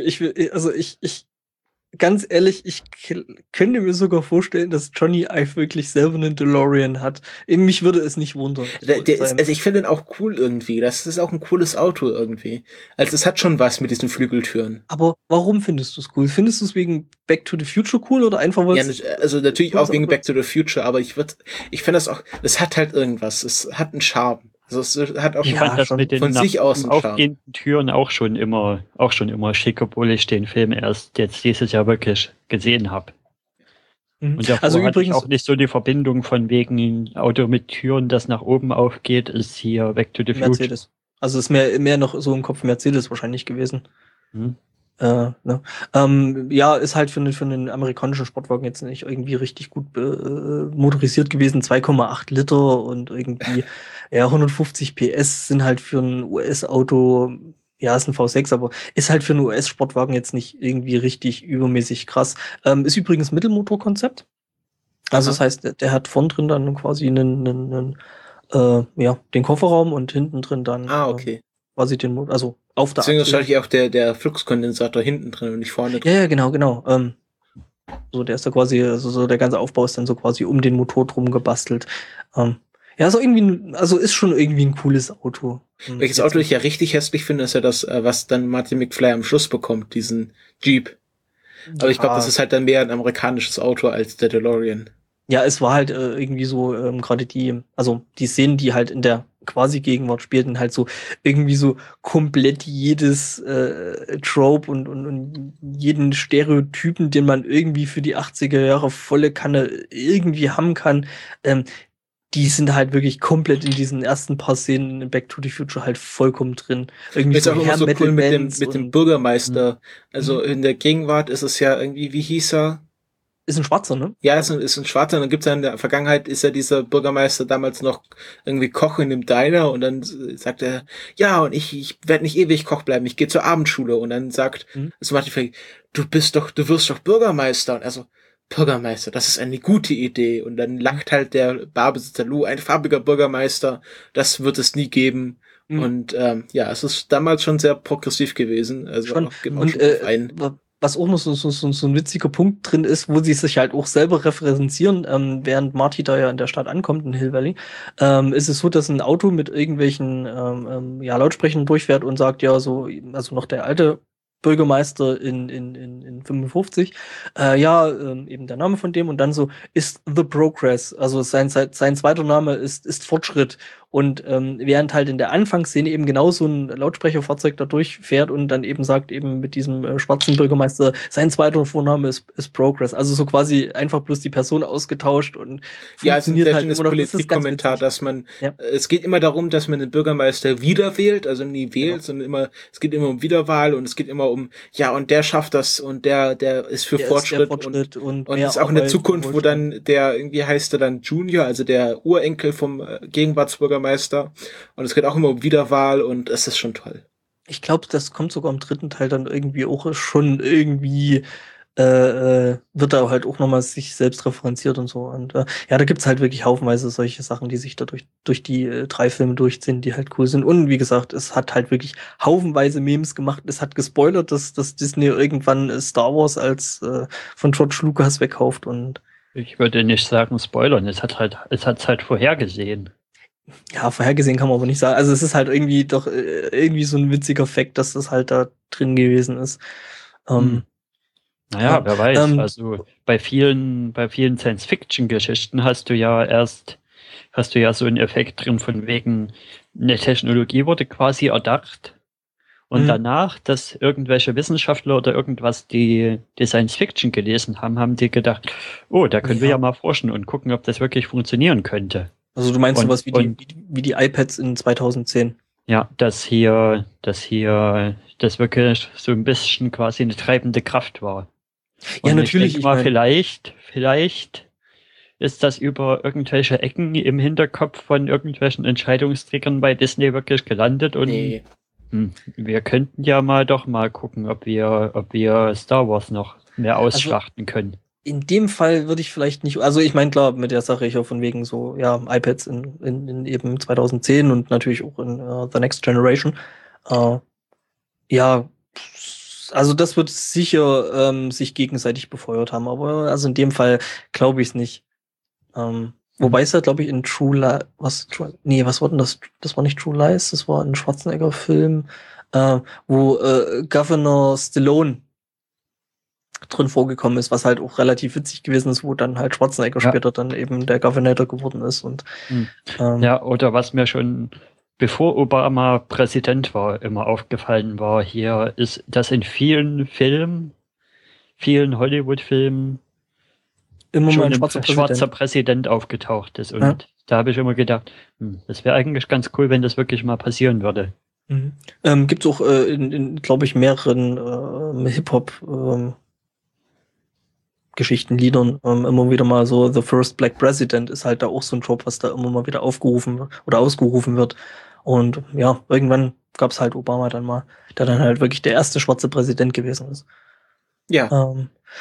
Ganz ehrlich, ich könnte mir sogar vorstellen, dass Johnny Ive wirklich selber einen DeLorean hat. Mich würde es nicht wundern. Ich finde den auch cool irgendwie. Das ist auch ein cooles Auto irgendwie. Also es hat schon was mit diesen Flügeltüren. Aber warum findest du es cool? Findest du es wegen Back to the Future cool oder einfach weil also natürlich auch wegen Back to the Future, aber ich finde das auch, es hat halt irgendwas. Es hat einen Charme. Also es hat auch schon mit den von sich aus aufgehenden Türen auch schon immer schick, obwohl ich den Film erst jetzt dieses Jahr wirklich gesehen habe. Und davor hatte übrigens ich auch nicht so die Verbindung von wegen ein Auto mit Türen, das nach oben aufgeht, ist hier Back to the Future. Mercedes. Also ist mehr noch so im Kopf Mercedes wahrscheinlich gewesen. Ist halt für einen amerikanischen Sportwagen jetzt nicht irgendwie richtig gut motorisiert gewesen. 2,8 Liter und irgendwie 150 PS sind halt für ein US-Auto, ist ein V6, aber ist halt für einen US-Sportwagen jetzt nicht irgendwie richtig übermäßig krass. Ist übrigens Mittelmotorkonzept. Also das heißt, der hat vorn drin dann quasi den Kofferraum und hinten drin dann quasi den Motor, also auf der Achse. Deswegen ist wahrscheinlich auch der Fluxkondensator hinten drin und nicht vorne drin. Ja, genau. So, der ist da quasi, also so der ganze Aufbau ist dann so quasi um den Motor drum gebastelt. Ja, ist schon irgendwie ein cooles Auto. Welches Auto ich ja richtig hässlich finde, ist ja das, was dann Martin McFly am Schluss bekommt, diesen Jeep. Aber ich glaube, das ist halt dann mehr ein amerikanisches Auto als der DeLorean. Ja, es war halt irgendwie so, gerade die Szenen, die halt in der Quasi-Gegenwart spielten, halt so irgendwie so komplett jedes Trope und jeden Stereotypen, den man irgendwie für die 80er Jahre volle Kanne irgendwie haben kann, die sind halt wirklich komplett in diesen ersten paar Szenen in Back to the Future halt vollkommen drin. Irgendwie ist auch immer so cool mit dem Bürgermeister. Also in der Gegenwart ist es ja irgendwie, wie hieß er? Ist ein Schwarzer, ne? Ja, ist ein Schwarzer. Und dann gibt's ja in der Vergangenheit, ist ja dieser Bürgermeister damals noch irgendwie Koch in dem Diner. Und dann sagt er, ja, und ich werde nicht ewig Koch bleiben. Ich gehe zur Abendschule. Und dann sagt Martin, du wirst doch Bürgermeister. Und er so, Bürgermeister, das ist eine gute Idee. Und dann lacht halt der Barbesitzer Lou, ein farbiger Bürgermeister, das wird es nie geben. Und es ist damals schon sehr progressiv gewesen. Also schon. Was auch noch so ein witziger Punkt drin ist, wo sie sich halt auch selber referenzieren, während Marty da ja in der Stadt ankommt, in Hill Valley, ist es so, dass ein Auto mit irgendwelchen Lautsprechern durchfährt und sagt, ja, so, also noch der alte Bürgermeister in 55, eben der Name von dem und dann so ist The Progress, also sein zweiter Name ist Fortschritt und während halt in der Anfangsszene eben genau so ein Lautsprecherfahrzeug da durchfährt und dann eben sagt eben mit diesem schwarzen Bürgermeister, sein zweiter Vorname ist Progress, also so quasi einfach bloß die Person ausgetauscht und funktioniert halt immer noch. Politikkommentar, dass man, es geht immer darum, dass man den Bürgermeister wieder wählt, also nie wählt, sondern es geht immer um Wiederwahl und es geht immer um, und der schafft das und der ist für Fortschritt und ist auch in der Zukunft, wo dann der, irgendwie heißt er dann Junior, also der Urenkel vom Gegenwartsbürgermeister und es geht auch immer um Wiederwahl und es ist schon toll. Ich glaube, das kommt sogar im dritten Teil dann irgendwie auch schon irgendwie wird da halt auch nochmal sich selbst referenziert und so. Und da gibt's halt wirklich haufenweise solche Sachen, die sich da durch die 3 Filme durchziehen, die halt cool sind. Und wie gesagt, es hat halt wirklich haufenweise Memes gemacht. Es hat gespoilert, dass Disney irgendwann Star Wars als von George Lucas wegkauft. Und ich würde nicht sagen spoilern, es hat's halt vorhergesehen. Ja, vorhergesehen kann man aber nicht sagen. Also es ist halt irgendwie doch irgendwie so ein witziger Fakt, dass das halt da drin gewesen ist. Naja, wer weiß. Also bei vielen Science-Fiction-Geschichten hast du ja so einen Effekt drin von wegen, eine Technologie wurde quasi erdacht und danach, dass irgendwelche Wissenschaftler oder irgendwas, die Science-Fiction gelesen haben, haben die gedacht, oh, da können wir ja mal forschen und gucken, ob das wirklich funktionieren könnte. Also du meinst sowas wie die iPads in 2010? Ja, dass das wirklich so ein bisschen quasi eine treibende Kraft war. Und ja, natürlich. Ich denke mal, vielleicht ist das über irgendwelche Ecken im Hinterkopf von irgendwelchen Entscheidungsträgern bei Disney wirklich gelandet und wir könnten ja mal gucken, ob wir Star Wars noch mehr ausschlachten können. In dem Fall würde ich vielleicht nicht, also ich meine, klar, mit der Sache ich auch von wegen so, iPads in eben 2010 und natürlich auch in The Next Generation. Also das wird sicher sich gegenseitig befeuert haben, aber also in dem Fall glaube ich es nicht. Wobei es ja, glaube ich, in True Lies, was war denn das? Das war nicht True Lies, das war ein Schwarzenegger-Film, wo Governor Stallone drin vorgekommen ist, was halt auch relativ witzig gewesen ist, wo dann halt Schwarzenegger später dann eben der Governator geworden ist. Und oder was mir schon bevor Obama Präsident war, immer aufgefallen war, hier ist, dass in vielen Hollywood-Filmen immer schon mal ein schwarzer Präsident aufgetaucht ist. Und da habe ich immer gedacht, das wäre eigentlich ganz cool, wenn das wirklich mal passieren würde. Gibt's auch in glaube ich, mehreren Hip-Hop Geschichtenliedern immer wieder mal so The First Black President ist halt da auch so ein Trope, was da immer mal wieder aufgerufen oder ausgerufen wird. Und ja, irgendwann gab's halt Obama dann mal, der dann halt wirklich der erste schwarze Präsident gewesen ist. Ja.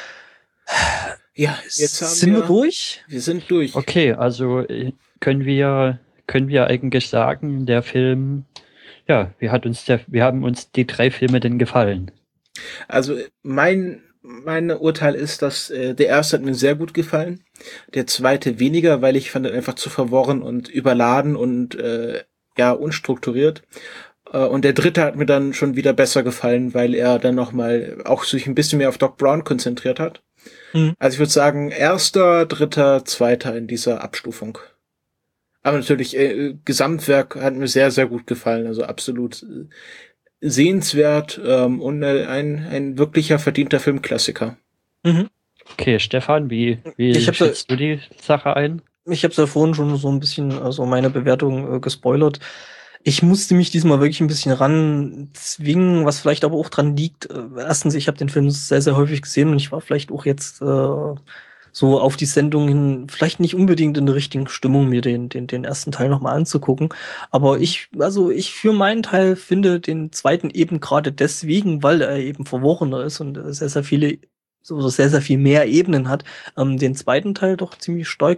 Jetzt sind wir durch? Wir sind durch. Okay, also können wir eigentlich sagen, der Film, wie haben uns die 3 Filme denn gefallen? Also mein mein Urteil ist, dass der erste hat mir sehr gut gefallen, der zweite weniger, weil ich fand ihn einfach zu verworren und überladen und unstrukturiert. Und der dritte hat mir dann schon wieder besser gefallen, weil er dann nochmal auch sich ein bisschen mehr auf Doc Brown konzentriert hat. Also ich würde sagen, erster, dritter, zweiter in dieser Abstufung. Aber natürlich, Gesamtwerk hat mir sehr, sehr gut gefallen. Also absolut sehenswert und ein wirklicher verdienter Filmklassiker. Okay, Stefan, wie schätzt du die Sache ein? Ich habe es ja vorhin schon so ein bisschen, also meine Bewertung gespoilert. Ich musste mich diesmal wirklich ein bisschen ranzwingen, was vielleicht aber auch dran liegt. Erstens, ich habe den Film sehr, sehr häufig gesehen und ich war vielleicht auch jetzt so auf die Sendung hin, vielleicht nicht unbedingt in der richtigen Stimmung, mir den ersten Teil nochmal anzugucken. Aber ich für meinen Teil finde den zweiten eben gerade deswegen, weil er eben verworrener ist und sehr, sehr viele, so sehr, sehr viel mehr Ebenen hat, den zweiten Teil doch ziemlich stark.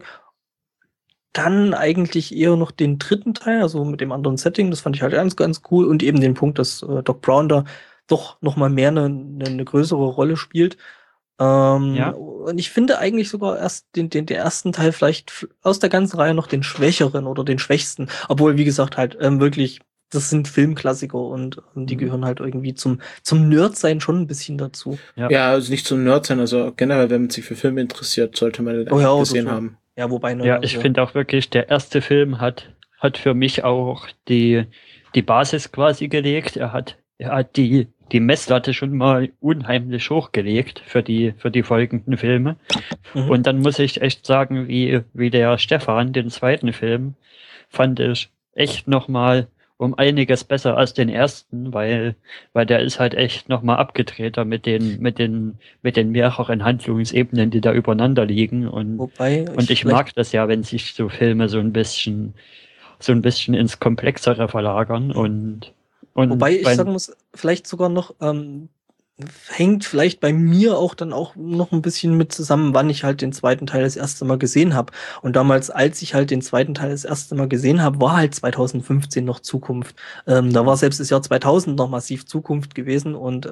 Dann eigentlich eher noch den dritten Teil, also mit dem anderen Setting, das fand ich halt ganz, ganz cool und eben den Punkt, dass Doc Brown da doch nochmal mehr eine größere Rolle spielt. Und ich finde eigentlich sogar erst den ersten Teil vielleicht aus der ganzen Reihe noch den schwächeren oder den schwächsten. Obwohl, wie gesagt, halt wirklich, das sind Filmklassiker und die gehören halt irgendwie zum Nerd-Sein schon ein bisschen dazu. Ja, also nicht zum Nerd-Sein, also generell, wenn man sich für Filme interessiert, sollte man den gesehen haben. Ja, wobei... ich finde auch wirklich, der erste Film hat für mich auch die Basis quasi gelegt. Er hat die Messlatte schon mal unheimlich hochgelegt für die folgenden Filme. Und dann muss ich echt sagen, wie der Stefan, den zweiten Film, fand ich echt nochmal um einiges besser als den ersten, weil der ist halt echt nochmal abgedrehter mit den mehreren Handlungsebenen, die da übereinander liegen. Und ich mag das ja, wenn sich so Filme so ein bisschen ins Komplexere verlagern und wobei ich sagen muss, vielleicht sogar noch, hängt vielleicht bei mir auch dann auch noch ein bisschen mit zusammen, wann ich halt den zweiten Teil das erste Mal gesehen habe. Und damals, als ich halt den zweiten Teil das erste Mal gesehen habe, war halt 2015 noch Zukunft. Da war selbst das Jahr 2000 noch massiv Zukunft gewesen und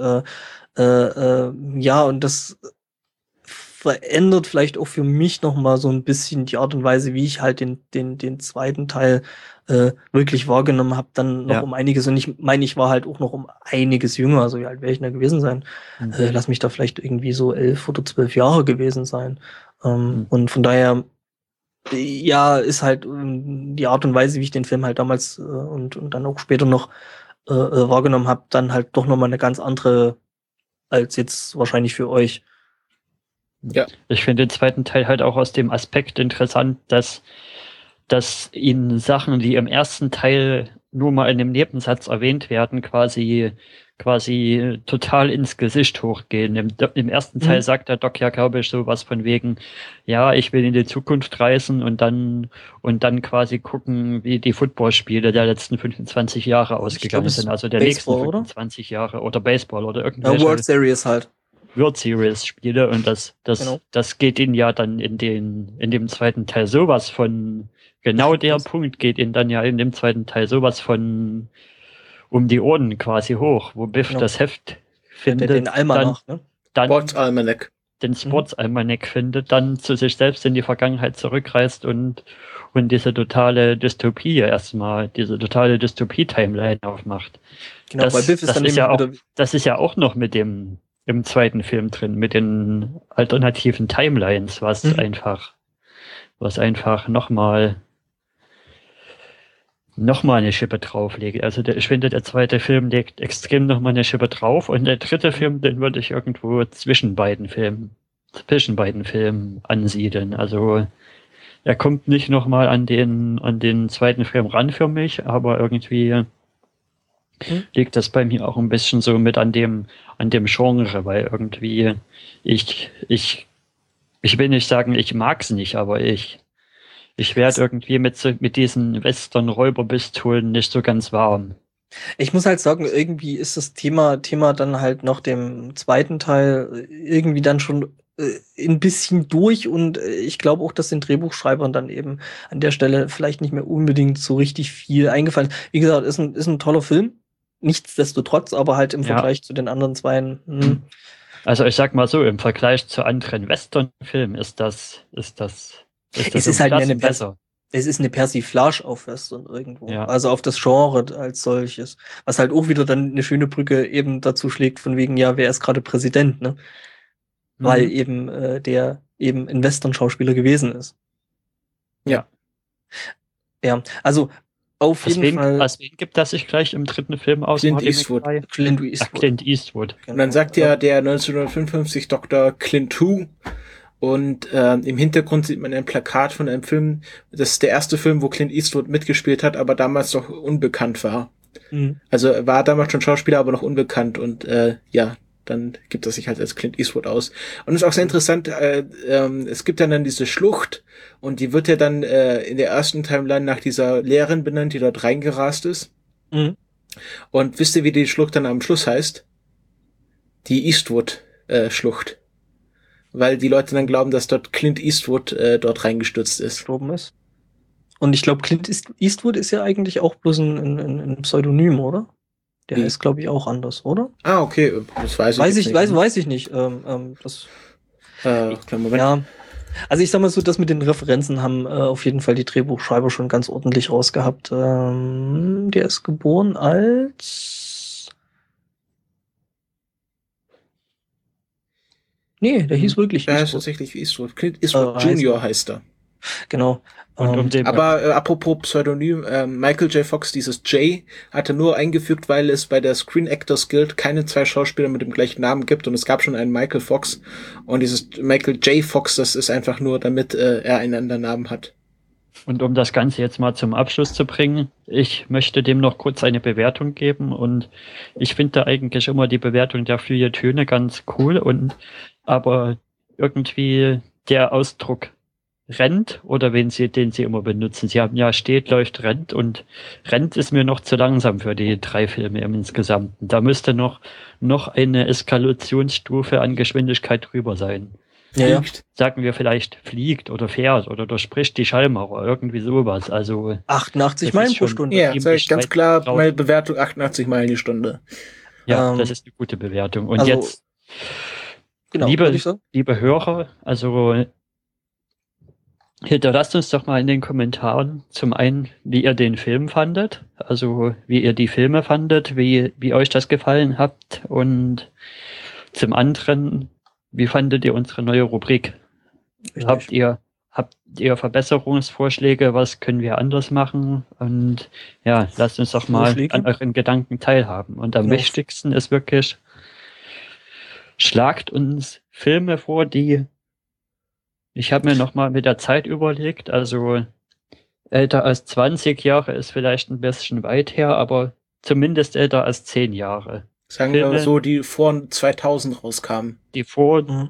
und das verändert vielleicht auch für mich noch mal so ein bisschen die Art und Weise, wie ich halt den zweiten Teil wirklich wahrgenommen habe, dann noch um einiges. Und ich meine, ich war halt auch noch um einiges jünger, also wie alt wäre ich da gewesen sein? Lass mich da vielleicht irgendwie so 11 oder 12 Jahre gewesen sein. Und von daher, ist halt die Art und Weise, wie ich den Film halt damals und dann auch später noch wahrgenommen habe, dann halt doch nochmal eine ganz andere als jetzt wahrscheinlich für euch. Ja. Ich finde den zweiten Teil halt auch aus dem Aspekt interessant, dass ihnen Sachen, die im ersten Teil nur mal in einem Nebensatz erwähnt werden, quasi total ins Gesicht hochgehen. Im ersten Teil sagt der Doc ja, glaube ich, sowas von wegen, ja, ich will in die Zukunft reisen und dann quasi gucken, wie die Footballspiele der letzten 25 Jahre ausgegangen sind. Also der Baseball, nächsten 25 Jahre oder Baseball oder irgendwelche World Series halt. World Series Spiele und das geht ihnen ja dann in dem zweiten Teil sowas von, genau der Punkt geht ihnen dann ja in dem zweiten Teil sowas von um die Ohren quasi hoch, wo Biff das Heft findet, den Almanach, dann Sportsalmanac. Den Sportsalmanac findet, dann zu sich selbst in die Vergangenheit zurückreist und diese totale Dystopie-Timeline aufmacht. Genau, weil Biff ist das ist ja auch noch mit im zweiten Film drin, mit den alternativen Timelines, was einfach nochmal eine Schippe drauflegt. Also ich finde, der zweite Film legt extrem nochmal eine Schippe drauf und der dritte Film, den würde ich irgendwo zwischen beiden Filmen ansiedeln. Also er kommt nicht nochmal an den zweiten Film ran für mich, aber irgendwie liegt das bei mir auch ein bisschen so mit an dem Genre, weil irgendwie ich will nicht sagen, ich mag's nicht, aber ich werde irgendwie mit diesen Western-Räuberpistolen nicht so ganz warm. Ich muss halt sagen, irgendwie ist das Thema dann halt nach dem zweiten Teil irgendwie dann schon ein bisschen durch und ich glaube auch, dass den Drehbuchschreibern dann eben an der Stelle vielleicht nicht mehr unbedingt so richtig viel eingefallen ist. Wie gesagt, ist ein toller Film. Nichtsdestotrotz, aber halt im Vergleich zu den anderen zweien Also ich sag mal so, im Vergleich zu anderen Western-Filmen ist das es ist halt besser. Es ist eine Persiflage auf Western irgendwo. Ja. Also auf das Genre als solches. Was halt auch wieder dann eine schöne Brücke eben dazu schlägt, von wegen, ja, wer ist gerade Präsident, ne? Weil eben der eben ein Western-Schauspieler gewesen ist. Ja. Ja, also auf jeden Fall. Wen gibt das sich gleich im dritten Film aus? Clint Eastwood. Clint Eastwood. Genau. Und dann sagt ja der 1955 Dr. Clint Who. Und im Hintergrund sieht man ein Plakat von einem Film. Das ist der erste Film, wo Clint Eastwood mitgespielt hat, aber damals noch unbekannt war. Mhm. Also er war damals schon Schauspieler, aber noch unbekannt. Und dann gibt er sich halt als Clint Eastwood aus. Und es ist auch sehr interessant, es gibt dann diese Schlucht und die wird ja dann in der ersten Timeline nach dieser Lehrerin benannt, die dort reingerast ist. Mhm. Und wisst ihr, wie die Schlucht dann am Schluss heißt? Die Eastwood-Schlucht. Weil die Leute dann glauben, dass dort Clint Eastwood dort reingestürzt ist. Gestorben ist. Und ich glaube, Clint Eastwood ist ja eigentlich auch bloß ein Pseudonym, oder? Der heißt, glaube ich, auch anders, oder? Ah, okay. Das weiß ich nicht. Weiß ich nicht. Moment. Ja. Also ich sag mal so, das mit den Referenzen haben auf jeden Fall die Drehbuchschreiber schon ganz ordentlich rausgehabt. Der ist geboren als... Nee, der hieß wirklich Eastwood. Ja, ist tatsächlich Eastwood. Clint Eastwood Junior heißt er. Genau. Aber apropos Pseudonym, Michael J. Fox, dieses J, hat er nur eingefügt, weil es bei der Screen Actors Guild keine zwei Schauspieler mit dem gleichen Namen gibt und es gab schon einen Michael Fox und dieses Michael J. Fox, das ist einfach nur, damit er einen anderen Namen hat. Und um das Ganze jetzt mal zum Abschluss zu bringen, ich möchte dem noch kurz eine Bewertung geben und ich finde eigentlich immer die Bewertung der Feuilletone ganz cool aber irgendwie der Ausdruck rennt oder den sie immer benutzen. Sie haben ja steht, läuft, rennt und rennt ist mir noch zu langsam für die 3 Filme im Insgesamten. Da müsste noch eine Eskalationsstufe an Geschwindigkeit drüber sein. Ja. Sagen wir vielleicht fliegt oder fährt oder durchspricht die Schallmauer, irgendwie sowas. Also 88 Meilen pro Stunde. Ja, sage ich ganz klar, meine Bewertung 88 Meilen die Stunde. Ja, das ist eine gute Bewertung. Und also, jetzt, genau, liebe Hörer, also hinterlasst uns doch mal in den Kommentaren zum einen, wie ihr den Film fandet, also wie ihr die Filme fandet, wie euch das gefallen hat und zum anderen, wie fandet ihr unsere neue Rubrik? Habt ihr Verbesserungsvorschläge? Was können wir anders machen? Und ja, lasst uns doch mal an euren Gedanken teilhaben. Und am wichtigsten ist wirklich, schlagt uns Filme vor, ich habe mir nochmal mit der Zeit überlegt, also älter als 20 Jahre ist vielleicht ein bisschen weit her, aber zumindest älter als 10 Jahre. Sagen Filme, wir so, die vor 2000 rauskamen. vor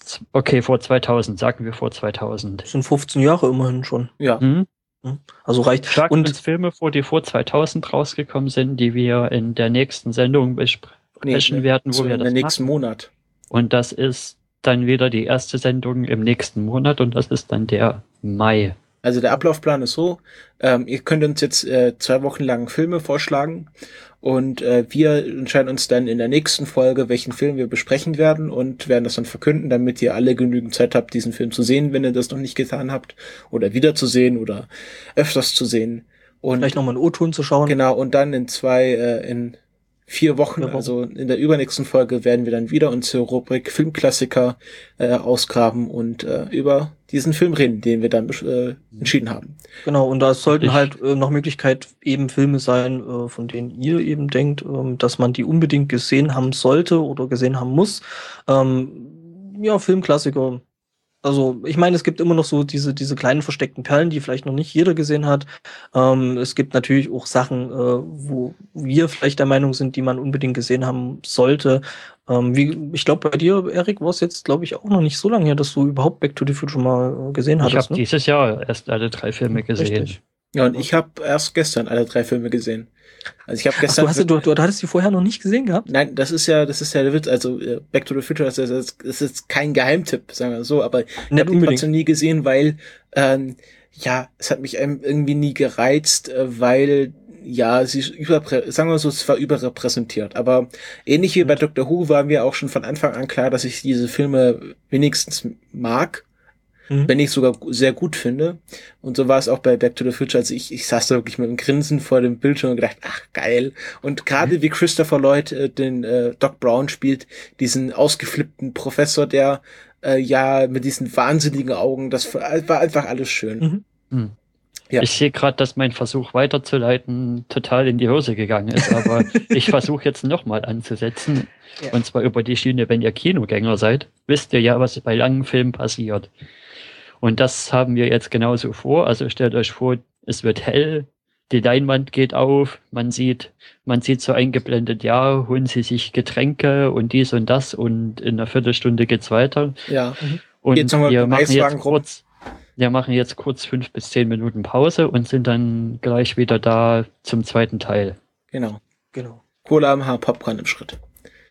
2000, sagen wir vor 2000. Das sind 15 Jahre immerhin schon. Ja. Also reicht. Schlagt uns Filme vor, die vor 2000 rausgekommen sind, die wir in der nächsten Sendung besprechen werden, wo wir das in den nächsten Monat. Und das ist dann wieder die erste Sendung im nächsten Monat und das ist dann der Mai. Also der Ablaufplan ist so, ihr könnt uns jetzt 2 Wochen lang Filme vorschlagen und wir entscheiden uns dann in der nächsten Folge, welchen Film wir besprechen werden und werden das dann verkünden, damit ihr alle genügend Zeit habt, diesen Film zu sehen, wenn ihr das noch nicht getan habt oder wieder zu sehen oder öfters zu sehen. Und vielleicht nochmal einen O-Ton zu schauen. Genau, und dann in 4 Wochen, also in der übernächsten Folge, werden wir dann wieder unsere Rubrik Filmklassiker ausgraben und über diesen Film reden, den wir dann entschieden haben. Genau, und da sollten halt noch Möglichkeit eben Filme sein, von denen ihr eben denkt, dass man die unbedingt gesehen haben sollte oder gesehen haben muss. Filmklassiker. Also, ich meine, es gibt immer noch so diese kleinen versteckten Perlen, die vielleicht noch nicht jeder gesehen hat. Es gibt natürlich auch Sachen, wo wir vielleicht der Meinung sind, die man unbedingt gesehen haben sollte. Ich glaube, bei dir, Erik, war es jetzt, glaube ich, auch noch nicht so lange her, dass du überhaupt Back to the Future mal gesehen hattest. Ich habe dieses Jahr erst alle 3 Filme gesehen. Richtig. Ja, und ich habe erst gestern alle 3 Filme gesehen. Also ich habe gestern. Du hattest die vorher noch nicht gesehen gehabt? Nein, das ist ja der Witz. Also Back to the Future ist jetzt kein Geheimtipp, sagen wir so, aber ich habe ihn trotzdem nie gesehen, weil es hat mich irgendwie nie gereizt, weil ja, sie ist sagen wir so, es war überrepräsentiert. Aber ähnlich wie bei Doctor Who war mir auch schon von Anfang an klar, dass ich diese Filme wenigstens mag, wenn ich sogar sehr gut finde. Und so war es auch bei Back to the Future. Also ich saß da wirklich mit einem Grinsen vor dem Bildschirm und gedacht, ach geil. Und gerade wie Christopher Lloyd den Doc Brown spielt, diesen ausgeflippten Professor, der ja mit diesen wahnsinnigen Augen, das war einfach alles schön. Ja. Ich sehe gerade, dass mein Versuch weiterzuleiten total in die Hose gegangen ist, aber ich versuche jetzt nochmal anzusetzen. Ja. Und zwar über die Schiene, wenn ihr Kinogänger seid, wisst ihr ja, was bei langen Filmen passiert. Und das haben wir jetzt genauso vor. Also stellt euch vor, es wird hell, die Leinwand geht auf, man sieht so eingeblendet, ja, holen Sie sich Getränke und dies und das und in einer Viertelstunde geht's weiter. Ja. Und wir machen jetzt kurz 5 bis 10 Minuten Pause und sind dann gleich wieder da zum zweiten Teil. Genau. Cola am Haar, Popcorn im Schritt.